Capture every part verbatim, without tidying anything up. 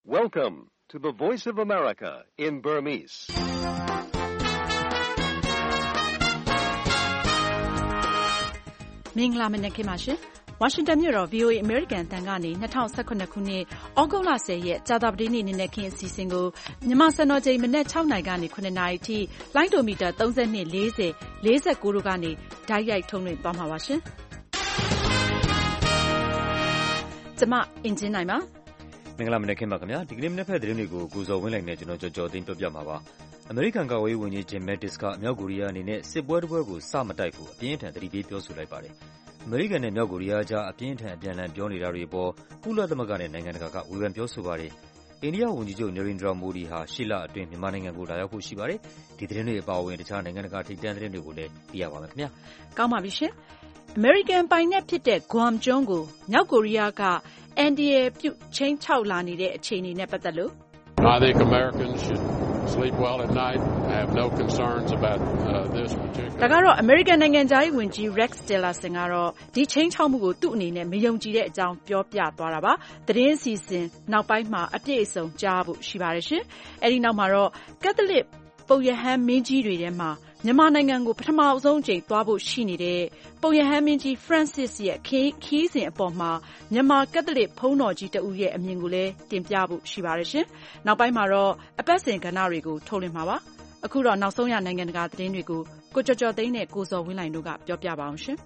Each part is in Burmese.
Welcome to the Voice of America in Burmese. ။မင်္ဂလာမနက်ခင်းပါရှင်။ ဝါရှင်တန်မြို့တော် ဗွီအိုအေ အမေရိကန်အသံကနေ၂၀၁၇ ခုနှစ် သြဂုတ်လ ၁၀ ရက်ကြာသပတေးနေ့ နံနက်ခင်းအစီအစဉ်ကိုမြန်မာစံတော်ချိန်မနက် ၆ နာရီကနေ ၇ နာရီအထိလိုင်းဒိုမီတာ ၃၂၊ ၄၀၊ ၄၉ တို့ကနေတိုက်ရိုက်ထုတ်လွှင့်သွားမှာပါရှင်။ကျွန်မအင်ဂျင်နိုင်ပါ။မင်္ဂလာမနက်ခင်းပါခင်ဗျာ။ဒီကနေ့မနက်ဖက်သတင်းတွေကိုကိုဇော်ဝင်းလိုက်နဲ့ကျွန်တော်ကြော်ကြော်သိန်းပြောပြမှာပါ။အမေရိကန်ကာကွယ်ရေးဝန်ကြီး Jim Mattis ကမြောက်ကိုရီးယားအနေနဲ့စစ်ပွဲတစ်ပွဲကိုစမတိုက်ဖို့အပြင်းအထန်သတိပေးပြောဆိုလိုက်ပါတယ်။အမေရိကန်နဲ့မြောက်ကိုရီးယားကြားအပြင်းအထန်အပြန်အလှန်ပြောနေတာတွေအပေါ်ကုလသမဂ္ဂနဲ့နိုင်ငံတကာကဝေဖန်ပြောဆိုပါတယ်။အိန္ဒိယဝန်ကြီးချုပ် Narendra Modi ဟာရှေ့လအတွင်းမြန်မာနိုင်ငံကိုလာရောက်ဖို့ရှိပါတယ်။ဒီသတင်းတွေအပါအဝင်တခြားနိုင်ငံတကာထိပ်တန်းသတင်းတွေကိုလည်းသိရပါမယ်ခင်ဗျာ။ကောင်းပါပြီရှင်။အမေရိကန်ပိုင်နက်ဖြစ်တဲ့ Guam ကျွန်းကိုမြောက်ကိုရီးယားကအန်ဒီရယ်ပြုခြိမ်းခြောက်လာနေတဲ့အခြေအနေနဲ့ပတ်သက်လို့ I think Americans should sleep well at night. I have no concerns about uh, this particular. ဒါကတော့အမေရိကန်နိုင်ငံသားရေးဝန်ကြီး Rex Tillerson ကတော့ဒီချင်းချောက်မှုကိုသူ့အနေနဲ့မယုံကြည်တဲ့အကြောင်းပြောပြသွားတာပါ။သတင်းအစီအစဉ်နောက်ပိုင်းမှာအပြည့်အစုံကြားဖို့ရှိပါတယ်ရှင်။အဲဒီနောက်မှာတော့ကက်သလစ်ပုပ်ရဟန်းမင်းကြီးတွေထဲမှာမြန်မာနိုင်ငံကိုပထမဆုံးအကြိမ်သွားဖို့ရှိနေတဲ့ပုပ်ရဟန်းမင်းကြီး Francis ရဲ့ခရီးစဉ်အပေါ်မှာမြန်မာကက်သလစ်ဘုန်းတော်ကြီးတဦးရဲ့အမြင်ကိုလည်းတင်ပြဖို့ရှိပါတယ်ရှင်။နောက်ပိုင်းမှာတော့အပတ်စဉ်ကဏ္ဍတွေကိုထုတ်လွှင့်မှာပါ။အခုတော့နောက်ဆုံးရနိုင်ငံတကာသတင်းတွေကိုကိုကျော်ကျော်သိန်းနဲ့ကိုဇော်ဝင်းလိုင်တို့ကပြောပြပါအောင်ရှင်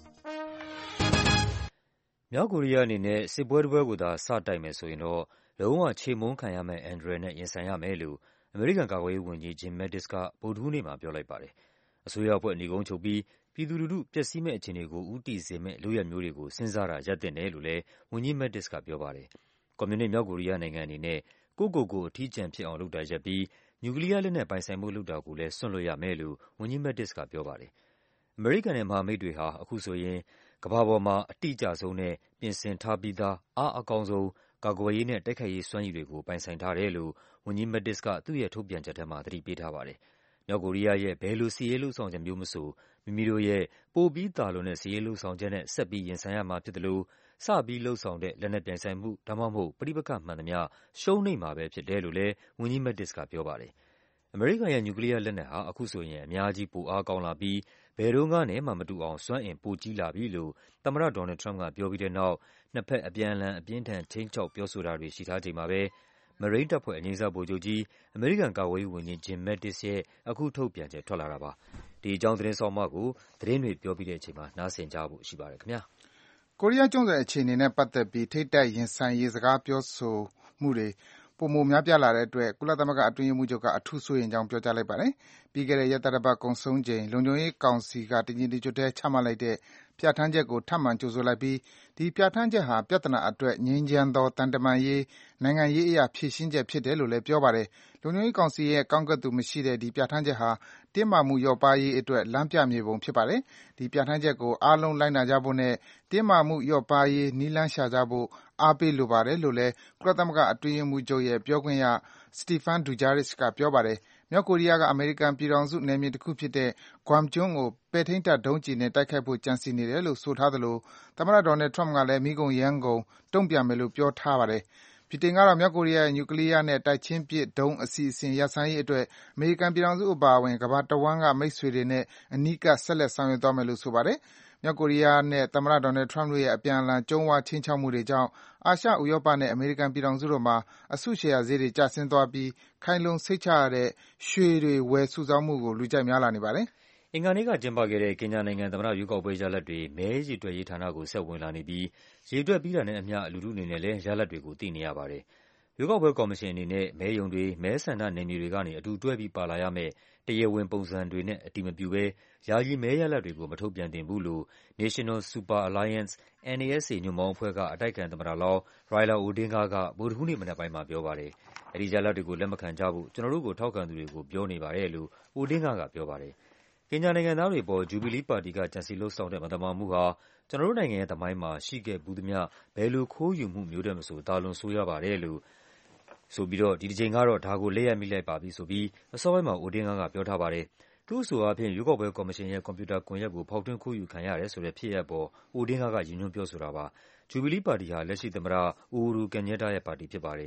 ။မြောက်ကိုရီးယားအနေနဲ့စစ်ပွဲတစ်ပွဲကိုသာစတိုက်မယ်ဆိုရင်တော့လုံးဝချေမှုန်းခံရမယ့်အန်ဒရယ်နဲ့ရင်ဆိုင်ရမယ်လို့အမေရိကန်ကာကွယ်ရေးဝန်ကြီး Jim Mattis ကဗုဒ္ဓဟူးနေ့မှာပြောလိုက်ပါတယ်။အစိုးရအဖွဲ့နေကုန်းချုပ်ပြီးပြည်သူလူထုပျက်စီးမယ့်အခြေအနေကိုဦးတည်စေမယ့်လုပ်ရပ်မျိုးတွေကိုစဉ်းစားတာရပ်သင့်တယ်လို့လည်းဝန်ကြီး Mattis ကပြောပါတယ်။ကွန်မြူနစ်မြောက်ကိုရီးယားနိုင်ငံအနေနဲ့ကိုယ့်ကိုယ်ကိုအထီးကျန်ဖြစ်အောင်လုပ်တာရပ်ပြီးနျူကလီးယားလက်နက်ပိုင်ဆိုင်မှုလုပ်တာကိုလည်းစွန့်လွှတ်ရမယ်လို့ဝန်ကြီး Mattis ကပြောပါတယ်။အမေရိကန်နဲ့မဟာမိတ်တွေဟာအခုဆိုရင်ကမ္ဘာပေါ်မှာအတိအကျဆုံးနဲ့ပြင်ဆင်ထားပြီးသားအားအကောင်းဆုံးကာကွယ်ရေးနဲ့တိုက်ခိုက်ရေးစွမ်းရည်တွေကိုပိုင်ဆိုင်ထားတယ်လို့ဝန်ကြီး Mattis ကသူ့ရဲ့ထုတ်ပြန်ချက်ထဲမှာသတိပေးထားပါတယ်။မြောက်ကိုရီးယားရဲ့ဘယ်လိုစစ်ရေးလုပ်ဆောင်ချက်မျိုးမဆိုမိမိတို့ရဲ့ပိုပြီးသာလွန်တဲ့စစ်ရေးလုပ်ဆောင်ချက်နဲ့ဆက်ပြီးရင်ဆိုင်ရမှာဖြစ်တယ်လို့စပြီးလုပ်ဆောင်တဲ့လက်နက်ပြိုင်ဆိုင်မှုဒါမှမဟုတ်ပဋိပက္ခမှန်သမျှရှုံးနိမ့်မှာပဲဖြစ်တယ်လို့လည်းဝန်ကြီး Mattis ကပြောပါတယ်။အမေရိကန်ရဲ့နျူကလီးယားလက်နက်ဟာအခုဆိုရင်အများကြီးပိုအားကောင်းလာပြီးဘယ်တုန်းကနဲ့မှမတူအောင်စွမ်းအင်ပိုကြီးလာပြီလို့သမ္မတ Donald Trump ကပြောပြီးတဲ့နောက်နှစ်ဖက်အပြန်အလှန်အပြင်းထန်ခြိမ်းခြောက်ပြောဆိုတာတွေရှိထားချိန်မှာပဲမရိန်းတပ်ဖွဲ့အငြိမ်းစားဗိုလ်ချုပ်ကြီးအမေရိကန်ကာကွယ်ရေးဝန်ကြီး Jim Mattis ရဲ့အခုထုတ်ပြန်ချက်ထွက်လာတာပါ။ဒီအကြောင်းသတင်းဆောင်းပါးကိုသတင်းတွေပြောပြီးတဲ့အချိန်မှာနားဆင်ကြဖို့ရှိပါတယ်ခင်ဗျာ။ကိုရီးယားကျွန်းဆွယ်အခြေအနေနဲ့ပတ်သက်ပြီးထိပ်တိုက်ရင်ဆိုင်ရေးစကားပြောဆိုမှုတွေပိုမိုများပြားလာတဲ့အတွက်ကုလသမဂ္ဂအတွင်းရေးမှူးချုပ်ကအထူးစိုးရိမ်ကြောင်းပြောကြားလိုက်ပါတယ်။ပြီးခဲ့တဲ့ရက်သတ္တပတ်ကုန်ဆုံးချိန်လုံခြုံရေးကောင်စီကတညီတညွတ်တည်းချမှတ်လိုက်တဲ့ပြဋ္ဌာန်းချက်ကိုထပ်မံကြိုဆိုလိုက်ပြီးဒီပြဋ္ဌာန်းချက်ဟာပြဿနာအတွက်ငြိမ်းချမ်းသောသံတမန်ရေး၊နိုင်ငံရေးအရဖြေရှင်းချက်ဖြစ်တယ်လို့လည်းပြောပါတယ်။လုံခြုံရေးကောင်စီရဲ့ကန့်ကွက်သူမရှိတဲ့ဒီပြဋ္ဌာန်းချက်ဟာတင်းမာမှုလျော့ပါးရေးအတွက်လမ်းပြမြေပုံဖြစ်ပါတယ်။ဒီပြဋ္ဌာန်းချက်ကိုအားလုံးလိုက်နာကြဖို့နဲ့တင်းမာမှုလျော့ပါးရေးနည်းလမ်းရှာကြဖို့အားပေးလိုပါတယ်လို့လည်းကုလသမဂ္ဂအတွင်းရေးမှူးချုပ်ရဲ့ပြောခွင့်ရ Stéphane Dujarric ကပြောပါတယ်။မြောက်ကိုရီးယားကအမေရိကန်ပြည်ထောင်စုနယ်မြေတခုဖြစ်တဲ့ Guam ကျွန်းကိုပဲ့ထိန်းတပ်ဒုံးကျည်နဲ့တိုက်ခိုက်ဖို့ကြံစည်နေတယ်လို့ဆိုထားသလိုသမ္မတ Donald Trump ကလည်းမီးကုန်ယမ်းကုန်တုံ့ပြန်မယ်လို့ပြောထားပါတယ်။ဗြိတိန်ကတော့မြောက်ကိုရီးယားရဲ့နျူကလီးယားနဲ့တိုက်ချင်းပစ်ဒုံးအစီအစဉ်ရပ်ဆိုင်းရေးအတွက်အမေရိကန်ပြည်ထောင်စုအပါအဝင်ကမ္ဘာတဝန်းကမိတ်ဆွေတွေနဲ့အနီးကပ်ဆက်လက်ဆောင်ရွက်သွားမယ်လို့ဆိုပါတယ်။မြောက်ကိုရီးယားနဲ့သမ္မတ Donald Trump တို့ရဲ့အပြန်အလှန်ကြုံးဝါးခြိမ်းခြောက်မှုတွေကြောင့်အာရှ၊ဥရောပနဲ့အမေရိကန်ပြည်ထောင်စုတို့မှာအစုရှယ်ယာဈေးတွေကျဆင်းသွားပြီးခိုင်လုံစိတ်ချရတဲ့ရွှေတွေဝယ်စုဆောင်းမှုကိုလူကြိုက်များလာနေပါတယ်။အင်္ဂါနေ့ကကျင်းပခဲ့တဲ့ကင်ညာနိုင်ငံသမ္မတရွေးကောက်ပွဲရလဒ်တွေမဲရေတွက်ရေးဌာနကိုဆက်ဝင်လာနေပြီးရေတွက်ပြီးတာနဲ့အမျှလူထုအနေနဲ့လည်းရလဒ်တွေကိုသိနေရပါတယ်။ရွေးကောက်ပွဲကော်မရှင်အနေနဲ့မဲရုံတွေ၊မဲဆန္ဒနယ်မြေတွေကနေအတူတွဲပြီးပါလာရမယ့်တရားဝင်ပုံစံတွေနဲ့အတည်မပြုဘဲယာယီမဲရလဒ်တွေကိုမထုတ်ပြန်သင့်ဘူးလို့ National Super Alliance အန် အေ အက်စ် အေ ညွန့်ပေါင်းအဖွဲ့ကအတိုက်အခံသမ္မတလောင်း Raila Odinga ကဗုဒ္ဓဟူးနေ့မနက်ပိုင်းမှာပြောပါတယ်။အဲဒီရလဒ်တွေကိုလက်မခံကြဖို့ကျနော်တို့ကိုထောက်ခံသူတွေကိုပြောနေပါတယ်လို့ Odinga ကပြောပါတယ်။ကင်ညာနိုင်ငံသားတွေအပေါ် Jubilee ပါတီကကြံစည်လုပ်ဆောင်တဲ့မသမာမှုဟာကျနော်တို့နိုင်ငံရဲ့သမိုင်းမှာရှိခဲ့ဖူးသမျှဘယ်လိုခိုးယူမှုမျိုးထက်မဆိုသာလွန်ဆိုးရွားပါတယ်လို့ဆိုပြီးဒီတကြိမ်ကတော့ဒါကိုလက်ရပ်မိလိုက်ပါပြီဆိုပြီးအစောပိုင်းမှာ Odinga ကပြောထားပါတယ်။သူ့အဆိုအားဖြင့်ရွေးကောက်ပွဲကော်မရှင်ရဲ့ကွန်ပျူတာကွန်ရက်ကိုဖောက်ထွင်းခိုးယူခံရတယ်ဆိုတဲ့ဖြစ်ရပ်အပေါ် Odinga ကရည်ညွှန်းပြောဆိုတာပါ။ Jubilee ပါတီဟာလက်ရှိသမ္မတ Uhuru Kenyatta ရဲ့ပါတီဖြစ်ပါတယ်။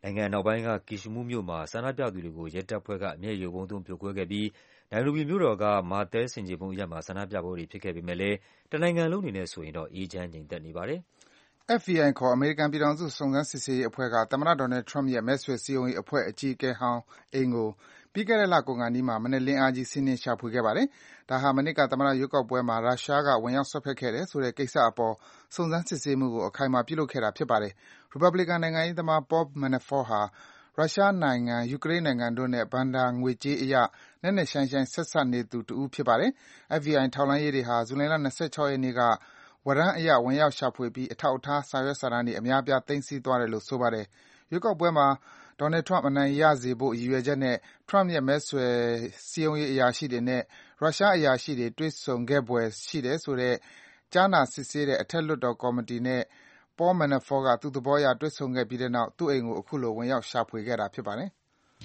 နိုင်ငံအနောက်ပိုင်းက Kisumu မြို့မှာ ဆန္ဒပြသူတွေကို ရဲတပ်ဖွဲ့က မျက်ရည်ယိုဗုံးသုံးဖြိုခွဲခဲ့ပြီး နိုင်ရိုဘီမြို့တော်က Martel ဆင်ခြေဖုံးအရပ်မှာ ဆန္ဒပြပွဲတွေဖြစ်ခဲ့ပေမယ့်လည်း တနိုင်ငံလုံးအနေနဲ့ဆိုရင်တော့ အေးချမ်းငြိမ်သက်နေပါတယ်။ F B I ခေါ် အမေရိကန်ပြည်ထောင်စုစုံစမ်းစစ်ဆေးရေးအဖွဲ့က သမ္မတ Donald Trump ရဲ့ မဲဆွယ်စည်းရုံးရေးအဖွဲ့ အကြီးအကဲဟောင်းအိမ်ကို ပြီးခဲ့တဲ့လကုန်ခါနီးမှာ မနက်လင်းအားကြီး စီးနင်းရှာဖွေခဲ့ပါတယ်။ ဒါဟာ မနှစ်က သမ္မတရွေးကောက်ပွဲမှာ ရုရှားက ဝင်ရောက်စွက်ဖက်ခဲ့တယ်ဆိုတဲ့ကိစ္စအပေါ် စုံစမ်းစစ်ဆေးမှုကို အခိုင်အမာပြုလုပ်ခဲ့တာဖြစ်ပါတယ်။ ရီပတ်ဘလီကန်နိုင်ငံရေးသမား Paul Manafort ဟာ ရုရှားနိုင်ငံ၊ ယူကရိန်းနိုင်ငံတို့နဲ့ ဘဏ္ဍာငွေကြေးအရ နက်နက်ရှိုင်းရှိုင်း ဆက်စပ်နေသူတဦးဖြစ်ပါတယ်။ F B I ထောက်လှမ်းရေးတွေဟာ ဇူလိုင်လ ၂၆ ရက်နေ့က ဝရမ်းအရ ဝင်ရောက်ရှာဖွေပြီး အထောက်အထား စာရွက်စာတမ်းတွေ အများအပြား သိမ်းဆည်းသွားတယ်လို့ ဆိုပါတယ်။ ရွေးကောက်ပွဲမှာ Donald Trump အနိုင်ရစေဖို့ ရည်ရွယ်ချက်နဲ့ Trump ရဲ့ မဲဆွယ်စည်းရုံးရေးအရာရှိတွေနဲ့ ရုရှားအရာရှိတွေ တွေ့ဆုံခဲ့ဖွယ်ရှိတယ်ဆိုတဲ့ ကြားနာစစ်ဆေးတဲ့ အထက်လွှတ်တော်ကော်မတီနဲ့ Paul Manafort က သူ့သဘောအရ တွေ့ဆုံခဲ့ပြီးတဲ့နောက် သူ့အိမ်ကို အခုလို ဝင်ရောက်ရှာဖွေခဲ့တာဖြစ်ပါတယ်။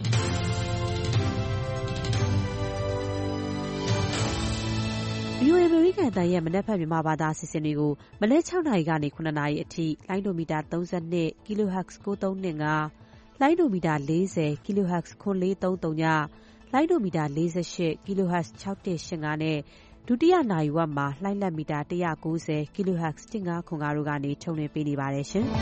V O A အမေရိကန်အသံရဲ့ မနက်ဖြန်မြန်မာဘာသာအစီအစဉ်တွေကို မနက် ၆ နာရီကနေ ၇ နာရီအထိ လိုင်းဒိုမီတာ ၃၂ kHz ၉၃၂၅ လိုင်းဒိုမီတာ ၄၀ kHz ၇၄၃၀ လိုင်းဒိုမီတာ ၄၈ kHz ၆၁၈၅ နဲ့ ဒုတိယနာရီဝက်မှာ လှိုင်းလတ်မီတာ ၁၉၀ kHz ၁၅၇၅ တို့ကနေ ထုတ်လွှင့်ပေးနေပါတယ်ရှင်။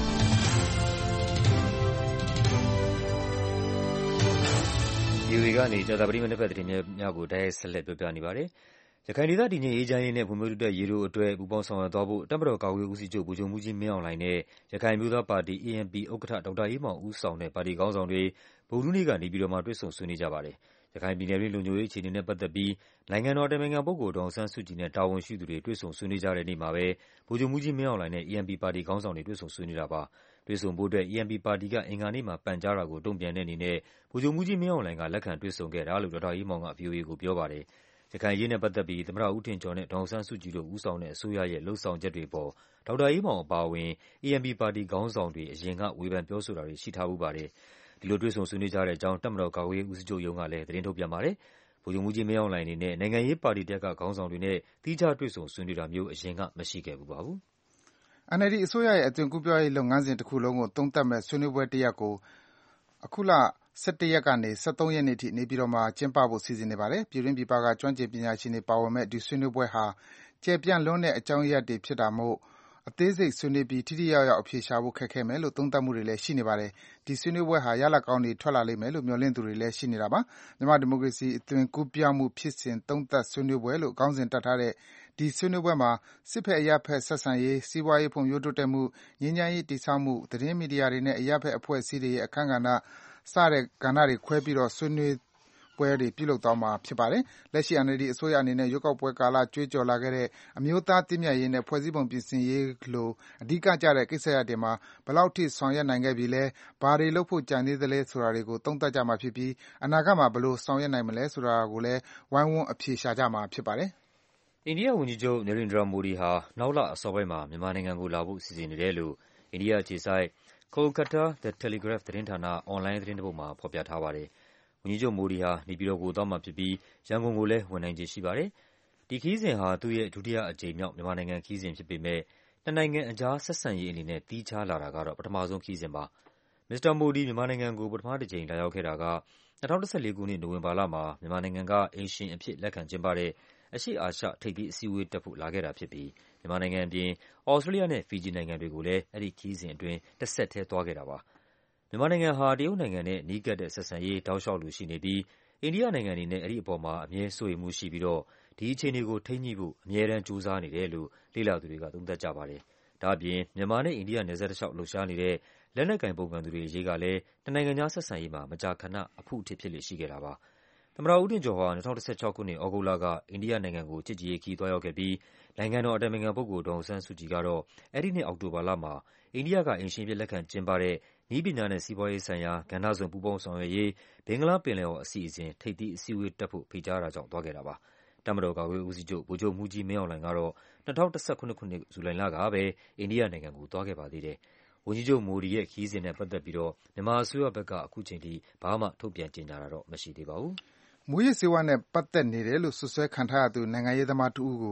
V O A ကနေ ကြာသပတေးမနက်ဖြန်သတင်းများကို တိုက်ရိုက်ဆက်လက်ပြောပြနေပါတယ်။ ရခိုင်ဒေသ တည်ငြိမ်အေးချမ်းရေးနဲ့ ဖွံ့ဖြိုးတိုးတက်ရေးတို့အတွက် ပူးပေါင်းဆောင်ရွက်သွားဖို့ တပ်မတော်ကာကွယ်ရေးဦးစီးချုပ် ဗိုလ်ချုပ်မှူးကြီးမင်းအောင်လှိုင်နဲ့ ရခိုင်အမျိုးသားပါတီ A N P ဥက္ကဋ္ဌ ဒေါက်တာအေးမောင်ဦးဆောင်တဲ့ ပါတီခေါင်းဆောင်တွေ ဗုဒ္ဓဟူးနေ့က နေပြည်တော်မှာ တွေ့ဆုံဆွေးနွေးကြပါတယ်။ ရခိုင်ပြည်နယ်တွင်း လုံခြုံရေးအခြေအနေနဲ့ပတ်သက်ပြီး နိုင်ငံတော်အတိုင်ပင်ခံပုဂ္ဂိုလ် ဒေါ်အောင်ဆန်းစုကြည်နဲ့ တာဝန်ရှိသူတွေ တွေ့ဆုံဆွေးနွေးကြတဲ့နေ့မှာပဲ ဗိုလ်ချုပ်မှူးကြီးမင်းအောင်လှိုင်နဲ့ A N P ပါတီခေါင်းဆောင်တွေ တွေ့ဆုံဆွေးနွေးတာပါ။ တွေ့ဆုံဖို့အတွက် A N P ပါတီက အင်္ဂါနေ့မှာ ပန်ကြားတာကို တုံ့ပြန်တဲ့အနေနဲ့ ဗိုလ်ချုပ်မှူးကြီးမင်းအောင်လှိုင်က လက်ခံတွေ့ဆုံခဲ့တာလို့ ဒေါက်တာအေးမောင်က ဗွီအိုအေကိုပြောပါတယ်။ ရခိုင်အရေးနဲ့ပတ်သက်ပြီး သမ္မတဦးထင်ကျော်နဲ့ ဒေါ်အောင်ဆန်းစုကြည်တို့ ဦးဆောင်တဲ့အစိုးရရဲ့ လုပ်ဆောင်ချက်တွေအပေါ် ဒေါက်တာအေးမောင်အပါအဝင် A N P ပါတီခေါင်းဆောင်တွေ အရင်က ဝေဖန်ပြောဆိုတာတွေ ရှိထားဖူးပါတယ်။ ဒီလိုတွေ့ဆုံဆွေးနွေးကြတဲ့အကြောင်း တပ်မတော်ကာကွယ်ရေးဦးစီးချုပ်ရုံးကလည်း သတင်းထုတ်ပြန်ပါတယ်။ ဗိုလ်ချုပ်မှူးကြီးမင်းအောင်လှိုင်အနေနဲ့ နိုင်ငံရေးပါတီတရပ်က ခေါင်းဆောင်တွေနဲ့ သီးခြားတွေ့ဆုံဆွေးနွေးတာမျိုး အရင်က မရှိခဲ့ဖူးပါဘူး။ N L D အစိုးရရဲ့ အသွင်ကူးပြောင်းရေးလုပ်ငန်းစဉ်တခုလုံးကို သုံးသပ်မယ့် ဆွေးနွေးပွဲတရပ်ကို အခုလ ၁၁ ရက်ကနေ ၁၃ ရက်နေ့အထိ နေပြည်တော်မှာ ကျင်းပဖို့ စီစဉ်နေပါတယ်။ ပြည်တွင်းပြည်ပက ကျွမ်းကျင်ပညာရှင်တွေပါဝင်မယ့် ဒီဆွေးနွေးပွဲဟာ ကျယ်ပြန့်လွန်းတဲ့ အကြောင်းရပ်တွေဖြစ်တာမို့ အသေးစိတ်ဆွေးနွေးပြီး ထိထိရောက်ရောက် အဖြေရှာဖို့ ခက်ခဲမယ်လို့ သုံးသပ်မှုတွေလည်း ရှိနေပါတယ်။ ဒီဆွေးနွေးပွဲဟာ ရလဒ်ကောင်းတွေ ထွက်လာလိမ့်မယ်လို့ မျှော်လင့်သူတွေလည်း ရှိနေတာပါ။ မြန်မာ့ဒီမိုကရေစီ အသွင်ကူးပြောင်းမှု ဖြစ်စဉ်သုံးသပ်ဆွေးနွေးပွဲလို့ ခေါင်းစဉ်တပ်ထားတဲ့ ဒီဆွေးနွေးပွဲမှာ စစ်ဘက်-အရပ်ဘက် ဆက်ဆံရေး၊ စီးပွားရေးဖွံ့ဖြိုးတိုးတက်မှု၊ ငြိမ်းချမ်းရေးတည်ဆောက်မှု၊ သတင်းမီဒီယာတွေနဲ့ အရပ်ဘက်အဖွဲ့အစည်းတွေရဲ့ အခန်းကဏ္ဍ စတဲ့ ကဏ္ဍတွေခွဲပြီး ဆွေးနွေးပွဲတွေ ပြုလုပ်သွားမှာ ဖြစ်ပါတယ်။ လက်ရှိ N L D အစိုးရအနေနဲ့ ရွေးကောက်ပွဲကာလ ကြွေးကြော်လာခဲ့တဲ့ အမျိုးသားသင့်မြတ်ရေးနဲ့ ဖွဲ့စည်းပုံပြင်ဆင်ရေးလို အဓိကကျတဲ့ ကိစ္စရပ်တွေမှာ ဘယ်လောက်အထိ ဆောင်ရွက်နိုင်ခဲ့ပြီလဲ၊ ဘာတွေလုပ်ဖို့ ကျန်သေးသလဲဆိုတာတွေကို သုံးသပ်ကြမှာဖြစ်ပြီး အနာဂတ်မှာ ဘယ်လိုဆောင်ရွက်နိုင်မလဲဆိုတာကိုလည်း ဝိုင်းဝန်း အဖြေရှာကြမှာ ဖြစ်ပါတယ်။ အိန္ဒိယဝန်ကြီးချုပ် Narendra Modi ဟာ နောက်လအစောပိုင်းမှာ မြန်မာနိုင်ငံကိုလာဖို့ စီစဉ်နေတယ်လို့ အိန္ဒိယအခြေစိုက် Kolkata The Telegraph သတင်းဌာန အွန်လိုင်းသတင်းတပုဒ်မှာ ဖော်ပြထားပါတယ်။ ဝန်ကြီးချုပ် Modi ဟာ နေပြည်တော်ကို သွားမှာဖြစ်ပြီး ရန်ကုန်ကိုလည်း ဝင်နိုင်ခြေရှိပါတယ်။ ဒီခရီးစဉ်ဟာ သူ့ရဲ့ ဒုတိယအကြိမ်မြောက် မြန်မာနိုင်ငံခရီးစဉ်ဖြစ်ပေမယ့် နှစ်နိုင်ငံအကြား ဆက်ဆံရေးအနေနဲ့ သီးခြားလာတာကတော့ ပထမဆုံးခရီးစဉ်ပါ။ မစ္စတာ Modi မြန်မာနိုင်ငံကို ပထမတကြိမ် လာရောက်ခဲ့တာက ၂၀၁၄ ခုနှစ် နိုဝင်ဘာလမှာ မြန်မာနိုင်ငံက အိမ်ရှင်အဖြစ် လက်ခံကျင်းပတဲ့ အရှေ့အာရှ ထိပ်သီးအစည်းအဝေးတက်ဖို့ လာခဲ့တာဖြစ်ပြီး မြန်မာနိုင်ငံအပြင် သြစတြေးလျနဲ့ ဖီဂျီနိုင်ငံတွေကိုလည်း အဲဒီခရီးစဉ်အတွင်း တဆက်တည်း သွားခဲ့တာပါ။ မြန်မာနိုင်ငံဟာ တရုတ်နိုင်ငံနဲ့ နီးကပ်တဲ့ဆက်ဆံရေး တောက်လျှောက်လိုရှိနေပြီး အိန္ဒိယနိုင်ငံအနေနဲ့ အဲဒီအပေါ်မှာ အမြဲစိုးရိမ်မှုရှိပြီးတော့ ဒီအခြေအနေကို ထိန်းညှိဖို့ အမြဲတမ်း ကြိုးစားနေတယ်လို့ လေ့လာသူတွေက သုံးသပ်ကြပါတယ်။ ဒါ့အပြင် မြန်မာနဲ့ အိန္ဒိယနယ်စပ်တလျှောက် လှုပ်ရှားနေတဲ့ လက်နက်ကိုင်ပုန်ကန်သူတွေအရေးကလည်း နှစ်နိုင်ငံကြားဆက်ဆံရေးမှာ မကြာခဏ အဖုအထစ် ဖြစ်လေ့ရှိခဲ့တာပါ။ သမ္မတဦးထင်ကျော်ဟာ ၂၀၁၆ ခုနှစ်၊ သြဂုတ်လက အိန္ဒိယနိုင်ငံကို ချစ်ကြည်ရေးခရီး သွားရောက်ခဲ့ပြီး နိုင်ငံတော်အတိုင်ပင်ခံပုဂ္ဂိုလ် ဒေါ်အောင်ဆန်းစုကြည်ကတော့ အဲဒီနှစ် အောက်တိုဘာလမှာ အိန္ဒိယက အိမ်ရှင်အဖြစ် လက်ခံကျင်းပတဲ့ နည်းပညာနဲ့ စီးပွားရေးဆိုင်ရာ ကဏ္ဍစုံ ပူးပေါင်းဆောင်ရွက်ရေး ဘင်္ဂလားပင်လယ်အော်အစီအစဉ် ထိပ်သီးအစည်းအဝေးတက်ဖို့ ဖိတ်ကြားတာကြောင့် သွားခဲ့တာပါ။ တပ်မတော်ကာကွယ်ရေးဦးစီးချုပ် ဗိုလ်ချုပ်မှူးကြီးမင်းအောင်လှိုင်ကတော့ ၂၀၁၇ ခုနှစ် ဇူလိုင်လကပဲ အိန္ဒိယနိုင်ငံကို သွားခဲ့ပါသေးတယ်။ ဝန်ကြီးချုပ် Modi ရဲ့ ခရီးစဉ်နဲ့ပတ်သက်ပြီးတော့ မြန်မာအစိုးရဘက်က ခုချိန်ထိ ဘာမှ ထုတ်ပြန်ကြေညာတာတော့ မရှိသေးပါဘူး။ မူးယစ်ဆေးဝါးနဲ့ ပတ်သက်နေတယ်လို့ စွပ်စွဲခံထားရသူ နိုင်ငံရေးသမားတဦးကို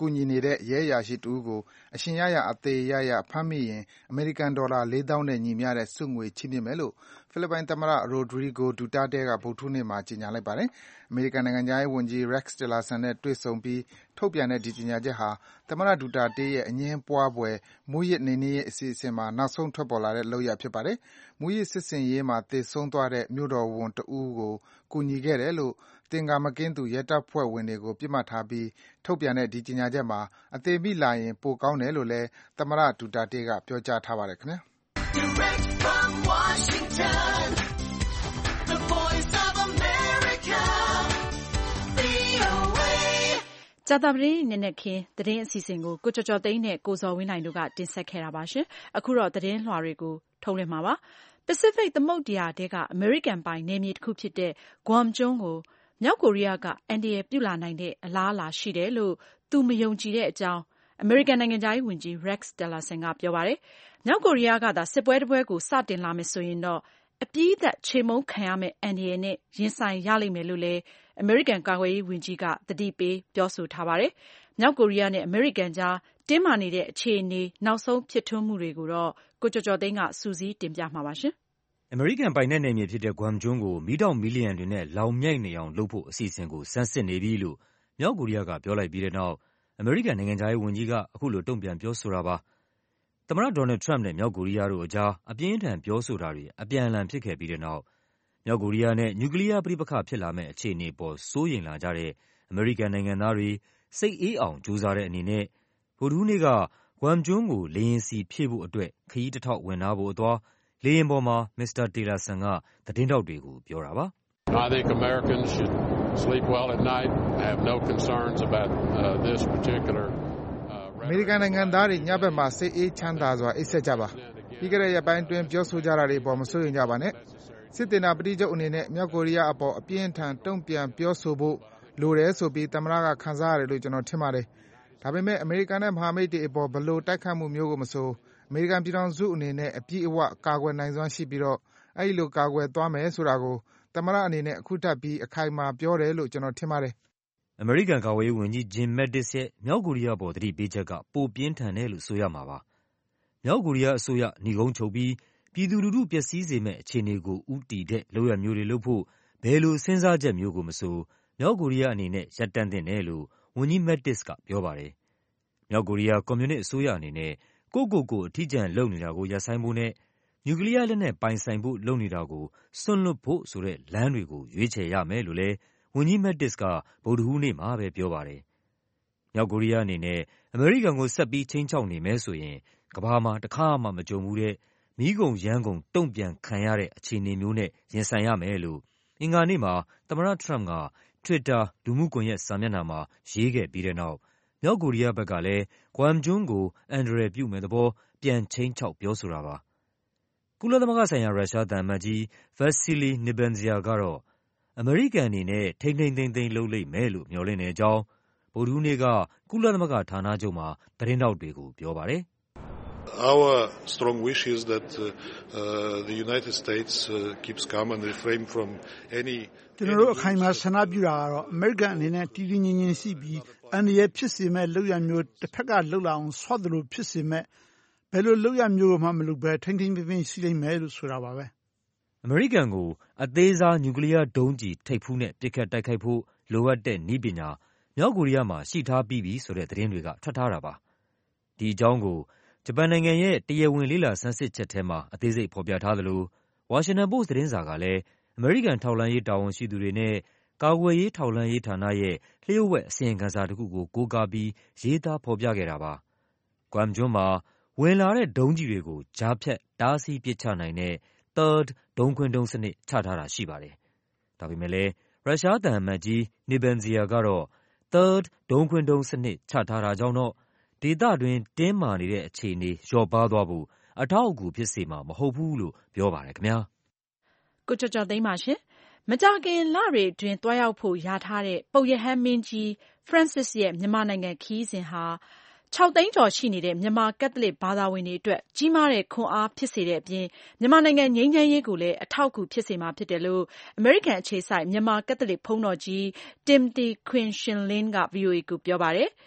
ကူညီနေတဲ့ရဲအရာရှိတဦးကိုအရှင်ရရအသေးရရဖမ်းမိရင်အမေရိကန်ဒေါ်လာလေးသောင်းနဲ့ညီမျှတဲ့ဆုငွေချီးမြှင့်မယ်လို့ဖိလစ်ပိုင်သမ္မတ Rodrigo Duterte ကဗုဒ္ဓဟူးနေ့မှာကြေညာလိုက်ပါတယ်။အမေရိကန်နိုင်ငံခြားရေးဝန်ကြီး Rex Tillerson နဲ့တွေ့ဆုံပြီးထုတ်ပြန်တဲ့ဒီကြေညာချက်ဟာသမ္မတ Duterte ရဲ့အငြင်းပွားဖွယ်မူးယစ်နှိမ်နင်းရေးအစီအစဉ်မှာနောက်ဆုံးထွက်ပေါ်လာတဲ့လုပ်ရပ်ဖြစ်ပါတယ်။မူးယစ်စစ်ဆင်ရေးမှာသေဆုံးသွားတဲ့မြို့တော်ဝန်တဦးကိုကူညီခဲ့တယ်လို့သင်္ကာမကင်းသူရဲတပ်ဖွဲ့ဝင်တွေကိုပစ်မှတ်ထားပြီးထုတ်ပြန်တဲ့ဒီကြေညာချက်မှာအသေမိလာရင်ပိုကောင်းတယ်လို့လည်းသမ္မတ Duterte ကပြောကြားထားပါတယ်ခင်ဗျာ။ Direct from Washington, the voice of America, ဗွီအိုအေကြာသပတေးနေ့နက်ခင်းသတင်းအစီအစဉ်ကိုကိုကျော်ကျော်သိန်းနဲ့ကိုဇော်ဝင်းနိုင်တို့ကတင်ဆက်ခဲ့တာပါရှင်။အခုတော့သတင်းလွှာတွေကိုထုတ်လွှင့်မှာပါ။ Pacific သမုဒ္ဒရာထဲကအမေရိကန်ပိုင်နယ်မြေတစ်ခုဖြစ်တဲ့ Guam ကျွန်းကိုမြောက်ကိုရီးယားကအန္တရာယ်ပြုလာနိုင်တဲ့အလားအလာရှိတယ်လို့သူမယုံကြည်တဲ့အကြောင်းအမေရိကန်နိုင်ငံခြားရေးဝန်ကြီး Rex Tillerson ကပြောပါတယ်။မြောက်ကိုရီးယားကသာစစ်ပွဲတစ်ပွဲကိုစတင်လာမယ်ဆိုရင်တော့အပြီးသတ်ချေမှုန်းခံရမယ့်အန္တရာယ်နဲ့ရင်ဆိုင်ရလိမ့်မယ်လို့လည်းအမေရိကန်ကာကွယ်ရေးဝန်ကြီးကသတိပေးပြောဆိုထားပါတယ်။မြောက်ကိုရီးယားနဲ့အမေရိကန်ကြားတင်းမာနေတဲ့အခြေအနေနောက်ဆုံးဖြစ်ထွန်းမှုတွေကိုတော့ကိုကျော်ကျော်သိန်းကစူးစီးတင်ပြမှာပါရှင်။အမေရိကန်ပိုင်နက်နယ်မြေဖြစ်တဲ့ Guam ကျွန်းကိုမီးတောင်မီလီယံတွေနဲ့လောင်မြိုက်နေအောင်လုပ်ဖို့အစီအစဉ်ကိုစမ်းစစ်နေပြီလို့မြောက်ကိုရီးယားကပြောလိုက်ပြီးတဲ့နောက်အမေရိကန်နိုင်ငံခြားရေးဝန်ကြီးကအခုလိုတုံ့ပြန်ပြောဆိုတာပါ။သမ္မတ Donald Trump နဲ့မြောက်ကိုရီးယားတို့အကြားအပြင်းအထန်ပြောဆိုတာတွေအပြန်အလှန်ဖြစ်ခဲ့ပြီးတဲ့နောက်မြောက်ကိုရီးယားနဲ့နျူကလီးယားပဋိပက္ခဖြစ်လာမယ့်အခြေအနေပေါ်စိုးရိမ်လာကြတဲ့အမေရိကန်နိုင်ငံသားတွေစိတ်အေးအောင်ကြိုးစားတဲ့အနေနဲ့ဗုဒ္ဓဟူးနေ့က Guam ကျွန်းကိုလေယာဉ်ဆီဖြည့်ဖို့အတွက်ခရီးတစ်ထောက်ဝင်နားဖို့အသွားလေယာဉ်ပေါ်မှာမစ္စတာ Tillerson ကသတင်းထောက်တွေကိုပြောတာပါ။ I think Americans should sleep well at night. I have no concerns about uh, this particular အမေရိကန်နိုင်ငံသားတွေညဘက်မှာစိတ်အေးချမ်းသာစွာအိပ်စက်ကြပါပြီးခဲ့တဲ့ရက်ပိုင်းအတွင်းပြောဆိုကြတာတွေပေါ်မစိုးရိမ်ကြပါနဲ့စစ်တင်တာပဋိချုပ်အနေနဲ့မြောက်ကိုရီးယားအပေါ်အပြင်းထန်တုံ့ပြန်ပြောဆိုဖို့လိုတယ်ဆိုပြီးသမ္မတကခန်းစားရတယ်လို့ကျွန်တော်ထင်ပါတယ်ဒါပေမဲ့အမေရိကန်နဲ့မဟာမိတ်တွေအပေါ်ဘလို့တိုက်ခတ်မှုမျိုးကိုမဆိုအမေရိကန်ပြည်ထောင်စုအနေနဲ့အပြည့်အဝကာကွယ်နိုင်စွမ်းရှိပြီးတော့အဲဒီလိုကာကွယ်သွားမယ်ဆိုတာကိုသမ္မတအနေနဲ့အခုထပ်ပြီးအခိုင်အမာပြောတယ်လို့ကျွန်တော်ထင်ပါတယ်အမေရိကန်ကာကွယ်ရေးဝန်ကြီး Jim Mattis ရဲ့မြောက်ကိုရီးယားပေါ်သတိပေးချက်ကပိုပြင်းထန်တယ်လို့ဆိုရမှာပါ။မြောက်ကိုရီးယားအစိုးရညီကုန်းချုပ်ပြီးပြည်သူလူထုပျက်စီးစေမယ့်အခြေအနေကိုဦးတည်တဲ့လုပ်ရမျိုးတွေလုပ်ဖို့ဘယ်လိုစဉ်းစားချက်မျိုးကိုမဆိုမြောက်ကိုရီးယားအနေနဲ့ရပ်တန့်သင့်တယ်လို့ဝန်ကြီး Mattis ကပြောပါတယ်။မြောက်ကိုရီးယားကွန်မြူနစ်အစိုးရအနေနဲ့ကိုယ့်ကိုယ်ကိုအထီးကျန်လုပ်နေတာကိုရပ်ဆိုင်းဖို့နဲ့နျူကလီးယားလက်နက်ပိုင်ဆိုင်ဖို့လုပ်နေတာကိုစွန့်လွတ်ဖို့ဆိုတဲ့လမ်းတွေကိုရွေးချယ်ရမယ်လို့လည်းဝန်ကြီး Mattis ကဗုဒ္ဓဟူးနေ့မှာပဲပြောပါတယ်။မြောက်ကိုရီးယားအနေနဲ့အမေရိကန်ကိုဆက်ပြီးခြိမ်းခြောက်နေမယ်ဆိုရင်ကမ္ဘာမှာတခါမှမကြုံဘူးတဲ့မီးကုန်ယမ်းကုန်တုံ့ပြန်ခံရတဲ့အခြေအနေမျိုးနဲ့ရင်ဆိုင်ရမယ်လို့အင်္ဂါနေ့မှာသမ္မတ Trump က Twitter လူမှုကွန်ရက်စာမျက်နှာမှာရေးခဲ့ပြီးတဲ့နောက်မြောက်ကိုရီးယားဘက်ကလည်း Guam ကျွန်းကိုအန္တရာယ်ပြုမယ့်သဘောပြန်ခြိမ်းခြောက်ပြောဆိုတာပါ။ကုလသမဂ္ဂဆိုင်ရာရုရှားသံအမတ်ကြီး Vasily Nebenzia ကတော့အမေရိကန်အနေနဲ့ထိန်းထိန်းသိမ်းသိမ်းလုပ်လိမ့်မယ်လို့မျှော်လင့်တဲ့အကြောင်းဗုဒ္ဓဟူးနေ့ကကုလသမဂ္ဂဌာနချုပ်မှာသတင်းထောက်တွေကိုပြောပါတယ်။ Our strong wish is that uh, uh, the United States uh, keeps calm and refrain from any ကျွန်တော်တို့အခိုင်အမာဆန္ဒပြုတာကတော့အမေရိကန်အနေနဲ့တည်တည်ငြိမ်ငြိမ်ရှိပြီးအန္တရာယ်ဖြစ်စေမဲ့လုပ်ရမျိုးတစ်ဖက်ကလှုပ်လာအောင်ဆွတ်သလိုဖြစ်စေမဲ့ဘယ်လိုလုပ်ရမျိုးမှမလုပ်ဘဲထိန်းထိန်းသိမ်းသိမ်းရှိလိမ့်မယ်လို့ဆိုတာပါပဲအမေရိကန်ကိုအသေးစားနျူကလီးယားဒုံးကျည်ထိပ်ဖူးနဲ့ပစ်ခတ်တိုက်ခိုက်ဖို့လိုအပ်တဲ့နည်းပညာမြောက်ကိုရီးယားမှာရှိထားပြီးပြီဆိုတဲ့သတင်းတွေကထွက်ထားတာပါဒီအကြောင်းကိုဂျပန်နိုင်ငံရဲ့တရားဝင်လေ့လာဆန်းစစ်ချက်ထဲမှာအသေးစိတ်ဖော်ပြထားသလိုဝါရှင်တန်ပို့စ်သတင်းစာကလည်းအမေရိကန်ထောက်လှမ်းရေးတာဝန်ရှိသူတွေနဲ့ကာကွယ်ရေးထောက်လှမ်းရေးဌာနရဲ့လျှို့ဝှက်အစီရင်ခံစာတစ်ခုကိုကိုးကားပြီးရေးသားဖော်ပြခဲ့တာပါ။ Guam ကျွန်းမှာဝင်လာတဲ့ဒုံးကျည်တွေကိုကြားဖြတ်တားဆီးပစ်ချနိုင်တဲ့ Third ဒုံးခွင်းဒုံးစနစ်ချထားတာရှိပါတယ်။ဒါပေမဲ့လည်းရုရှားသံအမတ်ကြီး Nebenzia ကတော့ Third ဒုံးခွင်းဒုံးစနစ်ချထားတာကြောင့်တော့ဒေသတွင်းတင်းမာနေတဲ့အခြေအနေလျော့ပါးသွားဖို့အထောက်အကူဖြစ်စေမှာမဟုတ်ဘူးလို့ပြောပါတယ်ခင်ဗျာ။ကိုကျော်ကျော်သိန်းပါရှင်။မကြာခင်လတွေအတွင်းတွားရောက်ဖို့ယာထားတဲ့ပုပ်ရဟန်းမင်းကြီး Francis ရဲ့မြန်မာနိုင်ငံခရီးစဉ်ဟာခြောက်သိန်းကျော်ရှိနေတဲ့မြန်မာကက်သလစ်ဘာသာဝင်တွေအတွက်ကြီးမားတဲ့ခွန်အားဖြစ်စေတဲ့အပြင်မြန်မာနိုင်ငံငြိမ်းချမ်းရေးကိုလည်းအထောက်အကူဖြစ်စေမှာဖြစ်တယ်လို့အမေရိကန်အခြေစိုက်မြန်မာကက်သလစ်ဘုန်းတော်ကြီး Timothy Quinshilin က ဗွီအိုအေကိုပြောပါတယ်။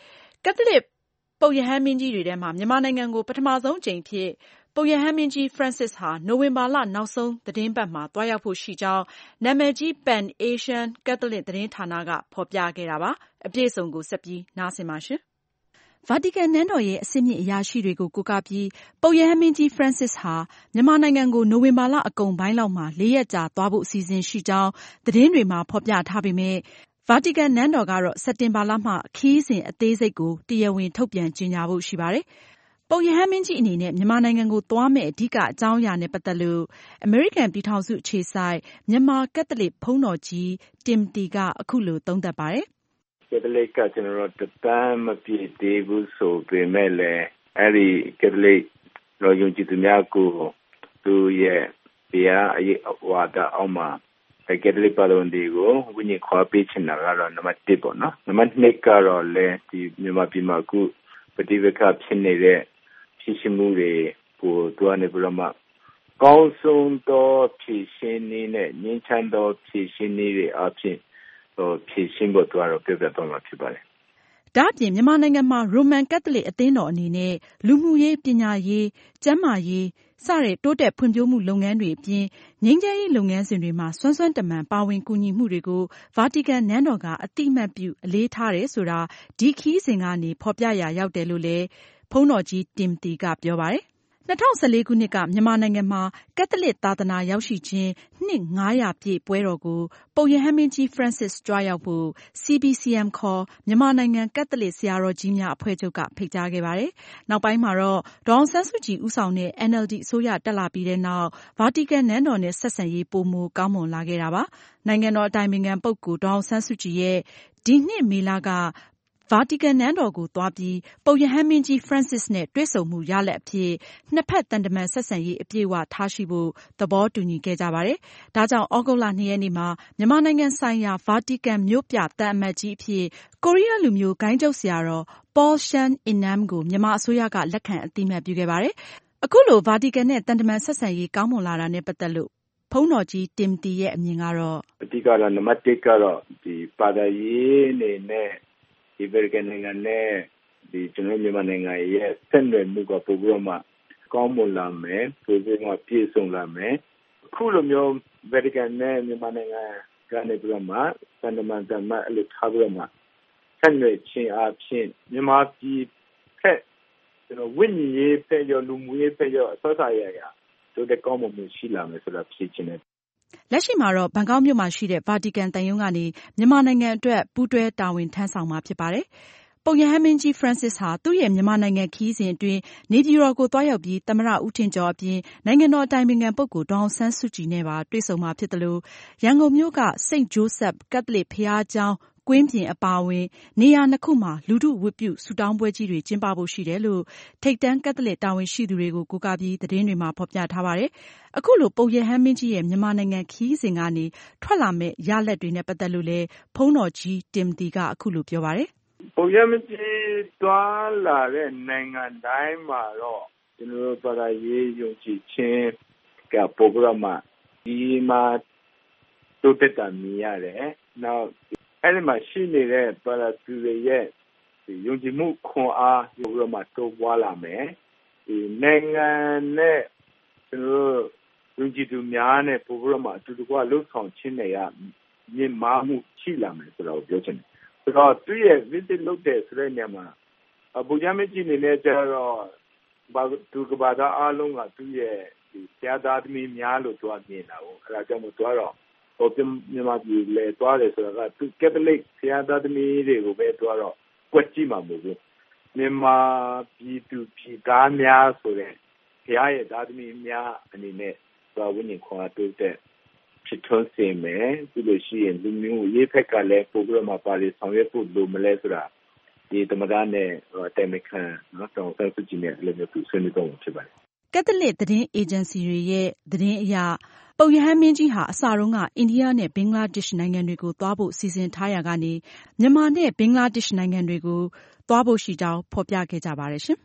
ကက်သလစ်ပုပ်ရဟန်းမင်းကြီးတွေထဲမှာမြန်မာနိုင်ငံကိုပထမဆုံးအကြိမ်အဖြစ်ပုပ်ရဟန်းမင်းကြီး Francis ဟာနိုဝင်ဘာလနောက်ဆုံးသတင်းပတ်မှာသွားရောက်ဖို့ရှိကြောင်းနာမည်ကြီး Pan Asian Catholic သတင်းဌာနကဖော်ပြခဲ့တာပါ။အပြည့်အစုံကိုဆက်ပြီးနားဆင်ပါရှင်။ ဗာတီကန်နန်းတော်ရဲ့အဆင့်မြင့်အရာရှိတွေကိုကိုးကားပြီးပုပ်ရဟန်းမင်းကြီး Francis ဟာမြန်မာနိုင်ငံကိုနိုဝင်ဘာလအကုန်ပိုင်းလောက်မှာလေးရက်ကြာသွားဖို့အစီအစဉ်ရှိကြောင်းသတင်းတွေမှာဖော်ပြထားပေမဲ့ဗာတီကန်နန်းတော်ကတော့စက်တင်ဘာလမှခရီးစဉ်အသေးစိတ်ကိုတရားဝင်ထုတ်ပြန်ကြေညာဖို့ရှိပါတယ်။ပုပ်ရဟန်းမင်းကြီးအနေနဲ့မြန်မာနိုင်ငံကိုသွားမယ့်အဓိကအကြောင်းအရာနဲ့ပတ်သက်လို့အမေရိကန်ပြည်ထောင်စုအခြေစိုက်မြန်မာကက်သလစ်ဘုန်းတော်ကြီး Timothy ကအခုလိုသုံးသပ်ပါတယ်။ကက်သလစ်ကကျွန်တော်တို့တမ်းမပြည့်သေးဘူးဆိုပေမဲ့လည်းအဲ့ဒီကက်သလစ်တော်ယုံကြည်သူများကိုသူရဲ့တရားအရေးဝါဒအောက်မှာကက်သလစ်ပါတော်တွေကိုဝိညာဉ်ခေါ်ပေးချင်တာကတော့နံပါတ်တစ်ပေါ့နော်။နံပါတ်နှစ်ကတော့လည်းဒီမြန်မာပြည်မှာအခုပဋိပက္ခဖြစ်နေတဲ့ဖြစ်ရှိမှုတွေကိုတွားနေပြီးတော့မှကောင်းဆုံးသောဖြစ်ရှင်နေတဲ့ငြိမ်းချမ်းသောဖြစ်ရှင်နေတဲ့အဖြစ်ဟိုဖြစ်ရှင်ဖို့တွားတော့ပြပြတော့မှာဖြစ်ပါတယ်။ဒါ့အပြင်မြန်မာနိုင်ငံမှာရိုမန်ကက်သလစ်အသင်းတော်အနေနဲ့လူမှုရေးပညာရေးကျန်းမာရေးစတဲ့တိုးတက်ဖွံ့ဖြိုးမှုလုပ်ငန်းတွေအပြင်ငြိမ်းချမ်းရေးလုပ်ငန်းစဉ်တွေမှာစွမ်းစွမ်းတမန်ပါဝင်ကူညီမှုတွေကိုဗာတီကန်နန်းတော်ကအတိအမှတ်ပြုအလေးထားတယ်ဆိုတာဒီခရီးစဉ်ကနေဖော်ပြရာရောက်တယ်လို့လည်းဘုန်းတော်ကြီး Timothy ကပြောပါတယ်။၂၀၁၄ခုနှစ်ကမြန်မာနိုင်ငံမှာကက်သလစ်သာသနာရောက်ရှိခြင်းနှစ်ငါးရာပြည့်ပွဲတော်ကိုပုပ်ရဟန်းမင်းကြီး Francis ကြွရောက်ဖို့ စီ ဘီ စီ အမ် ခေါ်မြန်မာနိုင်ငံကက်သလစ်ဆရာတော်ကြီးများအဖွဲ့ချုပ်ကဖိတ်ကြားခဲ့ပါတယ်။နောက်ပိုင်းမှာတော့ဒေါ်အောင်ဆန်းစုကြည်ဦးဆောင်တဲ့ အန် အယ်လ် ဒီ အစိုးရတက်လာပြီးတဲ့နောက်ဗာတီကန်နန်းတော်နဲ့ဆက်ဆံရေးပိုမိုကောင်းမွန်လာခဲ့တာပါ။နိုင်ငံတော်အတိုင်ပင်ခံပုဂ္ဂိုလ်ဒေါ်အောင်ဆန်းစုကြည်ရဲ့ဒီနှစ်မေလကဗာတီကန်နန်းတော်ကိုသွားပြီးပုပ်ရဟန်းမင်းကြီး Francis နဲ့တွေ့ဆုံမှုရလဒ်အဖြစ်နှစ်ဖက်သံတမန်ဆက်ဆံရေးအပြည့်အဝထားရှိဖို့သဘောတူညီခဲ့ကြပါတယ်။ဒါကြောင့်သြဂုတ်လနှစ်ရက်နေ့မှာမြန်မာနိုင်ငံဆိုင်ရာဗာတီကန်မြို့ပြသံအမတ်ကြီးအဖြစ်ကိုရီးယားလူမျိုးဂိုဏ်းချုပ်ဆရာတော် Paul Shan In-Nam ကိုမြန်မာအစိုးရကလက်ခံအသိအမှတ်ပြုခဲ့ပါတယ်။အခုလိုဗာတီကန်နဲ့သံတမန်ဆက်ဆံရေးကောင်းမွန်လာတာနဲ့ပတ်သက်လို့ဘုန်းတော်ကြီး Timothy ရဲ့အမြင်ကတော့အဓိကတော့နံပါတ်တစ်ကတော့ဒီပါဒရေးနေနဲ့ဒီဗေကန်နိုင်ငံနဲ့ဒီကျွန်တော်မြန်မာနိုင်ငံရဲ့ဆက်နွယ်မှုကပိုပြီးတော့မှကောင်းမွန်လာမယ်ပိုပြီးတော့ပြည့်စုံလာမယ်အခုလိုမျိုးဗေကန်နဲ့မြန်မာနိုင်ငံကနေပြီးတော့မှသံတမန်တမန်အလို့ထားပြီးတော့မှဆက်နွယ်ခြင်းအဖြစ်မြန်မာပြည်ဖက်ကျွန်တော်ဝိညာဉ်ရေးဖက်ရောလူမှုရေးဖက်ရောအစအစရရတို့တဲ့ကောင်းမွန်မှုရှိလာမယ်ဆိုတာဖြစ်ခြင်းနဲ့လက်ရှိမှာတော့ဘန်ကောက်မြို့မှာရှိတဲ့ဗာတီကန်သံရုံးကနေမြန်မာနိုင်ငံအတွက်ပူးတွဲတာဝန်ထမ်းဆောင်မှာဖြစ်ပါတယ်။ပုပ်ရဟန်းမင်းကြီး Francis ဟာသူ့ရဲ့မြန်မာနိုင်ငံခရီးစဉ်အတွင်းနေပြည်တော်ကိုသွားရောက်ပြီးသမ္မတဦးထင်ကျော်အပြင်နိုင်ငံတော်အတိုင်ပင်ခံပုဂ္ဂိုလ်ဒေါ်အောင်ဆန်းစုကြည်နဲ့ပါတွေ့ဆုံမှာဖြစ်သလိုရန်ကုန်မြို့က Saint Joseph ကက်သလစ်ဘုရားကျောင်းကွင်းပြင်အပါအဝင်နေရာနှစ်ခုမှာလူထုဝတ်ပြုဆုတောင်းပွဲကြီးတွေကျင်းပဖို့ရှိတယ်လို့ထိပ်တန်းကက်သလစ်တာဝန်ရှိသူတွေကိုကိုးကားပြီးသတင်းတွေမှာဖော်ပြထားပါတယ်။အခုလိုပုပ်ရဟန်းမင်းကြီးရဲ့မြန်မာနိုင်ငံခရီးစဉ်ကနေထွက်လာမဲ့ရလဒ်တွေနဲ့ပတ်သက်လို့လည်းဘုန်းတော်ကြီး Timothy ကအခုလိုပြောပါတယ်။ပုပ်ရဟန်းမင်းကြီးတွာလာတဲ့နိုင်ငံတိုင်းမှာတော့ကျွန်တော်တို့ပါရရေးယုံကြည်ခြင်းကပိုဂရမဒီမှာတိုးတက်တာမြင်ရတယ်။နောက်အဲ့ဒီမှာရှိနေတဲ့ပါရသူတွေရဲ့ယုံကြည်မှုခွန်အားပိုဂရမတိုးပွားလာမယ်။ဒီနိုင်ငံနဲ့ကျွန်တော်ယုံကြည်သူများနဲ့ပိုဂရမအတူတကွလှုပ်ဆောင်ခြင်းတွေကမြင့်မားမှုရှိလာမယ်ဆိုတော့ပြောချင်တယ်။ဆိုတော့သူရဲ့ visit လုပ်တဲ့ဆိုတဲ့နေရာမှာဗုဒ္ဓမကြီးနေနဲ့ကြတော့ဘာသူကဘာသာအားလုံးကသူရဲ့ဒီဆရာသားသမီးများလို့တွားမြင်တာကိုအဲဒါကြောင့်မို့တွားတော့ဟိုမြန်မာပြည်လေတွားတယ်ဆိုတာကသူကက်သလစ်ဆရာသားသမီးတွေကိုပဲတွားတော့ကွက်ကြည့်မှာမဟုတ်ဘူးမြန်မာပြည်သူပြည်သားများဆိုတဲ့ဘုရားရဲ့သားသမီးများအနေနဲ့တွားဝိညာဉ်ခွန်အားတိုးတဲ့ဖြစ်ထွန်းစေမယ်ပြီးလို့ရှိရင်လူမျိုးရေးဖက်ကလည်းပို့ပြီးမှပါလေဆောင်ရွက်ဖို့လိုမလဲဆိုတာဒီသမဂနဲ့တိုင်မခံနော်တောင်ဆက်စုကြည့်နေလည်းမျိုးသူဆွေးနွေးတော့ဖြစ်ပါတယ်ကက်သလစ်သတင်းအေဂျင်စီတွေရဲ့သတင်းအရပုပ်ရဟန်းမင်းကြီးဟာအစတုန်းကအိန္ဒိယနဲ့ဘင်္ဂလားဒေ့ရှ်နိုင်ငံတွေကိုသွားဖို့စီစဉ်ထားရာကနေမြန်မာနဲ့ဘင်္ဂလားဒေ့ရှ်နိုင်ငံတွေကိုသွားဖို့ရှိကြောင်းဖော်ပြခဲ့ကြပါတယ်ရှင်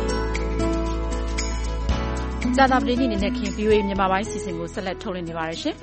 ကြာသပတေးနေ့နေ့နဲ့ခင် ဗီအိုအေ မြန်မာပိုင်းစီစဉ်ကိုဆက်လက်ထုတ်လွှင့်နေပါတယ်ရှင်။တ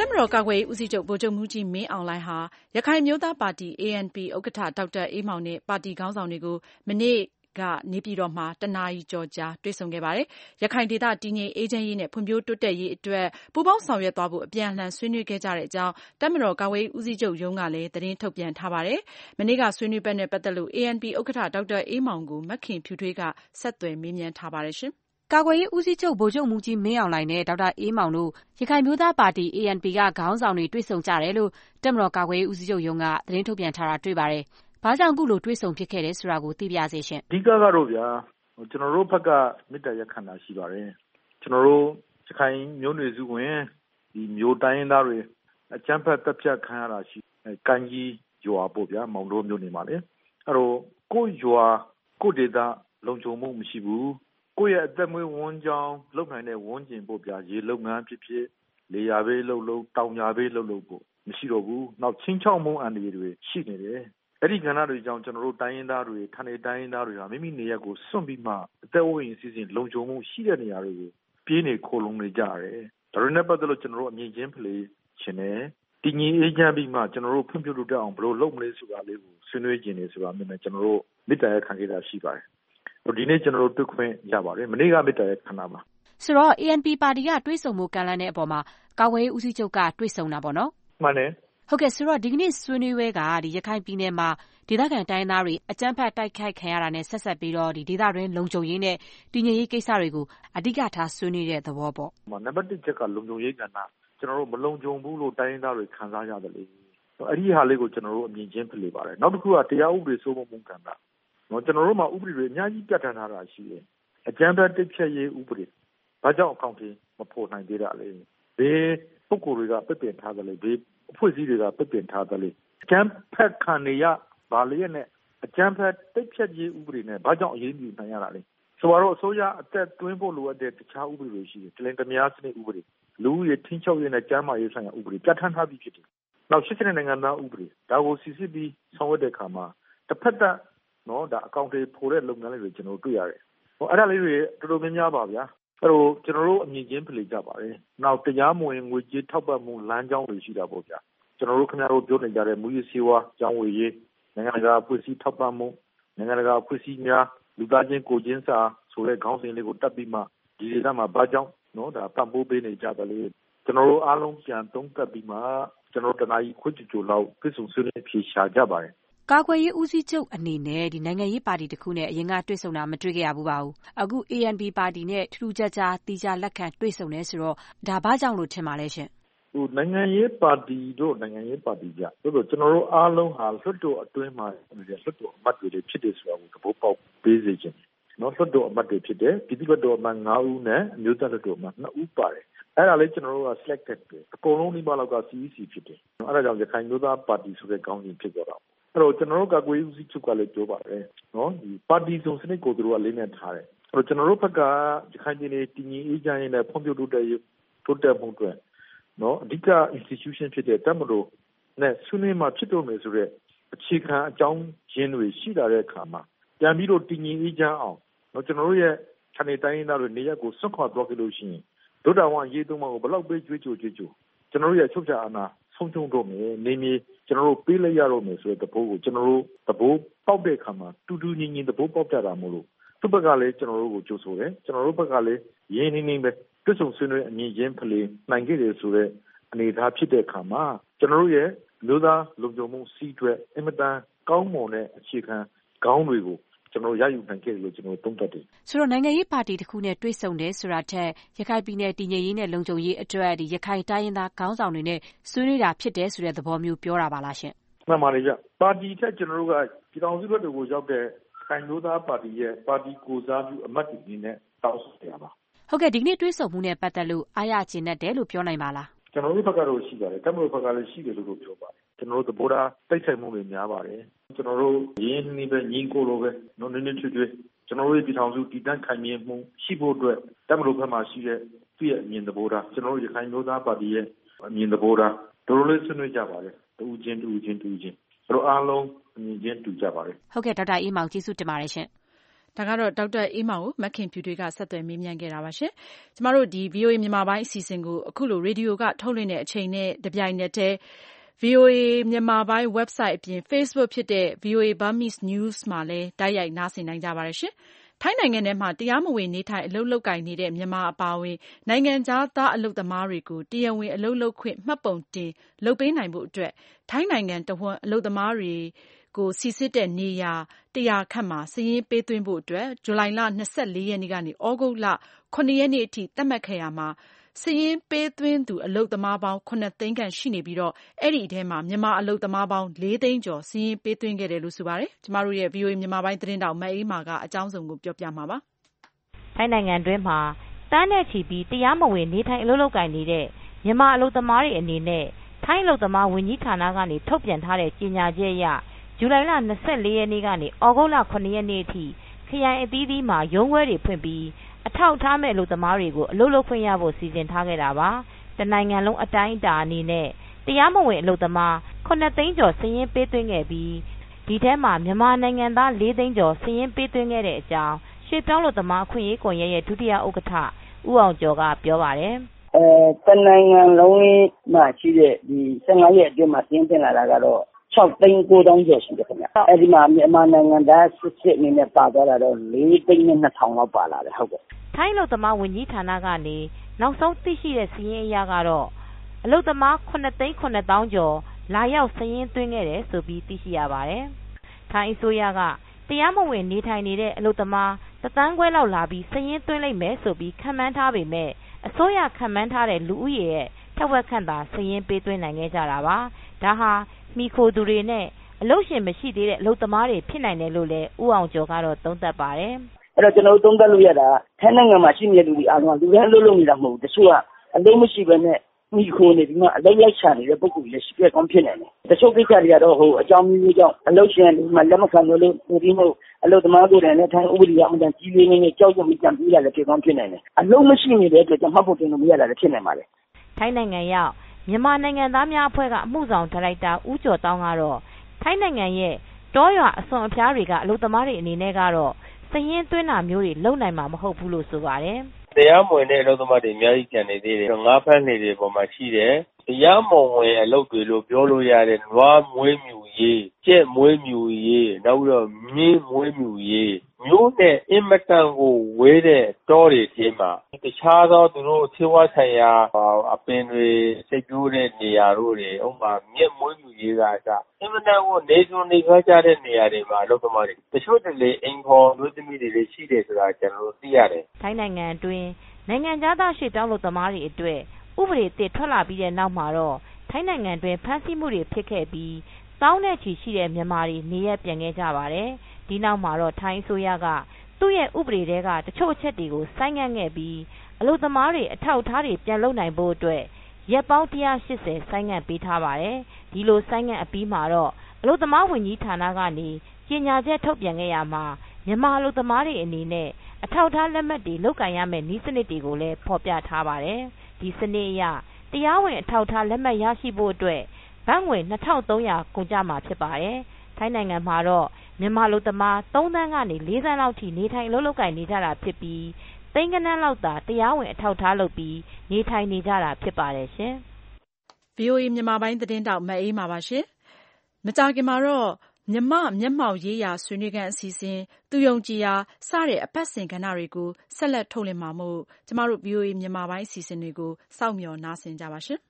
တပ်မတော်ကာကွယ်ရေးဦးစီးချုပ်ဗိုလ်ချုပ်မှူးကြီးမင်းအောင်လှိုင်ဟာရခိုင်အမျိုးသားပါတီ အေအန်ပီ ဥက္ကဋ္ဌဒေါက်တာအေးမောင်နဲ့ပါတီခေါင်းဆောင်တွေကိုမနေ့ကနေပြည်တော်မှာတနာရီကျော်ကြာတွေ့ဆုံခဲ့ပါတယ်။ရခိုင်ဒေသတည်ငြိမ်အေးချမ်းရေးနဲ့ဖွံ့ဖြိုးတိုးတက်ရေးအတွက်ပူးပေါင်းဆောင်ရွက်သွားဖို့အပြန်အလှန်ဆွေးနွေးခဲ့ကြတဲ့အကြောင်းတပ်မတော်ကာကွယ်ရေးဦးစီးချုပ်ရုံးကလည်းသတင်းထုတ်ပြန်ထားပါတယ်။မနေ့ကဆွေးနွေးပွဲနဲ့ပတ်သက်လို့ အေအန်ပီ ဥက္ကဋ္ဌဒေါက်တာအေးမောင်ကိုမခင်ဖြူထွေးကဆက်သွယ်မေးမြန်းထားပါတယ်ရှင်။ကာကွယ်ရေးဦးစီးချုပ်ဗိုလ်ချုပ်မှူးကြီးမင်းအောင်လှိုင်နဲ့ဒေါက်တာအေးမောင်တို့ရခိုင်မျိုးသားပါတီ အေအန်ပီ ကခေါင်းဆောင်တွေတွေ့ဆုံကြတယ်လို့တပ်မတော်ကာကွယ်ရေးဦးစီးချုပ်ရုံးကသတင်းထုတ်ပြန်ထားတာတွေ့ပါတယ်။ဘာကြောင့်အခုလိုတွေ့ဆုံဖြစ်ခဲ့တယ်ဆိုတာကိုသိပြစေရှင်။အဓိကကတော့ဗျာကျွန်တော်တို့ဘက်ကမေတ္တာရပ်ခံတာရှိပါတယ်။ကျွန်တော်တို့ရခိုင်မျိုးနွယ်စုဝင်ဒီမျိုးတိုင်းရင်းသားတွေအကြမ်းဖက်တပ်ဖြတ်ခံရတာရှိကံကြီးရွာပို့ဗျာမောင်တို့မျိုးနေမှာလေ။အဲ့တော့ကိုရွာကိုဒေသလုံခြုံမှုမရှိဘူး။ကိုရဲ့အသက်မွေးဝမ်းကြောင်းလုပ်နိုင်တဲ့ဝန်းကျင်ပို့ဗျာရေလုပ်ငန်းဖြစ်ဖြစ်လေယာဘေးလှုပ်လှုပ်တောင်ယာဘေးလှုပ်လှုပ်ပို့မရှိတော့ဘူး။နောက်ချင်းချောက်မုံအန်ဒီတွေရှိနေတယ်။အဲ့ဒီကဏ္ဍတွေကြောင့်ကျွန်တော်တို့တိုင်းရင်းသားတွေဌာနေတိုင်းရင်းသားတွေဟာမိမိနေရက်ကိုစွန့်ပြီးမှအသက်အိုးအိမ်စီစဉ်လုံခြုံမှုရှိတဲ့နေရာတွေကိုပြေးနေခိုလုံနေကြရတယ်။ဒါတွေနဲ့ပတ်သက်လို့ကျွန်တော်တို့အမြင်ချင်းဖလှယ်ခြင်းနဲ့တည်ငြိမ်အေးချမ်းပြီးမှကျွန်တော်တို့ဖွံ့ဖြိုးတိုးတက်အောင်ဘယ်လိုလုပ်မလဲဆိုတာလေးကိုဆွေးနွေးခြင်းနေဆိုတာမျိုးနဲ့ကျွန်တော်တို့မေတ္တာရပ်ခံခဲ့တာရှိပါတယ်။ဒီနေ့ကျွန်တော်တို့တွေ့ခွင့်ရပါတယ်။မနေ့ကမေတ္တာရပ်ခံတာပါ။ဆိုတော့ အေအန်ပီ ပါတီကတွေ့ဆုံမှုကမ်းလှမ်းတဲ့အပေါ်မှာကာကွယ်ရေးဦးစီးချုပ်ကတွေ့ဆုံတာပေါ့နော်။မှန်တယ်။ဟုတ်ကဲ့ဆိုတော့ဒီကနေ့ဆွေးနွေးပွဲကဒီရခိုင်ပြည်နယ်မှာဒေသခံတိုင်းသားတွေအကြမ်းဖက်တိုက်ခိုက်ခံရတာနဲ့ဆက်ဆက်ပြီးတော့ဒီဒေသတွင်းလုံခြုံရေးနဲ့တည်ငြိမ်ရေးကိစ္စတွေကိုအဓိကထားဆွေးနွေးတဲ့သဘောပေါ့။နံပါတ်တစ်ချက်ကလုံခြုံရေးကဏ္ဍကျွန်တော်တို့မလုံခြုံဘူးလို့တိုင်းသားတွေခံစားရတယ်လေ။အဲ့ဒီဟာလေးကိုကျွန်တော်တို့အမြင်ချင်းဖလှယ်ပါတယ်။နောက်တစ်ခုကတရားဥပဒေစိုးမိုးမှုကဏ္ဍ။နော်ကျွန်တော်တို့မှာဥပဒေတွေအများကြီးပြဋ္ဌာန်းထားတာရှိတယ်။အကြမ်းဖက်တိုက်ဖျက်ရေးဥပဒေဘာကြောင့်အကောင့်ကြီးမဖော်နိုင်သေးတာလဲ။ဘယ်ပုဂ္ဂိုလ်တွေကပြပင်ထားတယ်လေဘယ်အဖွဲ့အစည်းတွေကပြပင်ထားတယ်လေ။အကြမ်းဖက်ခံနေရဘာလျက်နဲ့အကြမ်းဖက်တိုက်ဖျက်ရေးဥပဒေနဲ့ဘာကြောင့်အရေးယူနိုင်ရတာလဲဆိုတော့အစိုးရအသက်တွင်းဖို့လိုအပ်တဲ့တခြားဥပဒေတွေရှိတယ်တလင်တမယားစနစ်ဥပဒေလူဦးရေထင်းချုပ်ရေးနဲ့ကျန်းမာရေးဆိုင်ရာဥပဒေပြဋ္ဌာန်းထားပြီးဖြစ်တယ်နောက်ရှိတဲ့နိုင်ငံသားဥပဒေဒါကိုစီစစ်ပြီးဆောင်ရွက်တဲ့အခါမှာတစ်ဖက်သက်နော်ဒါအကောင့်တွေပို့တဲ့လုပ်ငန်းလေးတွေကျွန်တော်တို့တွေ့ရတယ်ဟိုအဲ့ဒါလေးတွေတော်တော်များများပါဗျာအဲ့တော့ကျွန်တော်တို့အမြင်ချင်းဖလှယ်ကြပါတယ်နောက်တရားမဝင်ငွေကြေးထောက်ပံ့မှုလမ်းကြောင်းတွေရှိတာပေါ့ဗျာကျွန်တော်တို့ခင်ဗျားတို့ပြောနေကြတဲ့မူရစီဝါကျောင်းဝေရေးနိုင်ငံတကာအဖွဲ့အစည်းထောက်ပံ့မှုနိုင်ငံတကာအဖွဲ့အစည်းများလူသားချင်းကိုချင်းစာဆိုတဲ့ခေါင်းစဉ်လေးကိုတက်ပြီးမှဒီဒေသမှာဘာကြောင့်နော်ဒါပံ့ပိုးပေးနေကြတယ်လေကျွန်တော်တို့အားလုံးပြန်သုံးသပ်ပြီးမှကျွန်တော်တနာကြီးခွင့်ကြိုလောက်ပြည့်စုံဆွေးနွေးဖြေရှာကြပါတယ်ကာကွယ်ရေးဦးစီးချုပ်အနေနဲ့ဒီနိုင်ငံရေးပါတီတစ်ခုနဲ့အရင်ကတွေ့ဆုံတာမတွေ့ခဲ့ရဘူးပါဘူးအခု အေအန်ပီ ပါတီနဲ့ထူးထူးခြားခြားတီးခြားလက်ခံတွေ့ဆုံနေဆိုတော့ဒါဘာကြောင့်လို့ထင်ပါလဲရှင်ဟိုနိုင်ငံရေးပါတီတို့နိုင်ငံရေးပါတီကြဆိုတော့ကျွန်တော်တို့အားလုံးဟာလွှတ်တော်အတွင်းမှာလွှတ်တော်အမတ်တွေဖြစ်တယ်ဆိုတာကိုသဘောပေါက်ပေးစေချင်တယ်နော်လွှတ်တော်အမတ်တွေဖြစ်တယ်ပြည်သူ့လွှတ်တော်အမတ်၅ဦးနဲ့အမျိုးသားလွှတ်တော်အမတ်၂ဦးပါတယ်အဲ့ဒါလေးကျွန်တော်တို့က selected ပဲအကုန်လုံးဒီမှာလောက်က စီ အီ စီ ဖြစ်တယ်အဲ့ဒါကြောင့်ရခိုင်မျိုးသားပါတီဆိုတဲ့ခေါင်းစဉ်ဖြစ်သွားတာအဲ့တော့ကျွန်တော်တို့ကကိုယ်ဦးစီးချုပ်ကလည်းပြောပါတယ်နော်ဒီပါတီစုံစနစ်ကိုသူတို့ကလေးနဲ့ထားတယ်အဲ့တော့ကျွန်တော်တို့ဘက်ကရခိုင်ပြည်နယ်တည်ငြိမ်အေးချမ်းရေးနဲ့ဖွံ့ဖြိုးတိုးတက်ရေးတိုးတက်မှုတွေနော်အဓိက institution ဖြစ်တဲ့တပ်မတော်နဲ့ဆွေးနွေးမှဖြစ်တော့မယ်ဆိုတော့အခြေခံအကြောင်းရင်းတွေရှိလာတဲ့အခါမှာပြန်ပြီးတော့တည်ငြိမ်အေးချမ်းအောင်နော်ကျွန်တော်တို့ရဲ့ဌာနေတိုင်းရင်းသားတွေနေရက်ကိုစွန့်ခွာသွားကြလို့ရှိရင်ဒုတော်ဝန်ရေးသုံးပါးကိုဘယ်လောက်ပေးကြွေးကြိုကြွေးကြိုကျွန်တော်တို့ရဲ့ချုပ်ချာအာဏာဆုံးရှုံးတော့မယ်နေမြေကျွန်တော်တို့ပေးလိုက်ရတော့မယ်ဆိုတဲ့သဘောကိုကျွန်တော်တို့သဘောပေါက်တဲ့အခါမှာတူတူညီညီသဘောပေါက်ကြတာမို့လို့သူ့ဘက်ကလည်းကျွန်တော်တို့ကိုကြိုးဆိုတယ်ကျွန်တော်တို့ဘက်ကလည်းရင်းနှီးနှီးပဲတွစ်ဆုံဆွေးနွေးအမြင်ချင်းဖလှယ်နိုင်ခဲ့တယ်ဆိုတဲ့အနေအထားဖြစ်တဲ့အခါမှာကျွန်တော်တို့ရဲ့လူသားလုံခြုံမှုစီးအတွက်အင်မတန်ကောင်းမွန်တဲ့အခြေခံခေါင်းတွေကိုကျွန်တော်ရယူနိုင်ခဲ့တယ်လို့ကျွန်တော်သုံးသပ်တယ်ဆိုတော့နိုင်ငံရေးပါတီတစ်ခုနဲ့တွေ့ဆုံတယ်ဆိုတာထက်ရခိုင်ပြည်နယ်တည်ငြိမ်ရေးနဲ့လုံခြုံရေးအတွက်ဒီရခိုင်တိုင်းရင်းသားခေါင်းဆောင်တွေနဲ့ဆွေးနွေးတာဖြစ်တယ်ဆိုတဲ့သဘောမျိုးပြောတာပါလားရှင်မှန်ပါတယ်ဗျပါတီထက်ကျွန်တော်တို့ကပြည်ထောင်စုလွှတ်တော်ကိုရောက်တဲ့ခိုင်မျိုးသားပါတီရဲ့ပါတီကိုစားပြုအမတ်တွေအနေနဲ့တောင်းဆိုရပါဟုတ်ကဲ့ဒီကနေ့တွေ့ဆုံမှုနဲ့ပတ်သက်လို့အားရကျေနပ်တယ်လို့ပြောနိုင်ပါလားကျွန်တော်တို့ဘက်ကတော့ရှိပါတယ်တပ်မတော်ဘက်ကလည်းရှိတယ်လို့ပြောပါတယ်ကျွန်တော်တို့သဘောထားတိုက်ဆိုင်မှုတွေများပါတယ်ကျွန်တော်တို့ရင်းနှီးပဲညီကိုလိုပဲနော်နည်းနည်းချွတ်ချွတ်ကျွန်တော်တို့ပြည်ထောင်စုတည်တံ့ခိုင်မြဲမှုရှိဖို့အတွက်တပ်မတော်ဘက်မှာရှိတဲ့သူ့ရဲ့အမြင်သဘောထားကျွန်တော်တို့ရခိုင်မျိုးသားပါတီရဲ့အမြင်သဘောထားတို့လိုလေးဆွေးနွေးကြပါတယ်တူချင်းတူချင်းတူချင်းတို့အားလုံးအမြင်ချင်းတူကြပါတယ်ဟုတ်ကဲ့ဒေါက်တာအေးမောင်ကျေးဇူးတင်ပါတယ်ရှင်ဒါကတော့ဒေါက်တာအေးမောင်ကိုမခင်ဖြူတွေကဆက်သွယ်မေးမြန်းခဲ့တာပါရှင်။ကျမတို့ဒီ ဗွီအိုအေ မြန်မာပိုင်းအစီအစဉ်ကိုအခုလိုရေဒီယိုကထုတ်လွှင့်တဲ့အချိန်နဲ့တပြိုင်နက်တည်း ဗွီအိုအေ မြန်မာပိုင်း website အပြင် Facebook ဖြစ်တဲ့ ဗွီအိုအေ Burmese News မှာလည်းတိုက်ရိုက်နားဆင်နိုင်ကြပါတယ်ရှင်။ထိုင်းနိုင်ငံထဲမှာတရားမဝင်နေထိုင်အလုပ်လုပ်ကိုင်နေတဲ့မြန်မာအပါအဝင်နိုင်ငံခြားသားအလုပ်သမားတွေကိုတရားဝင်အလုပ်လုပ်ခွင့်မှတ်ပုံတင်လုပ်ပေးနိုင်ဖို့အတွက်ထိုင်းနိုင်ငံတဝန်းအလုပ်သမားတွေကိုစီစစ်တဲ့နေရာတရာခန့်မှာစာရင်းပေးသွင်းဖို့အတွက်ဇူလိုင်လ၂၄ရက်နေ့ကနေဩဂုတ်လ၇ရက်နေ့အထိသတ်မှတ်ခဲ့ရမှာစာရင်းပေးသွင်းသူအလုပ်သမားပေါင်း၇သိန်းခန့်ရှိနေပြီးတော့အဲ့ဒီထဲမှာမြန်မာအလုပ်သမားပေါင်း၄သိန်းကျော်စာရင်းပေးသွင်းခဲ့တယ်လို့ဆိုပါတယ်။ကျမတို့ရဲ့ ဗွီအိုအေ မြန်မာပိုင်းသတင်းတောက်မအေးမာကအကြောင်းစုံကိုပြောပြမှာပါ။ထိုင်းနိုင်ငံတွင်းမှာတန်းနဲ့ချီပြီးတရားမဝင်နေထိုင်အလုပ်လုပ်ကိုင်နေတဲ့မြန်မာအလုပ်သမားတွေအနေနဲ့ထိုင်းအလုပ်သမားဝန်ကြီးဌာနကနေထုတ်ပြန်ထားတဲ့ကြေညာချက်အရဇူလိုင်လ၂၄ရက်နေ့ကနေဩဂုတ်လ၇ရက်နေ့အထိခရိုင်အသီးသီးမှာရုံးခွဲတွေဖွင့်ပြီးအထောက်ထားမဲ့အလုပ်သမားတွေကိုအလုပ်လုပ်ခွင့်ရဖို့စီစဉ်ထားခဲ့တာပါ။တနိုင်ငံလုံးအတိုင်းအတာအနေနဲ့တရားမဝင်အလုပ်သမား၇သိန်းကျော်စာရင်းပေးသွင်းခဲ့ပြီးဒီထဲမှာမြန်မာနိုင်ငံသား၄သိန်းကျော်စာရင်းပေးသွင်းခဲ့တဲ့အကြောင်းရွှေပြောင်းအလုပ်သမားအခွင့်အရေးကွန်ရက်ရဲ့ဒုတိယဥက္ကဋ္ဌဦးအောင်ကျော်ကပြောပါတယ်။အဲတနိုင်ငံလုံးမှာရှိတဲ့ဒီ၁၅ရက်အတွင်းမှာစာရင်းတင်လာတာကတော့၆သိန်း၉သောင်းကျော်ရှိတယ်ခင်ဗျ။အဲဒီမှာမြန်မာနိုင်ငံသားစစ်စစ်အနေနဲ့ပါသွားတာတော့၄သိန်း၂ထောင်လောက်ပါလာတယ်ဟုတ်ကဲ့။ထိုင်းအလုပ်သမားဝန်ကြီးဌာနကနေနောက်ဆုံးသိရှိတဲ့စာရင်းအရကတော့အလုပ်သမား၇သိန်း၇သောင်းကျော်လာရောက်စာရင်းသွင်းခဲ့တယ်ဆိုပြီးသိရှိရပါတယ်။ထိုင်းအစိုးရကတရားမဝင်နေထိုင်နေတဲ့အလုပ်သမားတသန်းခွဲလောက်လာပြီးစာရင်းသွင်းလိုက်မယ်ဆိုပြီးခန့်မှန်းထားပေမဲ့အစိုးရခန့်မှန်းထားတဲ့လူဦးရေရဲ့ထက်ဝက်ခန့်သာစာရင်းပေးသွင်းနိုင်ခဲ့ကြတာပါ။ဒါဟာမိခိုသူတွေနဲ့အလုပ်ရှင်မရှိသေးတဲ့အလုပ်သမားတွေဖြစ်နိုင်တယ်လို့လည်းဦးအောင်ကျော်ကတော့သုံးသပ်ပါတယ်။အဲ့တော့ကျွန်တော်တို့သုံးသပ်လို့ရတာထိုင်းနိုင်ငံမှာရှိနေတဲ့လူတွေအားလုံးကလူတိုင်းအလုပ်လုပ်နေတာမဟုတ်ဘူး။တချို့ကအလုပ်မရှိဘဲနဲ့မိခိုနေဒီမှာအလုပ်လိုက်ချနေတဲ့ပုဂ္ဂိုလ်တွေလည်းရှိပြကောင်းဖြစ်နေတယ်။တချို့ကိစ္စတွေကတော့ဟိုအကြောင်းမျိုးမျိုးကြောင့်အလုပ်ရှင်ဒီမှာလက်မခံလို့လို့ဒီမို့အလုပ်သမားတွေနဲ့ထိုင်းဥပဒေအမှန်ကြီးလေးနဲ့ကြောက်ရွံ့ကြံပြီးလာလည်းဖြစ်ကောင်းဖြစ်နိုင်တယ်။အလုပ်မရှိနေတဲ့အတွက်ကြောင့်မှတ်ဖို့တင်လို့မရတာလည်းဖြစ်နိုင်ပါလေ။ထိုင်းနိုင်ငံရောက်မြန်မာနိုင်ငံသားများအဖွဲ့ကအမှုဆောင်ဒါရိုက်တာဦးကျော်တောင်းကတော့ထိုင်းနိုင်ငံရဲ့တောရွာအစွန်အဖျားတွေကအလုပ်သမားတွေအနေနဲ့ကတော့စည်ရင်းသွင်းတာမျိုးတွေလုပ်နိုင်မှာမဟုတ်ဘူးလို့ဆိုပါတယ်။တရားမဝင်တဲ့အလုပ်သမားတွေအများကြီးကျန်နေသေးတယ်။ငါးဖမ်းနေတွေပေါ်မှာရှိတယ်။တရားမဝင်အလုပ်တွေလို့ပြောလို့ရတဲ့နွားမွေးမြူရေး၊ကြက်မွေးမြူရေး၊နောက်ပြီးတော့မြင်းမွေးမြူရေးမျိုးနဲ့အင်မတန်ကိုဝေးတဲ့တောတွေထဲမှာတခြားသောသူတို့ဆေးဝါးဆိုင်ရာအပင်တွေစိတ်ကျိုးတဲ့နေရာတို့တွေဥပမာမြက်မွေးမြူရေးကအစအင်မတန်ကိုနေစွန်နေခွာကြတဲ့နေရာတွေမှာအလုပ်သမားတွေတချို့တလေအင်ခေါ်မျိုးသမီးတွေလည်းရှိတယ်ဆိုတာကျွန်တော်တို့သိရတယ်။ထိုင်းနိုင်ငံအတွင်းနိုင်ငံခြားသားရွှေ့ပြောင်းလုပ်သမားတွေအတွက်ဥပဒေအသစ်ထွက်လာပြီးတဲ့နောက်မှာတော့ထိုင်းနိုင်ငံတွင်ဖမ်းဆီးမှုတွေဖြစ်ခဲ့ပြီးတောင်းနဲ့ချီရှိတဲ့မြန်မာတွေနေရပြန်ခဲ့ကြပါတယ်။ဒီနောက်မှာတော့ထိုင်းအစိုးရကသူ့ရဲ့ဥပဒေတွေကတချို့အချက်တွေကိုဆိုင်းငံ့ခဲ့ပြီးအလုပ်သမားတွေအထောက်အထားတွေပြန်လုပ်နိုင်ဖို့အတွက်ရက်ပေါင်း၁၈၀ဆိုင်းငံ့ပေးထားပါတယ်။ဒီလိုဆိုင်းငံ့အပြီးမှာတော့အလုပ်သမားဝန်ကြီးဌာနကနေကြေညာချက်ထုတ်ပြန်ခဲ့ရမှာမြန်မာအလုပ်သမားတွေအနေနဲ့အထောက်အထားလက်မှတ်တွေလုပ်ကိုင်ရမယ့်နည်းစနစ်တွေကိုလည်းဖော်ပြထားပါတယ်။ဒီစနစ်အရတရားဝင်အထောက်အထားလက်မှတ်ရရှိဖို့အတွက်ဘတ်ငွေ၂၃၀၀ကုန်ကျမှာဖြစ်ပါတယ်။ထိုင်းနိုင်ငံမှာတော့မြန်မာအလုပ်သမား၃သန်းကနေ၄သန်းလောက်ထိနေထိုင်အလုပ်လုပ်ကိုင်နေကြတာဖြစ်ပြီးသိန်းဂဏန်းလောက်သာတရားဝင်အထောက်အထားလုပ်ပြီးနေထိုင်နေကြတာဖြစ်ပါတယ်ရှင်။ ဗွီအိုအေ မြန်မာပိုင်းသတင်းတောက်မအေးမာပါရှင်။မကြာခင်မှာတော့မြမမျက်မှောက်ရေးရာဆွေးနွေးခန်းအစီအစဉ်သူယုံကြည်ရာစတဲ့အပတ်စဉ်ကဏ္ဍတွေကိုဆက်လက်ထုတ်လွှင့်မှာမို့ကျမတို့ ဗွီအိုအေ မြန်မာပိုင်းအစီအစဉ်တွေကိုစောင့်မျှော်နားဆင်ကြပါရှင်။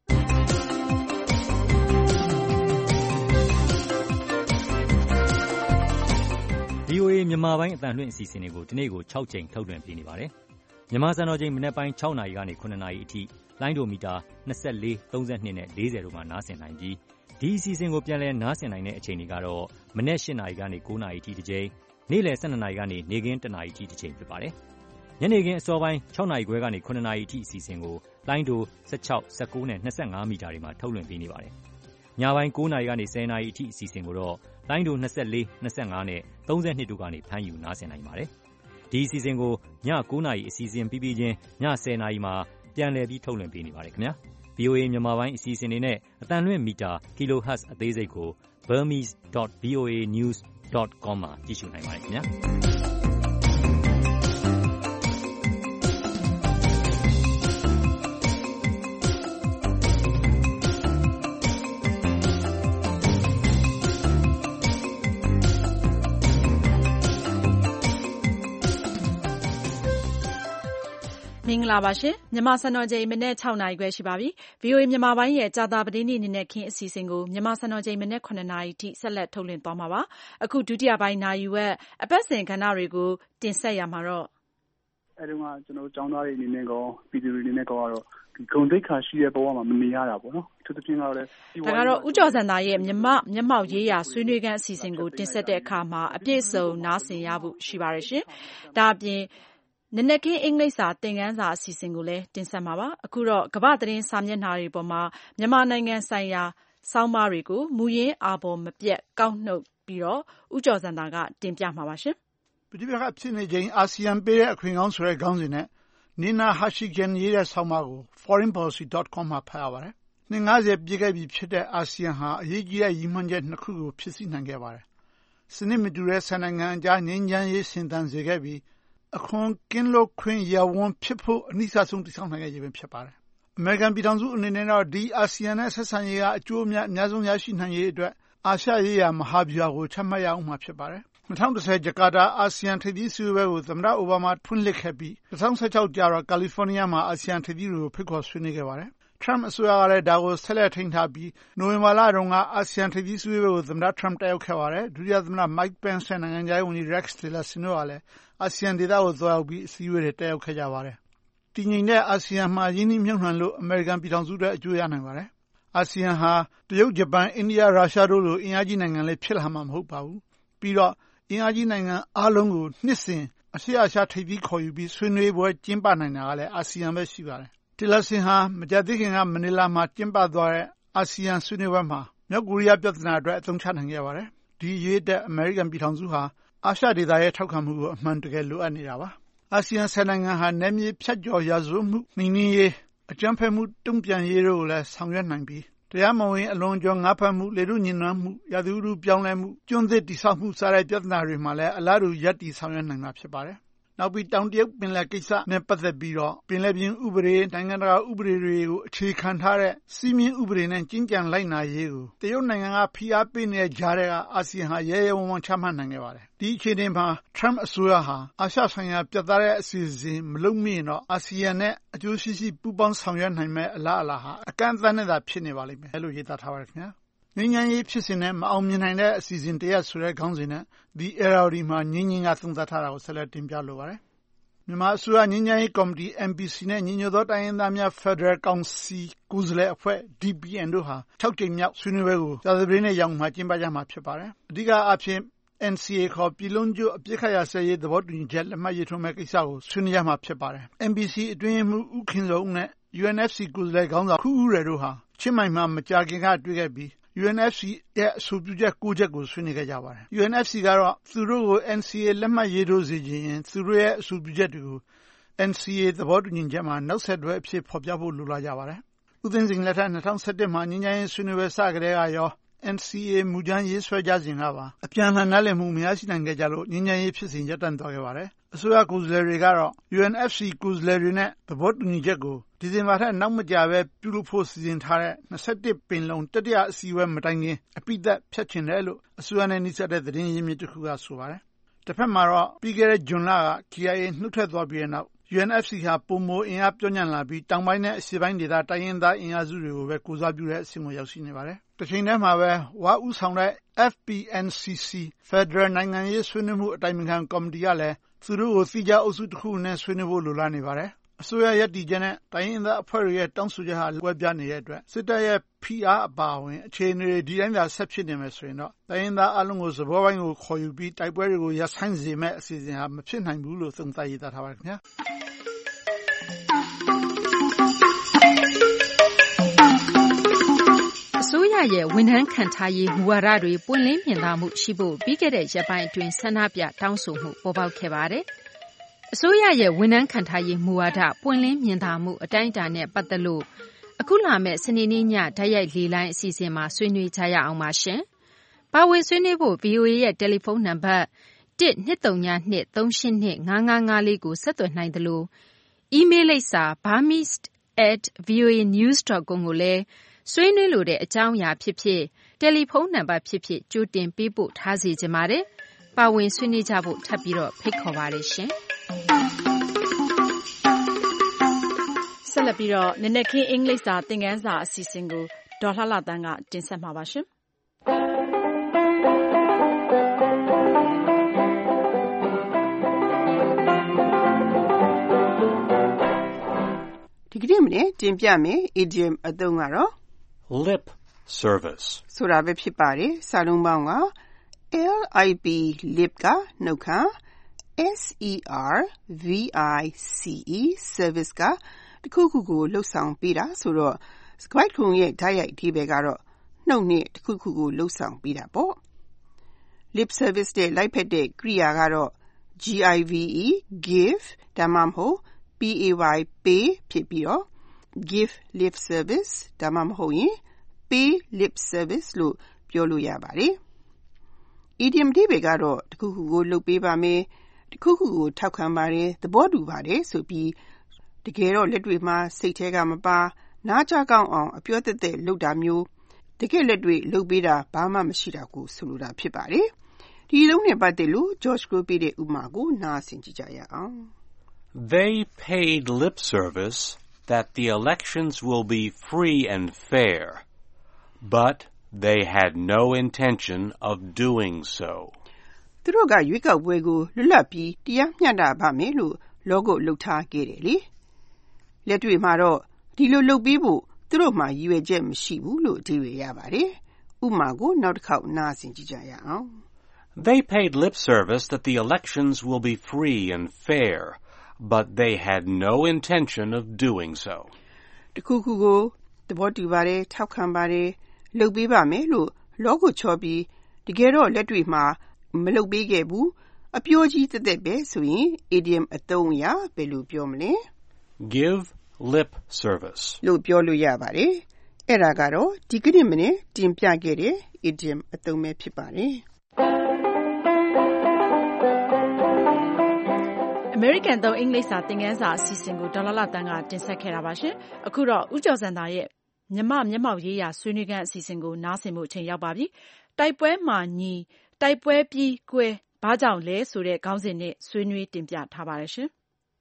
ဗွီအိုအေ မြန်မာပိုင်းအသံလွှင့်အစီအစဉ်တွေကိုဒီနေ့ကို၆ကြိမ်ထုတ်လွှင့်ပေးနေပါတယ်။မြန်မာစံတော်ချိန်မနက်ပိုင်း၆နာရီကနေ၇နာရီအထိလိုင်းဒိုမီတာ၂၄၊၃၂နဲ့၄၀တို့မှာနားဆင်နိုင်ပြီးဒီအစီအစဉ်ကိုပြန်လည်နားဆင်နိုင်တဲ့အချိန်တွေကတော့မနက်၈နာရီကနေ၉နာရီအထိတစ်ကြိမ်နေ့လယ်၁၂နာရီကနေနေ့ခင်း၁နာရီအထိတစ်ကြိမ်ဖြစ်ပါတယ်။ညနေခင်းအစောပိုင်း၆နာရီခွဲကနေ၇နာရီအထိအစီအစဉ်ကိုလိုင်းဒို၁၆၊၁၉နဲ့၂၅မီတာတွေမှာထုတ်လွှင့်ပေးနေပါတယ်။ညပိုင်း၉နာရီကနေ၁၀နာရီအထိအစီအစဉ်ကိုတော့လိုင်းဒို၂၄၊၂၅နဲ့၃၂တို့ကနေဖမ်းယူနားဆင်နိုင်ပါတယ်။ဒီအစီအစဉ်ကိုည၉နာရီအစီအစဉ်ပြီးပြီးချင်းည၁၀နာရီမှာပြန်လည်ပြီးထုတ်လွှင့်ပေးနေပါတယ်ခင်ဗျာ။ဗွီအိုအေ မြန်မာပိုင်းအစီအစဉ်တွေနဲ့အသံလွှင့်မီတာ kilohertz အသေးစိတ်ကို burmese dot voa news dot com မှာကြည့်ရှုနိုင်ပါတယ်ခင်ဗျာ။မင်္ဂလာပါရှင်မြန်မာစံတော်ချိန်မနေ့၆နာရီခွဲရှိပါပြီ ဗွီအိုအေ မြန်မာပိုင်းရဲ့ကြာတာပတေးနေ့နေ့နဲ့ခင်းအစီအစဉ်ကိုမြန်မာစံတော်ချိန်မနေ့ခုနှစ်နာရီထိဆက်လက်ထုတ်လွှင့်သွားမှာပါအခုဒုတိယပိုင်းနာရီဝက်အပတ်စဉ်ကဏ္ဍတွေကိုတင်ဆက်ရမှာတော့အဲတုန်းကကျွန်တော်ကျောင်းသားတွေအနေနဲ့ကောပြည်သူတွေအနေနဲ့ကောကတော့ဒီဂုဏ်သိက္ခာရှိတဲ့ဘဝမှာမနေရတာပေါ့နော်သူတချင်းကတော့လည်းဒါကတော့ဦးကျော်စံသားရဲ့မြမမျက်မှောက်ရေးရာဆွေးနွေးခန်းအစီအစဉ်ကိုတင်ဆက်တဲ့အခါမှာအပြည့်စုံနားဆင်ရဖို့ရှိပါတယ်ရှင်ဒါအပြင်နနက်ခင်းအင်္ဂလိပ်စာသင်ခန်းစာအစီအစဉ်ကိုလည်းတင်ဆက်မှာပါအခုတော့ကမ္ဘာသတင်းစာမျက်နှာတွေပေါ်မှာမြန်မာနိုင်ငံဆိုင်ရာစောင်းပါးတွေကိုမူရင်းအာဘော်မပြတ်ကောက်နှုတ်ပြီးတော့ဦးကျော်စံသားကတင်ပြမှာပါရှင်ပဋိပက္ခဖြစ်နေချိန်အာဆီယံပေးတဲ့အခွင့်အရေးဆိုတဲ့ခေါင်းစဉ်နဲ့နီနာဟာရှိဂန်ရေးတဲ့ဆောင်းပါးကို foreign policy dot com မှာဖတ်ရပါတယ်နှစ်၅၀ပြည့်ခဲ့ပြီဖြစ်တဲ့အာဆီယံဟာအရေးကြီးတဲ့ရည်မှန်းချက်နှစ်ခုကိုဖြစ်စီနိုင်ခဲ့ပါတယ်စနစ်မတူတဲ့ဆန်နိုင်ငံအကြားငြိမ်းချမ်းရေးရှင်သန်စေခဲ့ပြီးအခွန်ကင်းလို့ခွင့်ရဝန်ဖြစ်ဖို့အနည်းဆုံးတည်ဆောက်နိုင်ခဲ့ခြင်းဖြစ်ပါတယ်အမေရိကန်ပြည်ထောင်စုအနေနဲ့တော့ဒီအာဆီယံနဲ့ဆက်ဆံရေးကအကျိုးအမြတ်အများဆုံးရရှိနိုင်ရေးအတွက်အာရှရေးရာမဟာဗျူဟာကိုချမှတ်ရအောင်မှာဖြစ်ပါတယ်၂၀၁၀ဂျကာတာအာဆီယံထိပ်သီးစည်းဝေးပွဲကိုသမ္မတအိုဘားမားဖွင့်လှစ်ခဲ့ပြီး၂၀၁၆ကျတော့ကယ်လီဖိုးနီးယားမှာအာဆီယံထိပ်သီးတွေကိုဖိတ်ခေါ်ဆွေးနွေးခဲ့ပါတယ်ထရမ့်အစိုးရကလည်းဒါကိုဆက်လက်ထိန်းထားပြီးနိုဝင်ဘာလတုန်းကအာဆီယံထိပ်သီးစည်းဝေးပွဲကိုသမ္မတထရမ့်တက်ရောက်ခဲ့ပါတယ်ဒုတိယသမ္မတမိုက်ပန့်စ်နဲ့နိုင်ငံခြားရေးဝန်ကြီး Rex Tillerson တို့ကလည်းအာဆီယံဒေသကိုသွားရောက်ပြီးအစည်းအဝေးတွေတက်ရောက်ခဲ့ကြပါတယ်တည်ငြိမ်တဲ့အာဆီယံမှာရင်းနှီးမြှုပ်နှံလို့အမေရိကန်ပြည်ထောင်စုအတွက်အကျိုးရနိုင်ပါတယ်အာဆီယံဟာတရုတ်ဂျပန်အိန္ဒိယရုရှားတို့လိုအင်အားကြီးနိုင်ငံလေးဖြစ်လာမှာမဟုတ်ပါဘူးပြီးတော့အင်အားကြီးနိုင်ငံအားလုံးကိုနှစ်စဉ်အရှေ့အာရှထိပ်သီးခေါ်ယူပြီးဆွေးနွေးပွဲကျင်းပနိုင်တာကလည်းအာဆီယံပဲရှိပါတယ်တီလာဆင်ဟာမကြာသေးခင်ကမနီလာမှာကျင်းပသွားတဲ့အာဆီယံဆွေးနွေးပွဲမှာမြောက်ကိုရီးယားပြဿနာအတွက်အသုံးချနိုင်ခဲ့ပါတယ်ဒီရေးတဲ့အမေရိကန်ပြည်ထောင်စုဟာအာရှဒေသရဲ့ထောက်ခံမှုကိုအမှန်တကယ်လိုအပ်နေတာပါအာဆီယံဆယ်နိုင်ငံဟာနယ်မြေဖြတ်ကျော်ရာဇဝတ်မှုနှိမ်နင်းရေးအကြမ်းဖက်မှုတုံ့ပြန်ရေးတို့ကိုလည်းဆောင်ရွက်နိုင်ပြီးတရားမဝင်အလွန်ကျော်ငါးဖက်မှုလေထုညစ်နွမ်းမှုရာသီဥတုပြောင်းလဲမှုကျွန်းသစ်တိဆောက်မှုစတဲ့ပြဿနာတွေမှာလည်းအလားတူရပ်တည်ဆောင်ရွက်နိုင်မှာဖြစ်ပါတယ်နောက်ပြီးတောင်တရုတ်ပင်လယ်ကိစ္စနဲ့ပတ်သက်ပြီးတော့ပင်လယ်ပြင်ဥပဒေနိုင်ငံတကာဥပဒေတွေကိုအခြေခံထားတဲ့စီးမြင့်ဥပဒေနဲ့ကျင့်ကြံလိုက်နာရေးကိုတရုတ်နိုင်ငံကဖိအားပေးနေတဲ့ကြားထဲကအာဆီယံဟာရဲရဲဝံ့ဝံ့ချမှတ်နိုင်ခဲ့ပါတယ်ဒီအခြေအနေမှာထရမ့်အစိုးရဟာအာရှဆိုင်ရာပြတ်သားတဲ့အစီအစဉ်မလုပ်မိရင်တော့အာဆီယံနဲ့အကျိုးရှိရှိပူးပေါင်းဆောင်ရွက်နိုင်မဲ့အလားအလာဟာအကန့်အသတ်နဲ့သာဖြစ်နေပါလိမ့်မယ်လို့ရေးသားထားပါတယ်ခင်ဗျာငင်းငင်းရေးဖြစ်စဉ်နဲ့မအောင်မြင်နိုင်တဲ့အစီအစဉ်တရက်ဆိုတဲ့ခေါင်းစဉ်နဲ့ဒီ Era မှာငင်းငင်းကသုံးသပ်ထားတာကိုဆက်လက်တင်ပြလိုပါတယ်မြန်မာအစိုးရငြိမ်းချမ်းရေးကော်မတီ M P C နဲ့ညီညွတ်သောတိုင်းရင်းသားများဖက်ဒရယ်ကောင်စီကိုယ်စားလှယ်အဖွဲ့ D P N တို့ဟာ၆ကြိမ်မြောက်ဆွေးနွေးပွဲကိုကြာသပတေးနေ့ရောက်မှာကျင်းပကြမှာဖြစ်ပါတယ်အဓိကအားဖြင့် N C A ခေါ်ပြည်လုံးကျွတ်အပစ်ခတ်ရပ်စဲရေးသဘောတူညီချက်လက်မှတ်ရေးထိုးမဲ့ကိစ္စကိုဆွေးနွေးရမှာဖြစ်ပါတယ် M P C အတွင်းရေးမှူးဦးခင်စောဦးနဲ့ U N F C ကိုယ်စားလှယ်ခေါင်းဆောင်ခူးဦးရယ်တို့ဟာချင်းမိုင်မှာမကြာခင်ကတွေ့ခဲ့ပြီး U N F C ရဲ့အဆိုပြုချက်၉ချက်ကိုဆွေးနွေးခဲ့ကြပါတယ် U N F C ကတော့သူတို့ကို N C A လက်မှတ်ရေးထိုးစေချင်ရင်သူတို့ရဲ့အဆိုပြုချက်တွေကိုN C A သဘောတူညီချက်မှာနောက်ဆက်တွဲအဖြစ်ဖော်ပြဖို့လိုလားကြပါတယ်။ဦးသိန်းစိန်လက်ထက်၂၀၁၁မှာငြိမ်းချမ်းရေးဆွေးနွေးပွဲစကတည်းကရော N C A မူကြမ်းရေးဆွဲကြစဉ်ကပါအပြန်အလှန်နားလည်မှုမရရှိနိုင်ခဲ့ကြလို့ငြိမ်းချမ်းရေးဖြစ်စဉ်ရပ်တန့်သွားခဲ့ပါတယ်။အစိုးရကိုယ်စားလှယ်တွေကတော့ U N F C ကိုယ်စားလှယ်တွေနဲ့သဘောတူညီချက်ကိုဒီဇင်ဘာထက်နောက်မကြာပဲပြုလုပ်ဖို့စီစဉ်ထားတဲ့၂၁ပင်လုံတတိယအစည်းအဝေးမတိုင်ခင်အပိသက်ဖြတ်ချင်တယ်လို့အစိုးရနဲ့နှိစက်တဲ့သတင်းရင်းမြစ်တစ်ခုကဆိုပါတယ်။တစ်ဖက်မှာတော့ပြီးခဲ့တဲ့ဇွန်လက K I A နှုတ်ထွက်သွားပြီးတဲ့နောက်U N F C ဟာပုံမိုအင်အားပြောညံ့လာပြီးတောင်ပိုင်းနဲ့အရှေ့ပိုင်းဒေသတိုင်းရင်းသားအင်အားစုတွေကိုပဲကိုစားပြုတဲ့အဆင့်ကိုရောက်ရှိနေပါတယ်။တစ်ချိန်တည်းမှာပဲဝါဦးဆောင်တဲ့ F P N C C Federal နိုင်ငံရေးဆွေးနွေးမှုအတိုင်ပင်ခံကော်မတီကလည်းသူတို့ကိုစီကြအုပ်စုတစ်ခုနဲ့ဆွေးနွေးဖို့လိုလားနေပါတယ်။အစိုးရရပ်တည်ချက်နဲ့တိုင်းရင်းသားအဖွဲ့တွေရဲ့တောင်းဆိုချက်ဟာကွဲပြားနေတဲ့အတွက်စစ်တပ်ရဲ့ဖိအားအပါအဝင်အခြေအနေတွေဒီတိုင်းသာဆက်ဖြစ်နေမယ်ဆိုရင်တော့တိုင်းရင်းသားအလုံးကိုစဘောပိုင်းကိုခေါ်ယူပြီးတိုက်ပွဲတွေကိုရပ်ဆိုင်းစေမဲ့အစီအစဉ်ဟာမဖြစ်နိုင်ဘူးလို့သုံးသပ်ရေးသားထားပါတယ်ခင်ဗျာ။အစိုးရရဲ့ဝန်ထမ်းခန့်ထားရေးမူဝါဒတွေပွင့်လင်းမြင်သာမှုရှိဖို့ပြီးခဲ့တဲ့ရက်ပိုင်းအတွင်းဆန္ဒပြတောင်းဆိုမှုပေါ်ပေါက်ခဲ့ပါတယ်။အစိုးရရဲ့ဝန်ထမ်းခန့်ထားရေးမူဝါဒပွင့်လင်းမြင်သာမှုအတိုင်းအတာနဲ့ပတ်သက်လို့အခုလာမယ့်စနေနေ့ညဓာတ်ရိုက်လေလိုင်းအစီအစဉ်မှာဆွေးနွေးကြရအောင်ပါရှင်။ပါဝင်ဆွေးနွေးဖို့ V O A ရဲ့တယ်လီဖုန်းနံပါတ်တစ် ၂၀၂ ၃၈၂ ၅၅၅လေးကိုဆက်သွယ်နိုင်တယ်လို့အီးမေးလ်လိပ်စာ burmese at voa news dot com ကိုလည်းဆွေးနွေးလိုတဲ့အကြောင်းအရာဖြစ်ဖြစ်တယ်လီဖုန်းနံပါတ်ဖြစ်ဖြစ်ကြိုတင်ပေးပို့ထားစေချင်ပါတယ်။ပါဝင်ဆွေးနွေးကြဖို့ထပ်ပြီးတော့ဖိတ်ခေါ်ပါတယ်ရှင်။လက်ပြီးတော့နည်းနည်းခင်းအင်္ဂလိပ်စာသင်ခန်းစာအစီအစဉ်ကိုဒေါ်လှလှသန်းကတင်ဆက်မှာပါရှင်ဒီကနေ့မနေ့တင်ပြမယ် idiom အသုံးကတော့ lip service ဆိုတာပဲဖြစ်ပါတယ်စာလုံးပေါင်းက lip lip ကနှုတ်ခမ်း service service ကတခုခုကိုလှုပ်ဆောင်ပေးတာဆိုတော့စကားခုံရဲ့ဓာတ်ရိုက်အဓိပ္ပာယ်ကတော့နှုတ်နဲ့တခုခုကိုလှုပ်ဆောင်ပေးတာပေါ့ lip service တဲ့လိုက်ဖက်တဲ့ကရိယာကတော့ give give ဒါမှမဟုတ် pay pay ဖြစ်ပြီးတော့ give lip service ဒါမှမဟုတ်ရင် pay lip service လို့ပြောလို့ရပါတယ် idiom ဒီပဲကတော့တခုခုကိုလုပ်ပေးပါမယ်တခုခုကိုထောက်ခံပါတယ်သဘောတူပါတယ်ဆိုပြီးတကယ်တော့လက်တွေမှာစိတ်ထဲကမပါနားကြကောင်းအောင်အပြောသက်သက်လုပ်တာမျိုးတကယ်လက်တွေလုပ်ပေးတာဘာမှမရှိတာကိုဆိုလိုတာဖြစ်ပါတယ်ဒီလုံးနဲ့ပတ်သက်လို့ George ကိုပြတဲ့ဥပမာကိုနားဆင်ကြည့်ကြရအောင် They paid lip service that the elections will be free and fair, but they had no intention of doing so. သူတို့ကရွေးကောက်ပွဲကိုလွတ်လပ်ပြီးတရားမျှတပါမယ်လို့လောကလှုပ်ထားခဲ့တယ်လေလက်တွေမှာတော့ဒီလိုလုပ်ပေးဖို့သူတို့မှရည်ရွယ်ချက်မရှိဘူးလို့အဓိပ္ပာယ်ရပါတယ်ဥပမာကိုနောက်တစ်ခေါက်နားဆင်ကြည့်ကြရအောင် They paid lip service that the elections will be free and fair, but they had no intention of doing so. တခုခုကိုသဘောတူပါတယ်ထောက်ခံပါတယ်လုပ်ပေးပါမယ်လို့လောကချောပြီးတကယ်တော့လက်တွေမှာမလုပ်ပေးခဲ့ဘူးအပြောကြီးတက်တက်ပဲဆိုရင် idiom အသုံးအရဘယ်လိုပြောမလဲ Give lip service လို့ပြောလို့ရပါတယ်အဲ့ဒါကတော့ဒီကနေ့မနေ့တင်ပြခဲ့တဲ့ idiom အသုံးပဲဖြစ်ပါတယ်အမေရိကန်သုံးအင်္ဂလိပ်စာသင်ခန်းစာအစီအစဉ်ကိုဒေါ်လာလာတန်းကတင်ဆက်ခဲ့တာပါရှင်အခုတော့ဦးကျော်စံသာရဲ့မြမမျက်မှောက်ရေးရာဆွေးနွေးခန်းအစီအစဉ်ကိုနားဆင်မှုအချိန်ရောက်ပါပြီတိုက်ပွဲမှာညီတိုက်ပွဲပြီးကွဲဘာကြောင့်လဲဆိုတဲ့ခေါင်းစဉ်နဲ့ဆွေးနွေးတင်ပြထားပါတယ်ရှင်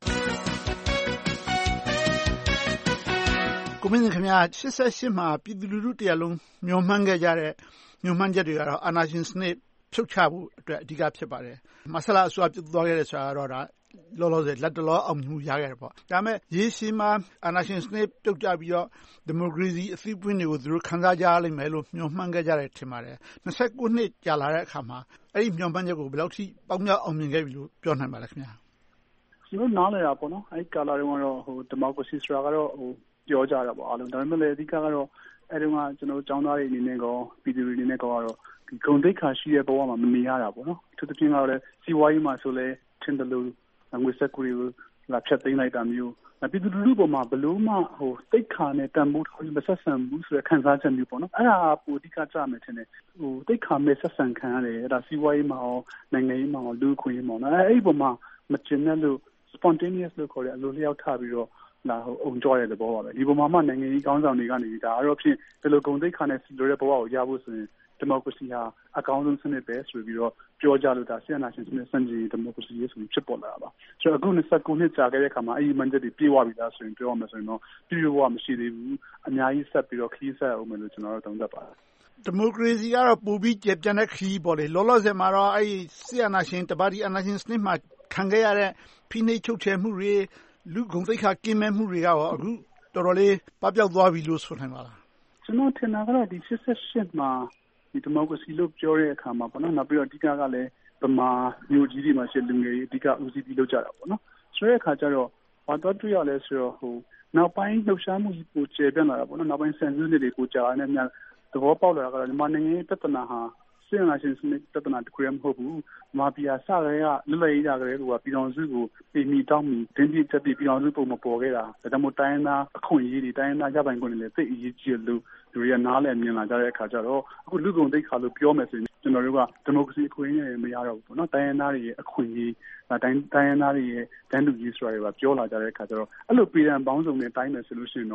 ကိုမင်းခင်ဗျာရှစ်ဆယ့်ရှစ်မှာပြည်သူလူထုတရားလုံးမျှော်မှန်းခဲ့ကြတဲ့မျှော်မှန်းချက်တွေကတော့အာဏာရှင်စနစ်ဖြုတ်ချဖို့အတွက်အဓိကဖြစ်ပါတယ်မဆလာအစိုးရပြုတ်သွားခဲ့တဲ့ဆိုတာကတော့ဒါလောလောဆယ်လက်တလောအောင်မှုရခဲ့တယ်ပေါ့ဒါပေမဲ့ရေရှည်မှာအာဏာရှင်စနစ်ပြုတ်ကျပြီးတော့ဒီမိုကရေစီအသီးပွင့်တွေကိုသူတို့ခံစားကြလိမ့်မယ်လို့မျှော်မှန်းခဲ့ကြတယ်ထင်ပါတယ်နှစ်ဆယ့်ကိုနှစ်ကြာလာတဲ့အခါမှာအဲ့ဒီမျှော်မှန်းချက်ကိုဘယ်လောက်ထိပေါက်မြောက်အောင်မြင်ခဲ့ပြီလို့ပြောနိုင်ပါလဲခင်ဗျာကျွန်တော်နားလည်တာပေါ့နော်အဲ့ဒီကာလာတုန်းကတော့ဟိုဒီမိုကရေစီဆိုတာကတော့ဟိုပြောကြတာပေါ့အားလုံးဒါပေမဲ့လည်းအဓိကကတော့အဲ့ဒီမှာကျွန်တော်ကျောင်းသားတွေအနေနဲ့ကောပြည်သူတွေအနေနဲ့ကောကတော့ဒီဂုဏ်သိက္ခာရှိတဲ့ဘဝမှာမနေရတာပေါ့နော်သူတို့ပြင်ကတော့လည်းစီဝါရေးမှာဆိုလဲထင်တယ်လို့ငွေစက်ကူတွေကိုလာဖြတ်သိမ်းလိုက်တာမျိုးပြည်သူလူထုပေါ်မှာဘလို့မှဟိုသိက္ခာနဲ့တန်ဖိုးထားပြီးမဆက်ဆံဘူးဆိုတဲ့ခံစားချက်မျိုးပေါ့နော်အဲ့ဒါပိုအဓိကကြမယ်ထင်တယ်ဟိုသိက္ခာမဲ့ဆက်ဆံခံရတယ်အဲ့ဒါစီဝါရေးမှာရောနိုင်ငံရေးမှာရောလူခွင့်ရေးမှာရောအဲ့ဒီပေါ်မှာမကျင်တဲ့လို့ spontaneous လို့ခေါ်တဲ့အလိုလျောက်ထားပြီးတော့လာဟိုအုံကြွရတဲ့ဘောပါပဲဒီပေါ်မှာမှနိုင်ငံရေးကောင်းဆောင်တွေကနေဒါတော့ဖြစ်ဒီလိုဂုဏ်သိက္ခာနဲ့စီလိုတဲ့ဘဝကိုရဖို့ဆိုရင်ဒီမိုကရေစီဟာအကောင်းဆုံးစနစ်ပဲဆိုပြီးတော့ပြောကြလို့ဒါဆီယနာရှင်စနစ်စံကြီးဒီမိုကရေစီရေးဆိုပြီးဖြစ်ပေါ်လာတာပါဆိုတော့အခုနှစ်ဆက်ကိုနှစ်ကြာခဲ့တဲ့အခါမှာအဲ့ဒီမန်ချက်တွေပြေဝပြီလားဆိုရင်ပြောရမယ်ဆိုရင်တော့ပြည့်ဝမရှိသေးဘူးအများကြီးဆက်ပြီးတော့ခီးဆက်အောင်မယ်လို့ကျွန်တော်တို့သုံးသပ်ပါတယ်ဒီမိုကရေစီကတော့ပိုပြီးကျပြန့်တဲ့ခီးပေါ့လေလောလောဆယ်မှာတော့အဲ့ဒီဆီယနာရှင်တပါးဒီအနာရှင်စနစ်မှာခံခဲ့ရတဲ့ဖိနှိပ်ချုပ်ချယ်မှုတွေလူဂုဏ်သိက္ခာကင်းမဲ့မှုတွေကရောအခုတော်တော်လေးပပျောက်သွားပြီလို့ဆိုနိုင်ပါလားကျွန်တော်ထင်တာကတော့ဒီရှစ်ဆယ့်ရှစ်မှာဒီဒီမိုကရေစီလို့ပြောတဲ့အခါမှာပေါ့နော်နောက်ပြီးတော့အဓိကကလည်းဗမာမျိုးကြီးတွေမှာရှိလူငယ်တွေအဓိကဦးစီးပြီးလုပ်ကြတာပေါ့နော်ဆိုတဲ့အခါကျတော့ဘာတော့တွေ့ရလဲဆိုတော့ဟိုနောက်ပိုင်းလှုပ်ရှားမှုကြီးပိုကျယ်ပြန့်လာတာပေါ့နော်နောက်ပိုင်းဆန်ဆင်းတွေပိုကြာနေများသဘောပေါက်လာတာကတော့မြန်မာနိုင်ငံရဲ့ပြဿနာဟာဆီယနာရှင်စနစ်ပြဿနာတခုရမဟုတ်ဘူးမာပီယာစရဲကလွတ်လပ်ရေးကြကြတဲ့ဟိုကပြည်တော်စုကိုပြည်မီတောင်းမီတင်းပြချက်ပြည်တော်စုပုံမပေါ်ခဲ့တာဒါကြောင့်မို့တိုင်းသားအခွင့်အရေးတွေတိုင်းသားရပိုင်ခွင့်တွေလည်းသိအရေးကြီးလို့လူတွေကနားလည်မြင်လာကြတဲ့အခါကျတော့အခုလူကုန်သိက္ခာလို့ပြောမယ်ဆိုရင်ကျွန်တော်တို့ကဒီမိုကရေစီအခွင့်အရေးတွေမရတော့ဘူးပေါ့နော်တိုင်းသားတွေရဲ့အခွင့်အရေးတိုင်းတိုင်းသားတွေရဲ့တန်းတူရေးဆိုတာတွေကပြောလာကြတဲ့အခါကျတော့အဲ့လိုပြည်ထောင်ပေါင်းစုံနဲ့တိုင်းမယ်ဆိုလို့ရှိရင်တော့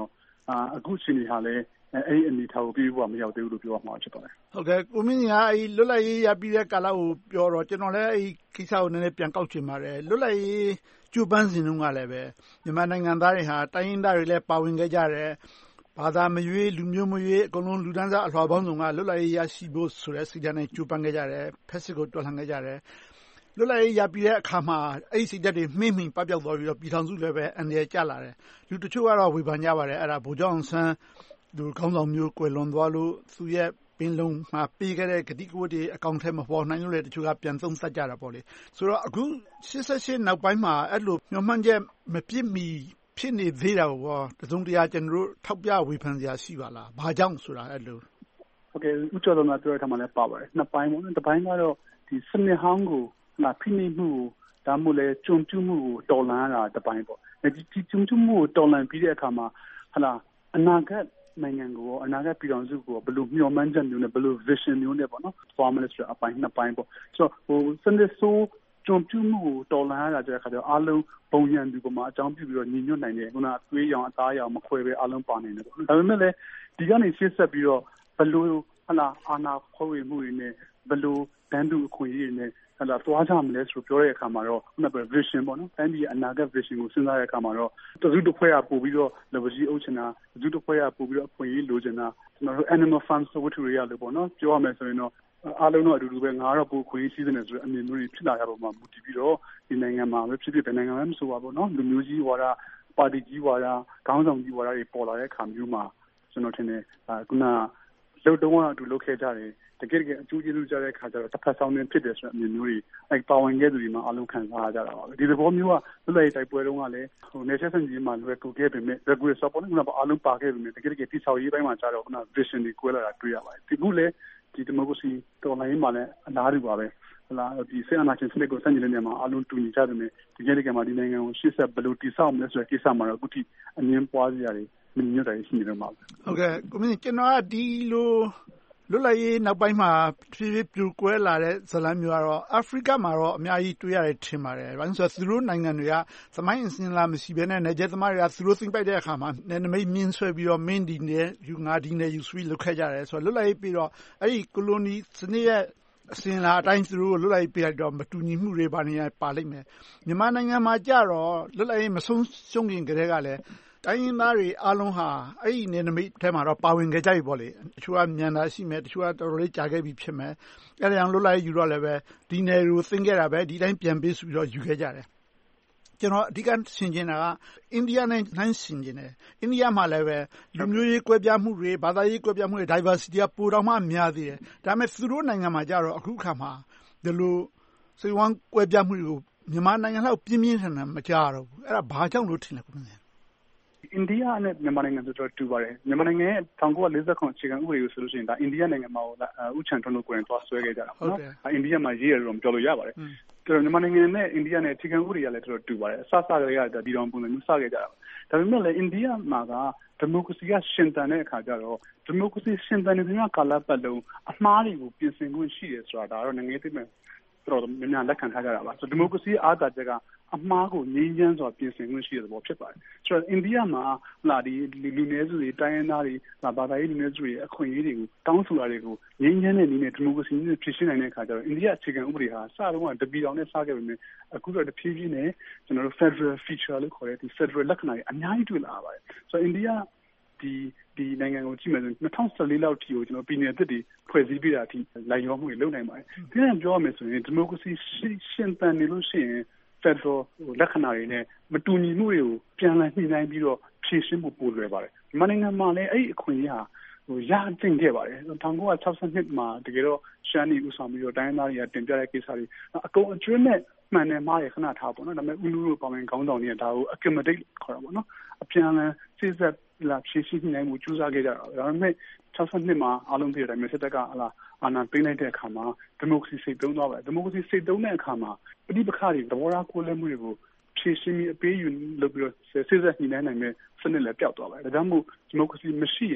အခုအချိန်ဟာလည်းအဲ့ဒီအနေထားကိုပြီးဖို့မရောက်သေးဘူးလို့ပြောမှာဖြစ်ပါတယ်။ဟုတ်ကဲ့ကိုမင်းကြီးကအဲ့လွတ်လပ်ရေးရပြီးတဲ့ကာလကိုပြောတော့ကျွန်တော်လည်းအဲ့ကိစ္စကိုနည်းနည်းပြန်ကောက်ချင်ပါတယ်။လွတ်လပ်ရေးကျူပန်းစဉ်တုန်းကလည်းပဲမြန်မာနိုင်ငံသားတွေဟာတိုင်းရင်းသားတွေလည်းပါဝင်ခဲ့ကြတယ်။ဘာသာမရွေးလူမျိုးမရွေးအကုန်လုံးလူဒန်းစားအလွှာပေါင်းစုံကလွတ်လပ်ရေးရရှိဖို့ဆိုတဲ့စိတ်ဓာတ်နဲ့ကျူပန်းခဲ့ကြတယ်။ဖက်စစ်ကိုတော်လှန်ခဲ့ကြတယ်။လွတ်လပ်ရေးရပြီးတဲ့အခါမှာအဲ့ဒီစိတ်ဓာတ်တွေမှိမ့်မှိန်ပပျောက်သွားပြီးတော့ပြည်ထောင်စုလည်းပဲအန္တရာယ်ကျလာတယ်။လူတချို့ကတော့ဝေဖန်ကြပါတယ်အဲ့ဒါဗိုလ်ချုပ်အောင်ဆန်းသူခေါင်းဆောင်မျိုးကွယ်လွန်သွားလို့သူရဲ့ပင်လုံမှာပေးခဲ့တဲ့ဂတိကဝတ်တွေအကောင့်ထဲမပေါ်နိုင်လို့လေတချို့ကပြန်သုံးသပ်ကြတာပေါ့လေဆိုတော့အခုရှစ်ဆယ့်ရှစ်နောက်ပိုင်းမှာအဲ့လိုမျှော်မှန်းချက်မပြည့်မီဖြစ်နေသေးတာကိုတစုံတရာကျွန်တော်တို့ထောက်ပြဝေဖန်စရာရှိပါလားဘာကြောင့်ဆိုတာအဲ့လိုဟုတ်ကဲ့ဥကျော်တော်ကပြောတဲ့ထမှာလည်းပါပါတယ်နှစ်ပိုင်းပေါ့တစ်ပိုင်းကတော့ဒီစနစ်ဟောင်းကိုငါဖိနှိပ်မှုဒါမှမဟုတ်လေကြုံကျူးမှုကိုတော်လှန်ရတာတစ်ပိုင်းပေါ့ဒီကြုံကျူးမှုကိုတော်လှန်ပြီးတဲ့အခါမှာဟလာအနာဂတ်နိုင်ငံကိုအနာဂတ်ပြည်တော်စုကိုဘယ်လိုမျှော်မှန်းချက်မျိုးနဲ့ဘယ်လို vision မျိုးနဲ့ပေါ့နော် formalism အပိုင်းနှစ်ပိုင်းပေါ့ဆိုတော့ဟိုစနစ်ဆိုးကြုံကျူးမှုကိုတော်လှန်ရတာကြတဲ့အခါကျတော့အားလုံးပုံရံသူပေါ်မှာအကြောင်းပြုပြီးတော့ညီညွတ်နိုင်တယ်ခုနအသွေးရောင်အသားရောင်မခွဲပဲအားလုံးပါနေတယ်ပေါ့ဒါပေမဲ့လည်းဒီကနေရှေ့ဆက်ပြီးတော့ဘယ်လိုဟလာအာနာခွဲဝေမှုတွေနဲ့ဘယ်လိုတန်းတူအခွင့်အရေးတွေနဲ့ဟလာသွားကြမလဲဆိုပြောတဲ့အခါမှာတော့ခုနက vision ပေါ့နော်တိုင်းပြည်အနာဂတ် vision ကိုစဉ်းစားတဲ့အခါမှာတော့တစုတစ်ဖွဲ့ကပို့ပြီးတော့ level ကြီးအုပ်ချင်တာတစုတစ်ဖွဲ့ကပို့ပြီးတော့အခွင့်အရေးလိုချင်တာကျွန်တော်တို့ animal farm ဆိုဝတ္ထုတွေရလို့ပေါ့နော်ပြောရမယ်ဆိုရင်တော့အားလုံးတော့အတူတူပဲငါတော့ပို့ခွင့်ရှိတဲ့ဆိုတဲ့အမြင်မျိုးတွေဖြစ်လာရတော့မှမူတည်ပြီးတော့ဒီနိုင်ငံမှာပဲဖြစ်ဖြစ်တဲ့နိုင်ငံမှာမဆိုပါဘူးနော်လူမျိုးကြီးဝါဒပါတီကြီးဝါဒခေါင်းဆောင်ကြီးဝါဒတွေပေါ်လာတဲ့အခါမျိုးမှာကျွန်တော်ထင်တယ်ခုနလုံတုံးကအတူလုပ်ခဲ့ကြတယ်တကယ်တကယ်အကျိုးကျေးဇူးကြတဲ့အခါကျတော့တစ်ဖက်ဆောင်နေဖြစ်တယ်ဆိုတဲ့အမြင်မျိုးတွေအဲပါဝင်ခဲ့သူတွေမှာအလုံးခံစားကြတာပါပဲဒီသဘောမျိုးကလွတ်လပ်ရေးတိုက်ပွဲတုန်းကလည်းဟိုနေချက်ဆန်ကြီးမှာလွယ်ကူခဲ့ပေမဲ့ regular support ကအလုံးပါခဲ့ပေမဲ့တကယ်တကယ်တိဆောက်ရေးပိုင်းမှာကျတော့ခုန vision တွေကွဲလာတာတွေ့ရပါတယ်ဒီခုလည်းဒီ democracy တော်လှန်ရေးမှာလည်းအလားတူပါပဲဟလာဒီဆေးအာဏာရှင်စနစ်ကိုဆန့်ကျင်တဲ့နေရာမှာအလုံးတူညီကြတယ်နဲ့တကယ်တကယ်မှာဒီနိုင်ငံကိုရှေ့ဆက်ဘယ်လိုတည်ဆောက်မလဲဆိုတဲ့ကိစ္စမှာတော့အခုထိအမြင်ပွားစရာတွေမြင်ညွတ်တယ်ရှိနေတော့မှာဟုတ်ကဲ့ကိုမင်းကျွန်တော်ကဒီလိုလွတ်လပ်ရေးနောက်ပိုင်းမှာဖြည်းဖြည်းပြိုကွဲလာတဲ့ဇလံမျိုးကတော့အာဖရိကမှာတော့အများကြီးတွေ့ရတယ်ထင်ပါတယ်။ဘာလို့ဆိုတော့သူတို့နိုင်ငံတွေကသမိုင်းအစဉ်အလာမရှိဘဲနဲ့နေကျသမားတွေကသူတို့သိမ့်ပိုက်တဲ့အခါမှာနယ်နိမိတ်မြင်းဆွဲပြီးတော့မင်းဒီနဲ့ယူငါဒီနဲ့ယူဆွေးလုပ်ခဲ့ကြတယ်ဆိုတော့လွတ်လပ်ရေးပြီးတော့အဲ့ဒီကိုလိုနီစနစ်ရဲ့အစဉ်အလာအတိုင်းသူတို့လွတ်လပ်ရေးပြီးတော့မတူညီမှုတွေပါနေပါလိမ့်မယ်။မြန်မာနိုင်ငံမှာကြတော့လွတ်လပ်ရေးမဆုံးရှုံးခင်ကတည်းကလည်းတိုင်းရင်းသားတွေအားလုံးဟာအဲ့ဒီနယ်နိမိတ်ထဲမှာတော့ပါဝင်ခဲ့ကြပြီပေါ့လေတချို့ကမြန်တာရှိမယ်တချို့ကတော်တော်လေးကြာခဲ့ပြီဖြစ်မယ်အဲ့ဒါကြောင့်လွတ်လပ်ရေးယူတော့လည်းပဲဒီနယ်ကိုသိမ်းခဲ့တာပဲဒီတိုင်းပြန်ပေးပြီးတော့ယူခဲ့ကြတယ်ကျွန်တော်အဓိကရှင်းချင်တာကအိန္ဒိယနဲ့နှိုင်းယှဉ်ချင်တယ်အိန္ဒိယမှာလည်းပဲလူမျိုးရေးကွဲပြားမှုတွေဘာသာရေးကွဲပြားမှုတွေ diversity ကပိုတော့မှများသေးတယ်ဒါပေမဲ့သူတို့နိုင်ငံမှာကြတော့အခုခါမှာဒီလိုစိတ်ဝမ်းကွဲပြားမှုတွေကိုမြန်မာနိုင်ငံလောက်ပြင်းပြင်းထန်ထန်မကြတော့ဘူးအဲ့ဒါဘာကြောင့်လို့ထင်လဲကိုမင်းအိန္ဒိယနဲ့မြန်မာနိုင်ငံဆိုတော့တူပါတယ်မြန်မာနိုင်ငံရဲ့၁၉၄၇အခြေခံဥပဒေကိုဆိုလို့ရှိရင်ဒါအိန္ဒိယနိုင်ငံမှာဥချန်ထွန်းတို့ကိုယ်တိုင်သွားဆွဲခဲ့ကြတာပေါ့နော်အိန္ဒိယမှာရေးရတယ်လို့ပြောလို့ရပါတယ်ဒါမြန်မာနိုင်ငံနဲ့အိန္ဒိယနဲ့အခြေခံဥပဒေကလည်းတော်တော်တူပါတယ်အစစကလေးကဒီတော်ပုံစံမျိုးစခဲ့ကြတာဒါပေမဲ့လည်းအိန္ဒိယမှာကဒီမိုကရေစီကရှင်သန်တဲ့အခါကျတော့ဒီမိုကရေစီရှင်သန်နေတဲ့ကာလပတ်လုံးအမှားတွေကိုပြင်ဆင်ခွင့်ရှိတယ်ဆိုတာဒါတော့နိုင်ငံရေးသိမဲ့တော်တော်များများလက်ခံထားကြတာပါဆိုဒီမိုကရေစီအားသာချက်ကအမှားကိုငြိမ်းချမ်းစွာပြင်ဆင်ခွင့်ရှိတဲ့သဘောဖြစ်ပါတယ်ဆိုတော့အိန္ဒိယမှာလာဒီလူနည်းစုတွေတိုင်းရင်းသားတွေဘာသာရေးလူနည်းစုတွေအခွင့်အရေးတွေကိုတောင်းဆိုတာတွေကိုငြိမ်းချမ်းတဲ့နည်းနဲ့ဒီမိုကရေစီနဲ့ဖြစ်ရှင်းနိုင်တဲ့အခါကျတော့အိန္ဒိယအခြေခံဥပဒေဟာစတော့ကတပီတောင်နဲ့စခဲ့ပေမဲ့အခုတော့တဖြည်းဖြည်းနဲ့ကျွန်တော်တို့ Federal feature လို့ခေါ်တဲ့ဒီ Federal လက္ခဏာတွေအများကြီးတွေ့လာပါတယ်ဆိုတော့အိန္ဒိယဒီဒီနိုင်ငံကိုကြည့်မယ်ဆိုရင်၂၀၁၄လောက်ထိကိုကျွန်တော်ပြည်နယ်အသစ်တွေဖွဲ့စည်းပြီးတာအထိလိုက်ရောမှုတွေလုပ်နိုင်ပါတယ်ဒီနေ့ပြောရမယ်ဆိုရင်ဒီမိုကရေစီရှင်သန်နေလို့ရှိရင်Federal လက္ခဏာတွေနဲ့မတူညီမှုတွေကိုပြန်လည်ညှိနှိုင်းပြီးတော့ဖြေရှင်းဖို့ပိုလွယ်ပါတယ်မြန်မာနိုင်ငံမှာလည်းအဲ့ဒီအခွင့်အရေးဟာဟိုရတင်ခဲ့ပါတယ်၁၉၆၂မှာတကယ်တော့ရှမ်းပြည်ဦးဆောင်ပြီးတော့တိုင်းသားတွေကတင်ပြတဲ့ကိစ္စတွေအကုန်အကျွမ်းနဲ့မှန်တယ်မှားရခဏထားပေါ့နော်ဒါပေမဲ့ဦးလူတို့ပါဝင်ခေါင်းဆောင်တွေကဒါကို accommodate ခေါ်တာပေါ့နော်အပြန်လည်စိစက်လာဖြေရှင်းနိုင်မှုကြိုးစားခဲ့ကြတာဒါပေမဲ့၆၂မှာအားလုံးပြည့်တယ်မြေစစ်တပ်ကဟလာအာဏာသိမ်းလိုက်တဲ့အခါမှာဒီမိုကရေစီစိတ်သုံးသွားပါတယ်ဒီမိုကရေစီစိတ်သုံးတဲ့အခါမှာပဋိပက္ခတွေသဘောထားကိုယ်လက်မှုတွေကိုဖြေရှင်းပြီးအပေးယူလုပ်ပြီးတော့စိစက်ညှိနှိုင်းနိုင်မဲ့စနစ်လည်းပျောက်သွားပါတယ်ဒါကြောင့်မို့ဒီမိုကရေစီမရှိရင်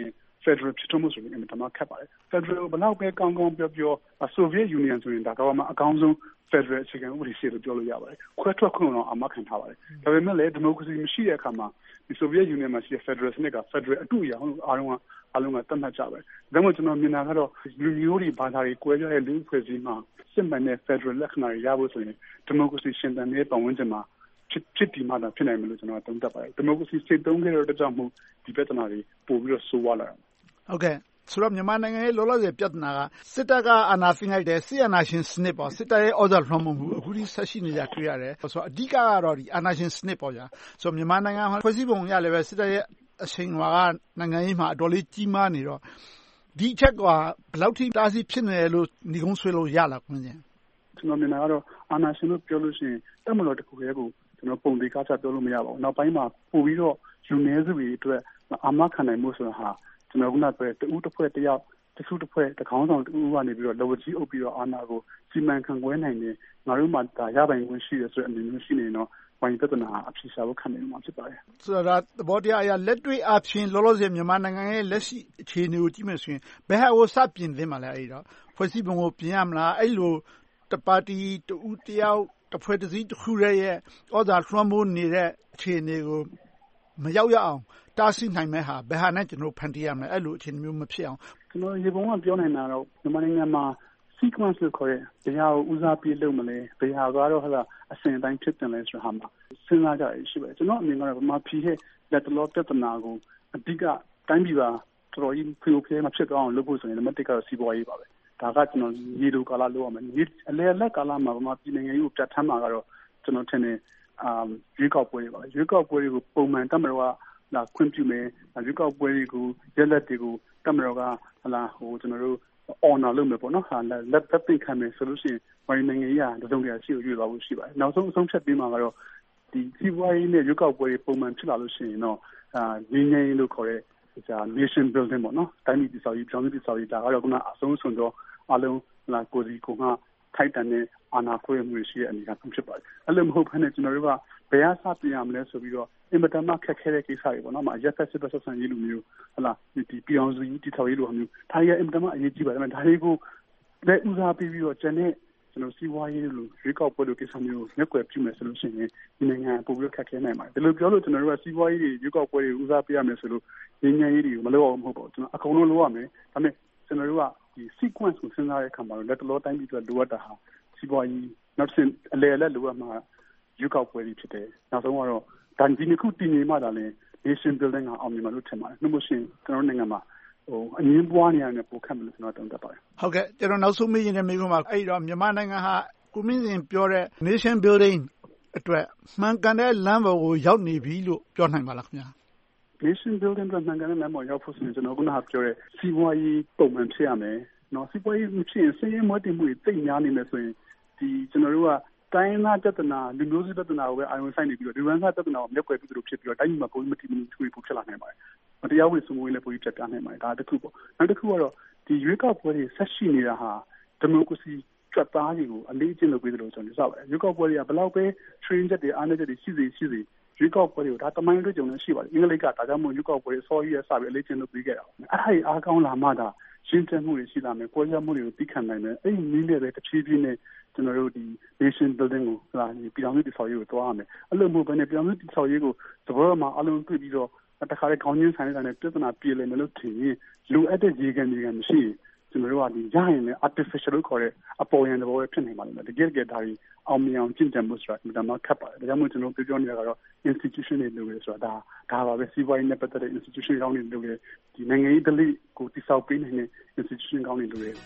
Federal ဖြစ်ထွန်းမှုဆိုရင်အမှန်တမ်းခက်ပါတယ် Federal ဘလောက်ပဲကောင်းကောင်းပြောပြော Soviet Union ဆိုရင်ဒါကမှအကောင်းဆုံး Federal အခြေခံဥပဒေရှိလို့ပြောလို့ရပါတယ်ခွဲထွက်ခွင့်တော့အမှခံထားပါတယ်ဒါပေမဲ့လည်းဒီမိုကရေစီမရှိတဲ့အခါမှာဒီ Soviet Union မှာရှိတဲ့ Federal စနစ်က Federal အတူအရာအားလုံးကအလုံးကတတ်မှတ်ကြပါတယ်ဒါမှမဟုတ်ကျွန်တော်မြင်တာကတော့လူမျိုးတွေဘာသာတွေကွဲပြားတဲ့လူအဖွဲ့အစည်းမှာစစ်မှန်တဲ့ Federal လက္ခဏာတွေရဖို့ဆိုရင်ဒီမိုကရေစီရှင်သန်တဲ့ပတ်ဝန်းကျင်မှာဖြစ်ဖြစ်ဒီမှာဖြစ်နိုင်မယ်လို့ကျွန်တော်သုံးသပ်ပါတယ်ဒီမိုကရေစီစိတ်သုံးခဲ့တဲ့အတွက်ကြောင့်မို့ဒီပြဿနာတွေပို့ပြီးတော့ဆိုးဝါးလာတာဟုတ်ကဲ့ဆိုတော့မြန်မာနိုင်ငံရဲ့လောလောဆယ်ပြဿနာကစစ်တပ်ကအာဏာသိမ်းလိုက်တဲ့စစ်အာဏာရှင်စနစ်ပေါ့စစ်တပ်ရဲ့ဩဇာလွှမ်းမိုးမှုအခုထိဆက်ရှိနေကြတွေ့ရတယ်ဆိုတော့အဓိကကတော့ဒီအာဏာရှင်စနစ်ပေါ့ဗျာဆိုတော့မြန်မာနိုင်ငံမှာဖွဲ့စည်းပုံရလည်းပဲစစ်တပ်ရဲ့အချိန်ကနိုင်ငံရေးမှာအတော်လေးကြီးမားနေတော့ဒီအချက်ကဘယ်လောက်ထိတားဆီးဖြစ်နေလို့ညီကုန်းဆွေးလို့ရလားကွန်းကျင်ကျွန်တော်မြင်တာကတော့အာဏာရှင်လို့ပြောလို့ရှိရင်တက်မလို့တခုရဲကိုကျွန်တော်ပုံသေးကားချပြောလို့မရပါဘူးနောက်ပိုင်းမှာပို့ပြီးတော့လူနည်းစုတွေအတွက်အာမခံနိုင်မှုဆိုတာဟာကျွန်တော်ကလည်းပဲတူတစ်ဖွဲ့တစ်ယောက်တစုတစ်ဖွဲ့တစ်ခေါင်းဆောင်တူကနေပြီးတော့လော်ကြီးအုပ်ပြီးတော့အာဏာကိုစီမံခန့်ခွဲနိုင်တယ်ငါတို့မှဒါရပိုင်ခွင့်ရှိတယ်ဆိုတဲ့အမြင်မျိုးရှိနေတော့ဝိုင်းပြဿနာအဖြစ်ရှာဖို့ခံနေမှာဖြစ်ပါတယ်ဆိုတော့သဘောတရားအရလက်တွေ့အဖြစ်လောလောဆယ်မြန်မာနိုင်ငံရဲ့လက်ရှိအခြေအနေကိုကြည့်မယ်ဆိုရင်ဘယ်ဟာကိုစပြင်သင့်မှာလဲအဲ့တော့ဖွဲ့စည်းပုံကိုပြင်ရမလားအဲ့လိုတပါတီတူတယောက်တစ်ဖွဲ့တစ်စည်းတစ်ခုရဲ့ဩဇာလွှမ်းမိုးနေတဲ့အခြေအနေကိုမရောက်ရအောင်တားဆီးနိုင်မဲ့ဟာဘယ်ဟာနဲ့ကျွန်တော်ဖန်တီးရမလဲအဲ့လိုအခြေအနေမျိုးမဖြစ်အောင်ကျွန်တော်ရေပုံကပြောနေတာတော့မြန်မာနိုင်ငံမှာ sequence လို့ခေါ်တဲ့တရားကိုဦးစားပေးလုပ်မလဲဘယ်ဟာကတော့ဟာအစဉ်အတိုင်းဖြစ်တယ်လဲဆိုဟာမှာစဉ်းစားကြရရှိပါတယ်ကျွန်တော်အမြင်ကတော့ဗမာပြည်ရဲ့လက်တလောပြဿနာကိုအဓိကတိုင်းပြည်ပါတော်တော်ကြီးဖိဖိမဖြစ်အောင်လုပ်ဖို့ဆိုရင်နံပါတ်တစ်ကတော့စီးပွားရေးပါပဲဒါကကျွန်တော်ရေလိုကာလလုပ်ရမယ်အလဲလက်ကာလမှာဗမာပြည်နိုင်ငံရေးကိုပြတ်ထမ်းမှာကတော့ကျွန်တော်ထင်တယ်အာရွေးကောက်ပွဲတွေပါရွေးကောက်ပွဲတွေကိုပုံမှန်တမတော်ကလာခွင့်ပြုမယ်ရွေးကောက်ပွဲတွေကိုရက်လက်တွေကိုတမတော်ကဟလာဟိုကျွန်တော်တို့ honor လုပ်မယ်ပေါ့နော်ဟာလက်သက်သိခံမယ်ဆိုလို့ရှိရင်ဝိုင်းနိုင်ငံရေးကတစုံတရာရှိကိုရွေးသွားဖို့ရှိပါတယ်နောက်ဆုံးအဆုံးဖြတ်ပြီးမှကတော့ဒီစီးပွားရေးနဲ့ရွေးကောက်ပွဲတွေပုံမှန်ဖြစ်လာလို့ရှိရင်တော့အာငြိမ်းချမ်းရေးလို့ခေါ်တဲ့ဒါ nation building ပေါ့နော်တိုင်းပြည်တည်ဆောက်ရေးကြောင်းတည်ဆောက်ရေးဒါကတော့ခုနအဆုံးစွန်တော့အလုံးလာကိုစီကိုကထိုက်တန်တဲ့အာဏာခွဲမှုရှိတဲ့အနေအထားဖြစ်ပါတယ်အဲ့လိုမဟုတ်ဘဲနဲ့ကျွန်တော်တို့ကဘယ်အစပြင်ရမလဲဆိုပြီးတော့အင်မတန်မှခက်ခဲတဲ့ကိစ္စတွေပေါ့နော်။ရက်ဖက်စစ်ဘက်ဆက်ဆံရေးလိုမျိုးဟလာဒီပြည်အောင်စုကြီးတည်ထောင်ရေးလိုမျိုးဒါတွေကအင်မတန်မှအရေးကြီးပါတယ်။ဒါတွေကိုလက်ဦးစားပေးပြီးတော့ကျန်တဲ့ကျွန်တော်စီးပွားရေးလိုရွေးကောက်ပွဲလိုကိစ္စမျိုးကိုမျက်ကွယ်ပြုမယ်ဆိုလို့ရှိရင်ဒီနိုင်ငံပိုပြီးခက်ခဲနိုင်ပါတယ်။ဒီလိုပြောလို့ကျွန်တော်တို့ကစီးပွားရေးတွေရွေးကောက်ပွဲတွေဦးစားပေးရမယ်ဆိုလို့ငြိမ်းချမ်းရေးတွေကိုမလုပ်အောင်မဟုတ်ပါဘူး။ကျွန်တော်အကုန်လုံးလုပ်ရမယ်။ဒါပေမဲ့ကျွန်တော်တို့ကဒီ sequence ကိုစဉ်းစားတဲ့အခါမှာလက်တလောတိုင်းပြည်အတွက်လိုအပ်တာဟာစီးပွားရေးနောက်တစ်အလဲအလက်လိုအပ်မှာရွေးကောက်ပွဲတွေဖြစ်တယ်။နောက်ဆုံးကတော့ဒါဒီနှစ်ခုတည်ငြိမ်မှသာလဲ nation building ကအောင်မြင်မှာလို့ထင်ပါတယ်။နှုတ်မရှိရင်ကျွန်တော်နိုင်ငံမှာဟိုအငင်းပွားနေရတဲ့ပိုခက်မယ်လို့ကျွန်တော်တုံ့ပြန်ပါတယ်။ဟုတ်ကဲ့ကျွန်တော်နောက်ဆုံးမေးချင်တဲ့မေးခွန်းမှာအဲ့တော့မြန်မာနိုင်ငံဟာကိုမင်းစင်ပြောတဲ့ nation building အတွက်မှန်ကန်တဲ့လမ်းပေါ်ကိုရောက်နေပြီလို့ပြောနိုင်ပါလားခင်ဗျာ။ nation building အတွက်မှန်ကန်တဲ့လမ်းပေါ်ရောက်ဖို့ဆိုရင်ကျွန်တော်ခုနကပြောတဲ့စီးပွားရေးပုံမှန်ဖြစ်ရမယ်။နော်စီးပွားရေးမဖြစ်ရင်စည်ရင်းမွေးတည်မှုတွေတိတ်များနေမယ်ဆိုရင်ဒီကျွန်တော်တို့ကတိုင်းသားပြဿနာလူမျိုးစုပြဿနာကိုပဲအာရုံစိုက်နေပြီးတော့ဒီဝန်စားပြဿနာကိုမျက်ကွယ်ပြုလို့ဖြစ်ပြီးတော့တိုင်းပြည်မှာပုံမတည်မှုတွေပိုဖြစ်လာနိုင်ပါတယ်။မတရားဝင်စုံမွေးလည်းပိုပြီးပြတ်ပြနိုင်ပါတယ်။ဒါတစ်ခုပေါ့။နောက်တစ်ခုကတော့ဒီရွေးကောက်ပွဲတွေဆက်ရှိနေတာဟာဒီမိုကရေစီကြွက်သားတွေကိုအလေးအကျင့်လုပ်ပေးတယ်လို့ကျွန်တော်ပြောပါတယ်။ရွေးကောက်ပွဲတွေကဘလောက်ပဲ train ချက်တွေအားနည်းချက်တွေရှိစေရှိစေရွေးကောက်ပွဲတွေကိုဒါတမိုင်းတွေ့ကြုံနေရှိပါတယ်။အင်္ဂလိပ်ကဒါကြောင့်မို့ရွေးကောက်ပွဲတွေစောကြီးရစပြီးအလေးအကျင့်လုပ်ပေးခဲ့တာ။အဲ့ဒါကြီးအားကောင်းလာမှဒါရှင်းချက်မှုတွေရှိလာမယ်၊ကိုယ်စားမှုတွေကိုသိခံနိုင်မယ်။အဲ့ဒီနည်းနဲ့ပဲတစ်ပြေးပြေးနဲ့ကျွန်တော်တို့ဒီ nation building ကိုဟာဒီပြည်အောင်စုတည်ဆောက်ရေးကိုတွားရမယ်။အဲ့လိုမျိုးပဲနဲ့ပြည်အောင်စုတည်ဆောက်ရေးကိုသဘောမှာအလုံးတွေ့ပြီးတော့တခါလေခေါင်းချင်းဆိုင်နေတာနဲ့ပြဿနာပြေလည်မယ်လို့ထင်ရင်လူအပ်တဲ့ရေကန်ရေကန်မရှိရင်ကျွန်တော်တို့ကဒီရရင်လည်း artificial လို့ခေါ်တဲ့အပေါ်ယံသဘောပဲဖြစ်နေပါလိမ့်မယ်။တကယ်တကယ်ဒါကြီးအောင်မြင်အောင်ကျင့်ကြံမှုဆိုတာဒါမှခက်ပါတယ်။ဒါကြောင့်မို့ကျွန်တော်ပြောပြောနေတာကတော့ institution တွေလိုလေဆိုတာဒါဒါပါပဲစီးပွားရေးနဲ့ပတ်သက်တဲ့ institution ကောင်းတွေလိုလေဒီနိုင်ငံရေးဒလိကိုတည်ဆောက်ပေးနိုင်တဲ့ institution ကောင်းတွေလိုလေ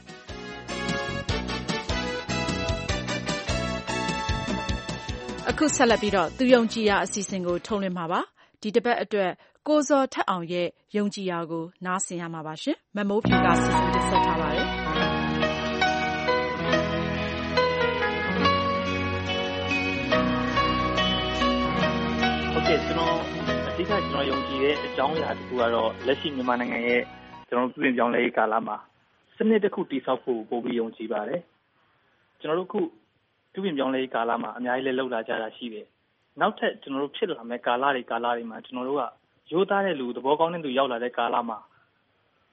အခုဆက်လက်ပြီးတော့သူယုံကြည်ရာအစီအစဉ်ကိုထုတ်လွှင့်မှာပါ။ဒီတစ်ပတ်အတွက်ကိုဇော်ထက်အောင်ရဲ့ယုံကြည်ရာကိုနားဆင်ရမှာပါရှင်။မမိုးဖြူကစီစဉ်တင်ဆက်ထားပါတယ်။ဟုတ်ကဲ့ကျွန်တော်အဓိကကျွန်တော်ယုံကြည်တဲ့အကြောင်းအရာတစ်ခုကတော့လက်ရှိမြန်မာနိုင်ငံရဲ့ကျွန်တော်ပြည်ပြောင်းလဲကာလမှာစနစ်တစ်ခုတည်ဆောက်ဖို့ပိုပြီးယုံကြည်ပါတယ်။ကျွန်တော်တို့ခုသူ့ပြင်ပြောင်းလဲကာလမှာအများကြီးလည်းလှုပ်လာကြတာရှိတယ်။နောက်ထပ်ကျွန်တော်တို့ဖြစ်လာမဲ့ကာလတွေကာလတွေမှာကျွန်တော်တို့ကရိုးသားတဲ့လူသဘောကောင်းတဲ့လူရောက်လာတဲ့ကာလမှာ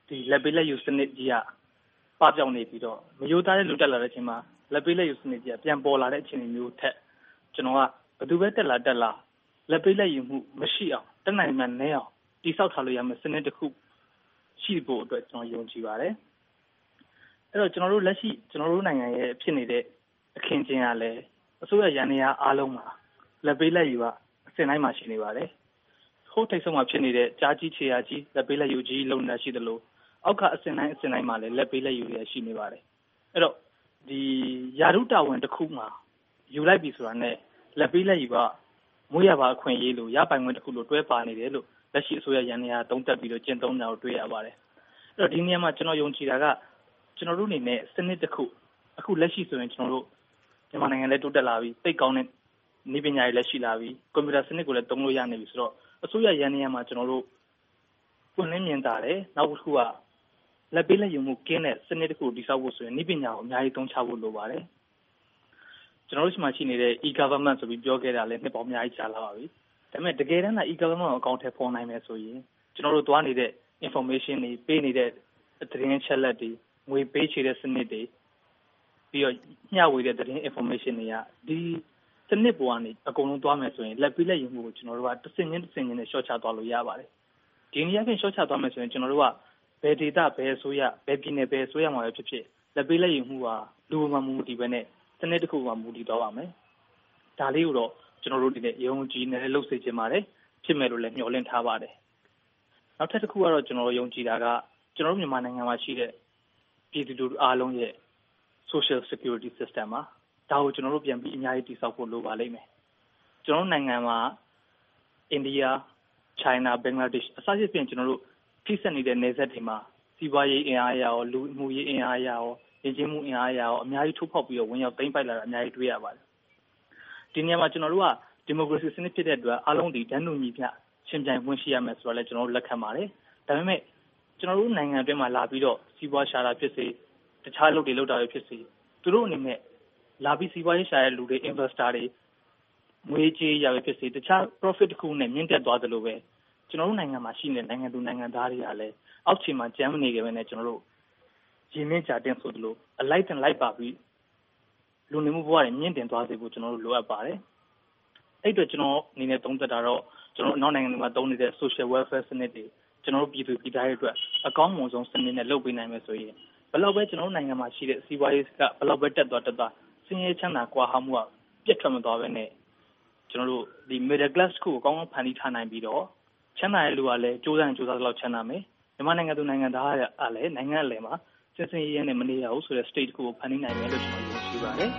ဒီလက်ပေးလက်ယူစနစ်ကြီးကပပြောင်းနေပြီးတော့မယိုသားတဲ့လူတက်လာတဲ့အချိန်မှာလက်ပေးလက်ယူစနစ်ကြီးကပြန်ပေါ်လာတဲ့အခြေအနေမျိုးထက်ကျွန်တော်ကဘယ်သူပဲတက်လာတက်လာလက်ပေးလက်ယူမှုမရှိအောင်တက်နိုင်မှနဲအောင်တိဆောက်ထားလို့ရမယ့်စနစ်တစ်ခုရှိဖို့အတွက်ကျွန်တော်ယုံကြည်ပါတယ်အဲ့တော့ကျွန်တော်တို့လက်ရှိကျွန်တော်တို့နိုင်ငံရဲ့ဖြစ်နေတဲ့အခင်းကျင်းကလည်းအစိုးရရန်နေရအားလုံးမှာလက်ပေးလက်ယူကအစင်တိုင်းမှာရှိနေပါတယ်ဟိုထိတ်ဆုံးမှာဖြစ်နေတဲ့ကြားကြီးခြေရာကြီးလက်ပေးလက်ယူကြီးလုံနေတာရှိသလိုအောက်ကအစင်တိုင်းအစင်တိုင်းမှာလည်းလက်ပေးလက်ယူရရှိနေပါတယ်အဲ့တော့ဒီယာရုတာဝန်တစ်ခုမှာယူလိုက်ပြီဆိုတာနဲ့လက်ပေးလက်ယူကမွေးရပါအခွင့်အရေးလို့ရပိုင်ခွင့်တစ်ခုလို့တွဲပါနေတယ်လို့လက်ရှိအစိုးရရန်နေရသုံးသပ်ပြီးတော့ကျင့်သုံးတာကိုတွေ့ရပါတယ်အဲ့တော့ဒီနေရာမှာကျွန်တော်ယုံကြည်တာကကျွန်တော်တို့အနေနဲ့စနစ်တစ်ခုအခုလက်ရှိဆိုရင်ကျွန်တော်တို့မြန်မာနိုင်ငံလည်းတိုးတက်လာပြီသိကောင်းတဲ့နည်းပညာတွေလည်းရှိလာပြီကွန်ပျူတာစနစ်ကိုလည်းသုံးလို့ရနေပြီဆိုတော့အစိုးရရန်နေရမှာကျွန်တော်တို့ပွင့်လင်းမြင်သာတယ်နောက်တစ်ခုကလက်ပေးလက်ယူမှုကင်းတဲ့စနစ်တစ်ခုတည်ဆောက်ဖို့ဆိုရင်နည်းပညာကိုအများကြီးသုံးချဖို့လိုပါတယ်ကျွန်တော်တို့ရှိမှရှိနေတဲ့ e-government ဆိုပြီးပြောခဲ့တာလည်းနှစ်ပေါင်းအများကြီးကြာလာပါပြီဒါပေမဲ့တကယ်တမ်းက e-government ကိုအကောင့်ထဲပေါ်နိုင်မယ်ဆိုရင်ကျွန်တော်တို့သွားနေတဲ့ information တွေပေးနေတဲ့သတင်းချက်လက်တွေငွေပေးချေတဲ့စနစ်တွေပြီးတော့မျှဝေတဲ့သတင်း information တွေကဒီစနစ်ပေါ်ကနေအကုန်လုံးသွားမယ်ဆိုရင်လက်ပေးလက်ယူမှုကိုကျွန်တော်တို့ကတစ်စင်ချင်းတစ်စင်ချင်းနဲ့ short ချသွားလို့ရပါတယ်ဒီနေရာက short ချသွားမယ်ဆိုရင်ကျွန်တော်တို့ကဘယ် data ဘယ်ဆိုရဘယ်ပြည်နယ်ဘယ်ဆိုရမှာပဲဖြစ်ဖြစ်လက်ပေးလက်ယူမှုကလူမှမူတည်ပဲနဲ့စနစ်တစ်ခုမှမူတည်သွားပါမယ်ဒါလေးကိုတော့ကျွန်တော်တို့ဒီနေ့ရုံးကြီးနဲ့လှုပ်စေချင်ပါတယ်ဖြစ်မယ်လို့လည်းမျှော်လင့်ထားပါတယ်နောက်ထပ်တစ်ခုကတော့ကျွန်တော်တို့ယုံကြည်တာကကျွန်တော်တို့မြန်မာနိုင်ငံမှာရှိတဲ့ပြည်သူလူထုအားလုံးရဲ့ social security system မှာဒါကိုကျွန်တော်တို့ပြန်ပြီးအများကြီးတည်ဆောက်ဖို့လိုပါလိမ့်မယ်ကျွန်တော်တို့နိုင်ငံမှာအိန္ဒိယ China Bangladesh အစရှိဖြင့်ကျွန်တော်တို့ထိစပ်နေတဲ့နယ်စပ်တွေမှာစီးပွားရေးအင်အားအရာရောလူမှုရေးအင်အားအရာရောယဉ်ကျေးမှုအင်အားအရာရောအများကြီးထိုးဖောက်ပြီးတော့ဝင်ရောက်သိမ်းပိုက်လာတာအများကြီးတွေ့ရပါတယ်ဒီနေရာမှာကျွန်တော်တို့ကဒီမိုကရေစီစနစ်ဖြစ်တဲ့အတွက်အားလုံးဒီတန်းတူညီမျှရှင်ပြိုင်ခွင့်ရှိရမယ်ဆိုတော့လည်းကျွန်တော်တို့လက်ခံပါတယ်ဒါပေမဲ့ကျွန်တော်တို့နိုင်ငံအတွင်းမှာလာပြီးတော့စီးပွားရှာတာဖြစ်စေတခြားလုပ်တွေလုပ်တာတွေဖြစ်စေသူတို့အနေနဲ့လာပြီးစီးပွားရေးရှာတဲ့လူတွေ investor တွေငွေကြေးရပဲဖြစ်စေတခြား profit တစ်ခုနဲ့မြင့်တက်သွားသလိုပဲကျွန်တော်တို့နိုင်ငံမှာရှိနေတဲ့နိုင်ငံသူနိုင်ငံသားတွေကလည်းအောက်ခြေမှာကြမ်းမနေကြဘဲနဲ့ကျွန်တော်တို့ရင်းနှီးကြတင်ဆိုသလိုအလိုက်တင်လိုက်ပါပြီးလူနေမှုဘဝတွေမြင့်တင်သွားစေဖို့ကျွန်တော်တို့လိုအပ်ပါတယ်အဲ့အတွက်ကျွန်တော်အနေနဲ့သုံးသပ်တာတော့ကျွန်တော်အနောက်နိုင်ငံတွေမှာသုံးနေတဲ့ social welfare စနစ်တွေကျွန်တော်တို့ပြည်သူပြည်သားတွေအတွက်အကောင်းမွန်ဆုံးစနစ်နဲ့လုပ်ပေးနိုင်မယ်ဆိုရင်ဘယ်လောက်ပဲကျွန်တော်တို့နိုင်ငံမှာရှိတဲ့စီးပွားရေးကဘယ်လောက်ပဲတက်သွားတက်သွားစင်ရဲချမ်းသာကွာဟမှုကပြတ်ထွက်မသွားပဲနဲ့ကျွန်တော်တို့ဒီ middle class ကိုအကောင်းဆုံးဖန်တီးထားနိုင်ပြီးတော့ချမ်းသာတဲ့လူကလည်းကြိုးစားကြိုးစားတော့ချမ်းသာမယ်မြန်မာနိုင်ငံသူနိုင်ငံသားကလည်းနိုင်ငံအလယ်မှာစင်စင်ရဲရဲနဲ့မနေရဘူးဆိုတဲ့ state ကိုဖန်တီးနိုင်မယ်လို့ကျွန်တော်ယုံကြည်ပါတယ်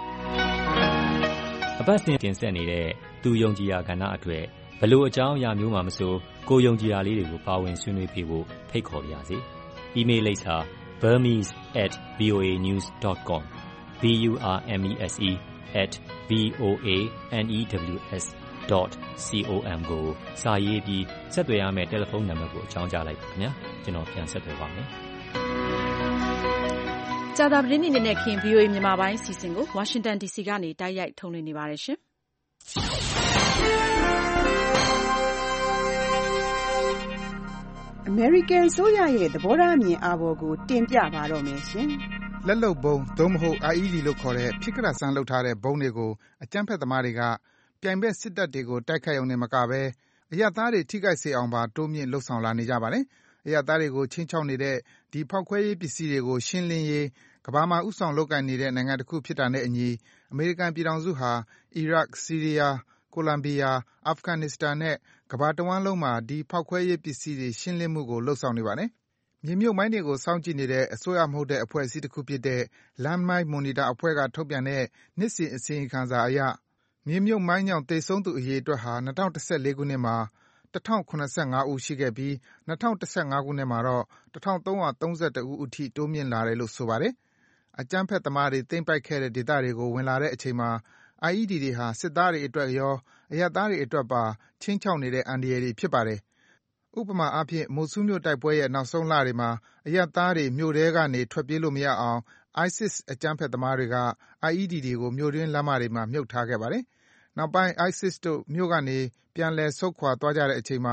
အပတ်စဉ်တင်ဆက်နေတဲ့သူယုံကြည်ရာကဏ္ဍအတွက်ဘလို့အကြောင်းအရာမျိုးမှမဆိုကိုယုံကြည်ရာလေးတွေကိုပါဝင်ဆွေးနွေးပြဖို့ဖိတ်ခေါ်ပါရစေ။ email လိပ်စာ burmese at voanews dot com b u r m e s e at v o a n e w s dot com ကိုစာရေးပြီးဆက်သွယ်ရမယ့်တယ်လီဖုန်းနံပါတ်ကိုအကြောင်းကြားလိုက်ပါခင်ဗျာကျွန်တော်ပြန်ဆက်သွယ်ပါမယ်ကြာသပတေးနေ့နဲ့ခင် ဗွီအိုအေ မြန်မာပိုင်းအစီအစဉ်ကိုဝါရှင်တန် ဒီစီကနေတိုက်ရိုက်ထုတ်လွှင့်နေပါတယ်ရှင်အမေရိကန်ဆိုရရဲ့သဘောထားအမြင်အာဘော်ကိုတင်ပြပါတော့မယ်ရှင်။လက်လုပ်ဗုံးသို့မဟုတ် I E D လို့ခေါ်တဲ့ဖြစ်ကတဆန်းလုပ်ထားတဲ့ဗုံးတွေကိုအကြမ်းဖက်သမားတွေကပြိုင်ဘက်စစ်တပ်တွေကိုတိုက်ခိုက်ရုံနဲ့မကဘဲအရပ်သားတွေထိခိုက်စေအောင်ပါတိုးမြင့်လှုပ်ဆောင်လာနေကြပါတယ်။အရပ်သားတွေကိုခြိမ်းခြောက်နေတဲ့ဒီဖောက်ခွဲရေးပစ္စည်းတွေကိုရှင်းလင်းရေးကမ္ဘာမှာဦးဆောင်လုပ်ကိုင်နေတဲ့နိုင်ငံတစ်ခုဖြစ်တာနဲ့အညီအမေရိကန်ပြည်ထောင်စုဟာအီရတ်၊ဆီးရီးယား၊ကိုလံဘီယာ၊အာဖဂန်နစ္စတန်နဲ့ကမ္ဘာတဝန်းလုံးမှာဒီဖောက်ခွဲရေးပစ္စည်းတွေရှင်းလင်းမှုကိုလုပ်ဆောင်နေပါတယ်။မြေမြုပ်မိုင်းတွေကိုစောင့်ကြည့်နေတဲ့အစိုးရမဟုတ်တဲ့အဖွဲ့အစည်းတစ်ခုဖြစ်တဲ့ Landmine Monitor အဖွဲ့ကထုတ်ပြန်တဲ့နှစ်စဉ်အစီရင်ခံစာအရမြေမြုပ်မိုင်းကြောင့်သေဆုံးသူအရေအတွက်ဟာ၂၀၁၄ခုနှစ်မှာတစ်ထောင်ခုနစ်ဆယ့်ငါးဦးရှိခဲ့ပြီး၂၀၁၅ခုနှစ်မှာတော့တစ်ထောင်သုံးရာသုံးဆယ့်တစ်ဦးအထိတိုးမြင့်လာတယ်လို့ဆိုပါတယ်။အကြမ်းဖက်သမားတွေသိမ်းပိုက်ခဲ့တဲ့ဒေသတွေကိုဝင်လာတဲ့အချိန်မှာ I E D တွေဟာစစ်သားတွေအတွက်ရောအရပ်သားတွေအတွက်ပါခြိမ်းခြောက်နေတဲ့အန္တရာယ်တွေဖြစ်ပါတယ်။ဥပမာအားဖြင့်မိုဆူးမြို့တိုက်ပွဲရဲ့နောက်ဆုံးလတွေမှာအရပ်သားတွေမြို့ထဲကနေထွက်ပြေးလို့မရအောင် ISIS အကြမ်းဖက်သမားတွေက I E D တွေကိုမြို့တွင်းလမ်းမတွေမှာမြုပ်ထားခဲ့ပါတယ်။နောက်ပိုင်း ISIS တို့မြို့ကနေပြန်လည်ဆုတ်ခွာသွားကြတဲ့အချိန်မှာ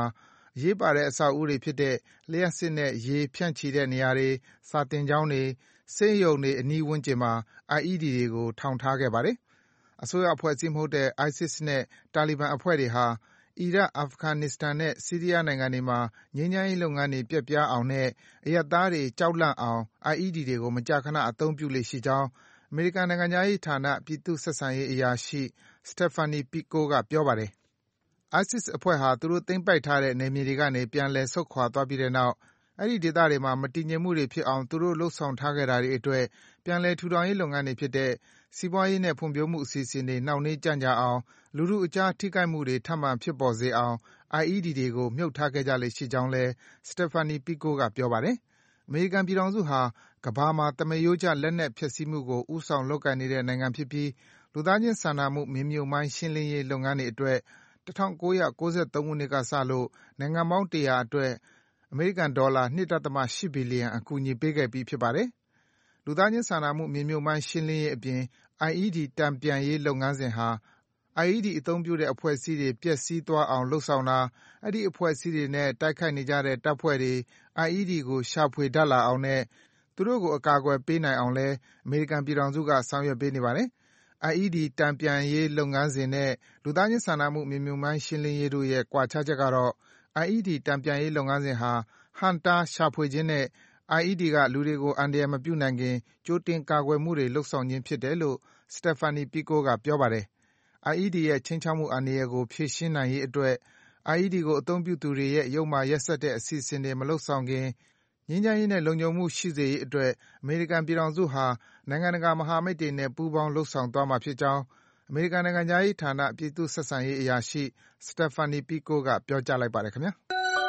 အရေးပါတဲ့အဆောက်အဦတွေဖြစ်တဲ့လျှပ်စစ်နဲ့ရေဖြန့်ချီတဲ့နေရာတွေ၊စာသင်ကျောင်းတွေ၊ဆေးရုံတွေအနီးဝန်းကျင်မှာ အိုင်အီဒီ တွေကိုထောင်ထားခဲ့ပါတယ်။အစိုးရအဖွဲ့အစည်းမဟုတ်တဲ့ ISIS နဲ့တာလီဘန်အဖွဲ့တွေဟာအီရတ်၊အာဖဂန်နစ္စတန်နဲ့ဆီးရီးယားနိုင်ငံတွေမှာငြိမ်းချမ်းရေးလုပ်ငန်းတွေပျက်ပြားအောင်နဲ့အရပ်သားတွေကြောက်လန့်အောင် အိုင်အီဒီ တွေကိုမကြာခဏအသုံးပြုလေ့ရှိကြောင်းအမေရိကန်နိုင်ငံခြားရေးဌာနပြည်သူ့ဆက်ဆံရေးအရာရှိ Stephanie Pico ကပြောပါတယ်။ ISIS အဖွဲ့ဟာသူတို့သိမ်းပိုက်ထားတဲ့နယ်မြေတွေကနေပြန်လည်ဆုတ်ခွာသွားပြီးတဲ့နောက်အဲဒီဒေသတွေမှာမတည်ငြိမ်မှုတွေဖြစ်အောင်သူတို့လုပ်ဆောင်ထားခဲ့တာတွေအတွက်ပြန်လည်ထူထောင်ရေးလုပ်ငန်းတွေဖြစ်တဲ့စီးပွားရေးနဲ့ဖွံ့ဖြိုးမှုအစီအစဉ်တွေနှောင့်နှေးကြန့်ကြာအောင်၊လူထုအကြားထိခိုက်မှုတွေထပ်မံဖြစ်ပေါ်စေအောင် အိုင်အီဒီ တွေကိုမြှုပ်ထားခဲ့ကြလေ့ရှိကြောင်းလည်း Stephanie Pico ကပြောပါတယ်။အမေရိကန်ပြည်ထောင်စုဟာကမ္ဘာမှာသမားရိုးကျလက်နက်ဖျက်ဆီးမှုကိုဦးဆောင်လုပ်ကိုင်နေတဲ့နိုင်ငံဖြစ်ပြီးလူသားချင်းစာနာမှုမြေမြှုပ်မိုင်းရှင်းလင်းရေးလုပ်ငန်းတွေအတွက်၁၉၉၃ ခုနှစ်ကစလို့နိုင်ငံပေါင်းတရာအတွက်အမေရိကန်ဒေါ်လာ ၂.၈ ဘီလီယံအကူအညီပေးခဲ့ပြီးဖြစ်ပါတယ်။လူသားချင်းစာနာမှုမြေမြှုပ်မိုင်းရှင်းလင်းရေးအပြင် အိုင်အီဒီ တန်ပြန်ရေးလုပ်ငန်းစဉ်ဟာအိုင်အီဒီအသုံးပြုတဲ့အဖွဲ့အစည်းတွေပျက်စီးသွားအောင်လုပ်ဆောင်တာ၊အဲဒီအဖွဲ့အစည်းတွေနဲ့တိုက်ခိုက်နေကြတဲ့တပ်ဖွဲ့တွေအိုင်အီဒီကိုရှာဖွေတတ်လာအောင်နဲ့သူတို့ကိုအကာအကွယ်ပေးနိုင်အောင်လည်းအမေရိကန်ပြည်ထောင်စုကဆောင်ရွက်ပေးနေပါတယ်။ အိုင်အီဒီတန်ပြန်ရေးလုပ်ငန်းစဉ်နဲ့လူသားချင်းစာနာမှုမြေမြှုပ်မိုင်းရှင်းလင်းရေးတို့ရဲ့ကွာခြားချက်ကတော့အိုင်အီဒီတန်ပြန်ရေးလုပ်ငန်းစဉ်ဟာဟန့်တားရှာဖွေခြင်းနဲ့အိုင်အီဒီကလူတွေကိုအန္တရာယ်မပြုနိုင်ခင်ကြိုတင်ကာကွယ်မှုတွေလုပ်ဆောင်ခြင်းဖြစ်တယ်လို့ Stephanie Pico ကပြောပါတယ်။ အိုင်အီဒီရဲ့ခြိမ်းခြောက်မှုအန္တရာယ်ကိုဖြေရှင်းနိုင်ရေးအတွက်အိုင်အီဒီကိုအသုံးပြုသူတွေရဲ့ယုတ်မာရက်စက်တဲ့အစီအစဉ်တွေမလုပ်ဆောင်ခင်ငြိမ်းချမ်းရေးနဲ့လုံခြုံမှုရှိစေရေးအတွက်အမေရိကန်ပြည်ထောင်စုဟာနိုင်ငံတကာမဟာမိတ်တွေနဲ့ပူးပေါင်းလုပ်ဆောင်သွားမှာဖြစ်ကြောင်းအမေရိကန်နိုင်ငံခြားရေးဌာနပြည်သူ့ဆက်ဆံရေးအရာရှိ Stephanie Pico ကပြောကြားလိုက်ပါတယ်ခင်ဗျာ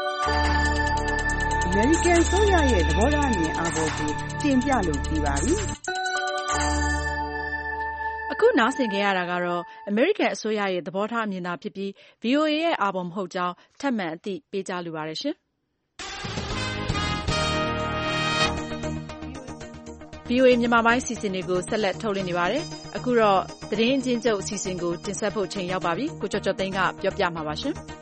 အမေရိကန်အစိုးရရဲ့သဘောထားအမြင်အာဘော်ကိုတင်ပြလို့ပြီးပါပြီအခုနားဆင်ကြရတာကတော့အမေရိကန်အစိုးရရဲ့သဘောထားအမြင်သာဖြစ်ပြီး ဗွီအိုအေ ရဲ့အာဘော်မဟုတ်ကြောင်းထပ်မံအသိပေးကြားလိုပါတယ်ရှင်။ဗွီအိုအေမြန်မာပိုင်းအစီအစဉ်တွေကိုဆက်လက်ထုတ်လွှင့်နေပါတယ်။အခုတော့သတင်းအကျဉ်းချုပ်အစီအစဉ်ကိုတင်ဆက်ဖို့ချိန်ရောက်ပါပြီ။ကိုကျော်ကျော်သိန်းကပြောပြမှာပါရှင်။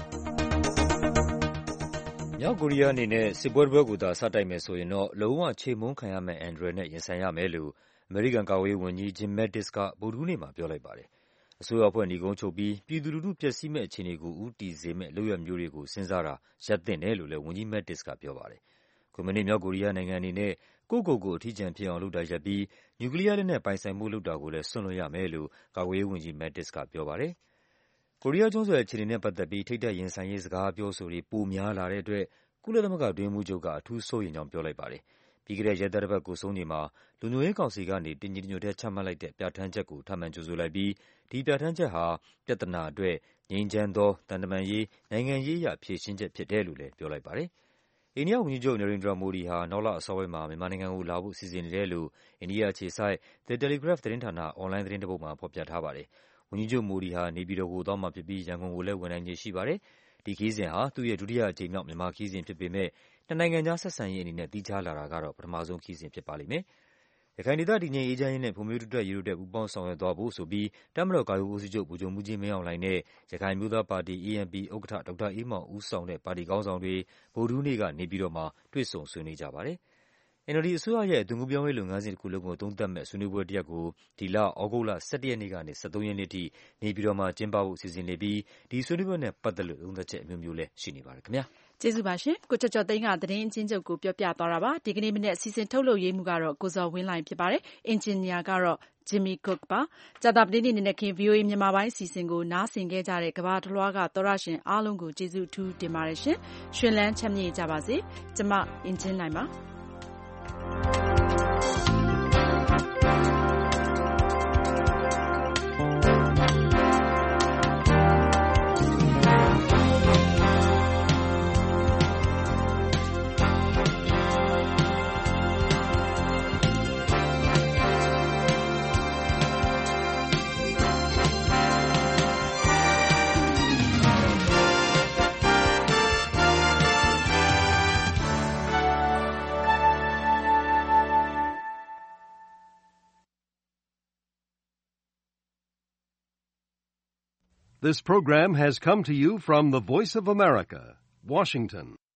မြောက်ကိုရီးယားအနေနဲ့စစ်ပွဲတစ်ပွဲကိုသာစတိုက်မယ်ဆိုရင်တော့လုံးဝချေမှုန်းခံရမယ့်အန္တရာယ်နဲ့ရင်ဆိုင်ရမယ်လို့အမေရိကန်ကာကွယ်ရေးဝန်ကြီး Jim Mattis ကဗုဒ္ဓဟူးနေ့မှာပြောလိုက်ပါတယ်။အစိုးရအဖွဲ့နိဂုံးချုပ်ပြီးပြည်သူလူထုပျက်စီးမယ့်အခြေအနေကိုဦးတည်စေမယ့်လုပ်ရပ်မျိုးတွေကိုစဉ်းစားတာရပ်သင့်တယ်လို့လည်းဝန်ကြီး Mattis ကပြောပါတယ်။ကွန်မြူနစ်မြောက်ကိုရီးယားနိုင်ငံအနေနဲ့ကိုယ့်ကိုယ်ကိုအထီးကျန်ဖြစ်အောင်လုပ်တာရပ်ပြီးနျူကလီးယားလက်နက်ပိုင်ဆိုင်မှုလုပ်တာကိုလည်းစွန့်လွှတ်ရမယ်လို့ကာကွယ်ရေးဝန်ကြီး Mattis ကပြောပါတယ်။ကိုရီးယားကျွန်းဆွယ်အခြေအနေနဲ့ပတ်သက်ပြီးထိပ်တိုက်ရင်ဆိုင်ရေးစကားပြောဆိုတွေပိုများလာတဲ့အတွက်ကုလသမဂ္ဂအတွင်းရေးမှူးချုပ်ကအထူးစိုးရိမ်ကြောင်းပြောလိုက်ပါတယ်။ပြီးခဲ့တဲ့ရက်သတ္တပတ်ကုန်ဆုံးချိန်မှာလုံခြုံရေးကောင်စီကနေတညီတညွတ်တည်းချမှတ်လိုက်တဲ့ပြဋ္ဌာန်းချက်ကိုထပ်မံကြိုဆိုလိုက်ပြီးဒီပြဋ္ဌာန်းချက်ဟာပြဿနာအတွက်ငြိမ်းချမ်းသောသံတမန်ရေး၊နိုင်ငံရေးအရဖြေရှင်းချက်ဖြစ်တယ်လို့လည်းပြောလိုက်ပါတယ်။အိန္ဒိယဝန်ကြီးချုပ် Narendra Modi ဟာနောက်လအစောပိုင်းမှာမြန်မာနိုင်ငံကိုလာဖို့စီစဉ်နေတယ်လို့အိန္ဒိယအခြေစိုက် The Telegraph သတင်းဌာနအွန်လိုင်းသတင်းတစ်ပုဒ်မှာဖော်ပြထားပါတယ်။ဝန်ကြီးချုပ် Modi ဟာနေပြည်တော်ကိုသွားမှာဖြစ်ပြီးရန်ကုန်ကိုလည်းဝင်နိုင်ခြေရှိပါတယ်။ဒီခရီးစဉ်ဟာသူ့ရဲ့ဒုတိယအကြိမ်မြောက်မြန်မာခရီးစဉ်ဖြစ်ပေမယ့်နှစ်နိုင်ငံကြားဆက်ဆံရေးအနေနဲ့သီးခြားလာတာကတော့ပထမဆုံးခရီးစဉ်ဖြစ်ပါလိမ့်မယ်။ရခိုင်ဒေသတည်ငြိမ်အေးချမ်းရေးနဲ့ဖွံ့ဖြိုးတိုးတက်ရေးတို့အတွက်ပူးပေါင်းဆောင်ရွက်သွားဖို့ဆိုပြီးတပ်မတော်ကာကွယ်ရေးဦးစီးချုပ်ဗိုလ်ချုပ်မှူးကြီးမင်းအောင်လှိုင်နဲ့ရခိုင်အမျိုးသားပါတီ အေအင်ပီ ဥက္ကဋ္ဌဒေါက်တာအေးမောင်ဦးဆောင်တဲ့ပါတီခေါင်းဆောင်တွေဗုဒ္ဓဟူးနေ့ကနေပြည်တော်မှာတွေ့ဆုံဆွေးနွေးကြပါတယ်။ အန်အယ်လ်ဒီအစိုးရရဲ့အသွင်ကူးပြောင်းရေးလုပ်ငန်းစဉ်တခုလုံးကိုသုံးသပ်မယ့်ဆွေးနွေးပွဲတစ်ရပ်ကိုဒီလသြဂုတ်လ ၁၁ ရက်နေ့ကနေ ၁၃ ရက်နေ့ထိနေပြည်တော်မှာကျင်းပဖို့စီစဉ်နေပြီးဒီဆွေးနွေးပွဲနဲ့ပတ်သက်လို့သုံးသပ်ချက်အမျိုးမျိုးလည်းရှိနေပါတယ်ခင်ဗျာ။ကျေးဇူးပါရှင်။ကိုကျော်ကျော်သိန်းကသတင်းအကျဉ်းချုပ်ကိုပြောပြသွားတာပါ။ဒီကနေ့မနေ့အစီအစဉ်ထုတ်လုပ်ရေးမှူးကတော့ကိုဇော်ဝင်းလှိုင်ဖြစ်ပါတယ်။အင်ဂျင်နီယာကတော့ Jimmy Cook ပါ။ကြာသပတေးနေ့နေ့ခင်း ဗွီအိုအေမြန်မာပိုင်းအစီအစဉ်ကိုနားဆင်ခဲ့ကြတဲ့ကမ္ဘာတလွှားကသောတရှင်အားလုံးကိုကျေးဇူးအထူးတင်ပါတယ်ရှင်။ရွှင်လန်းချမ်းမြေ့ကြပါစေ။ကျမအင်ဂျင်နိုင်ပါ။ This program has come to you from the Voice of America, Washington.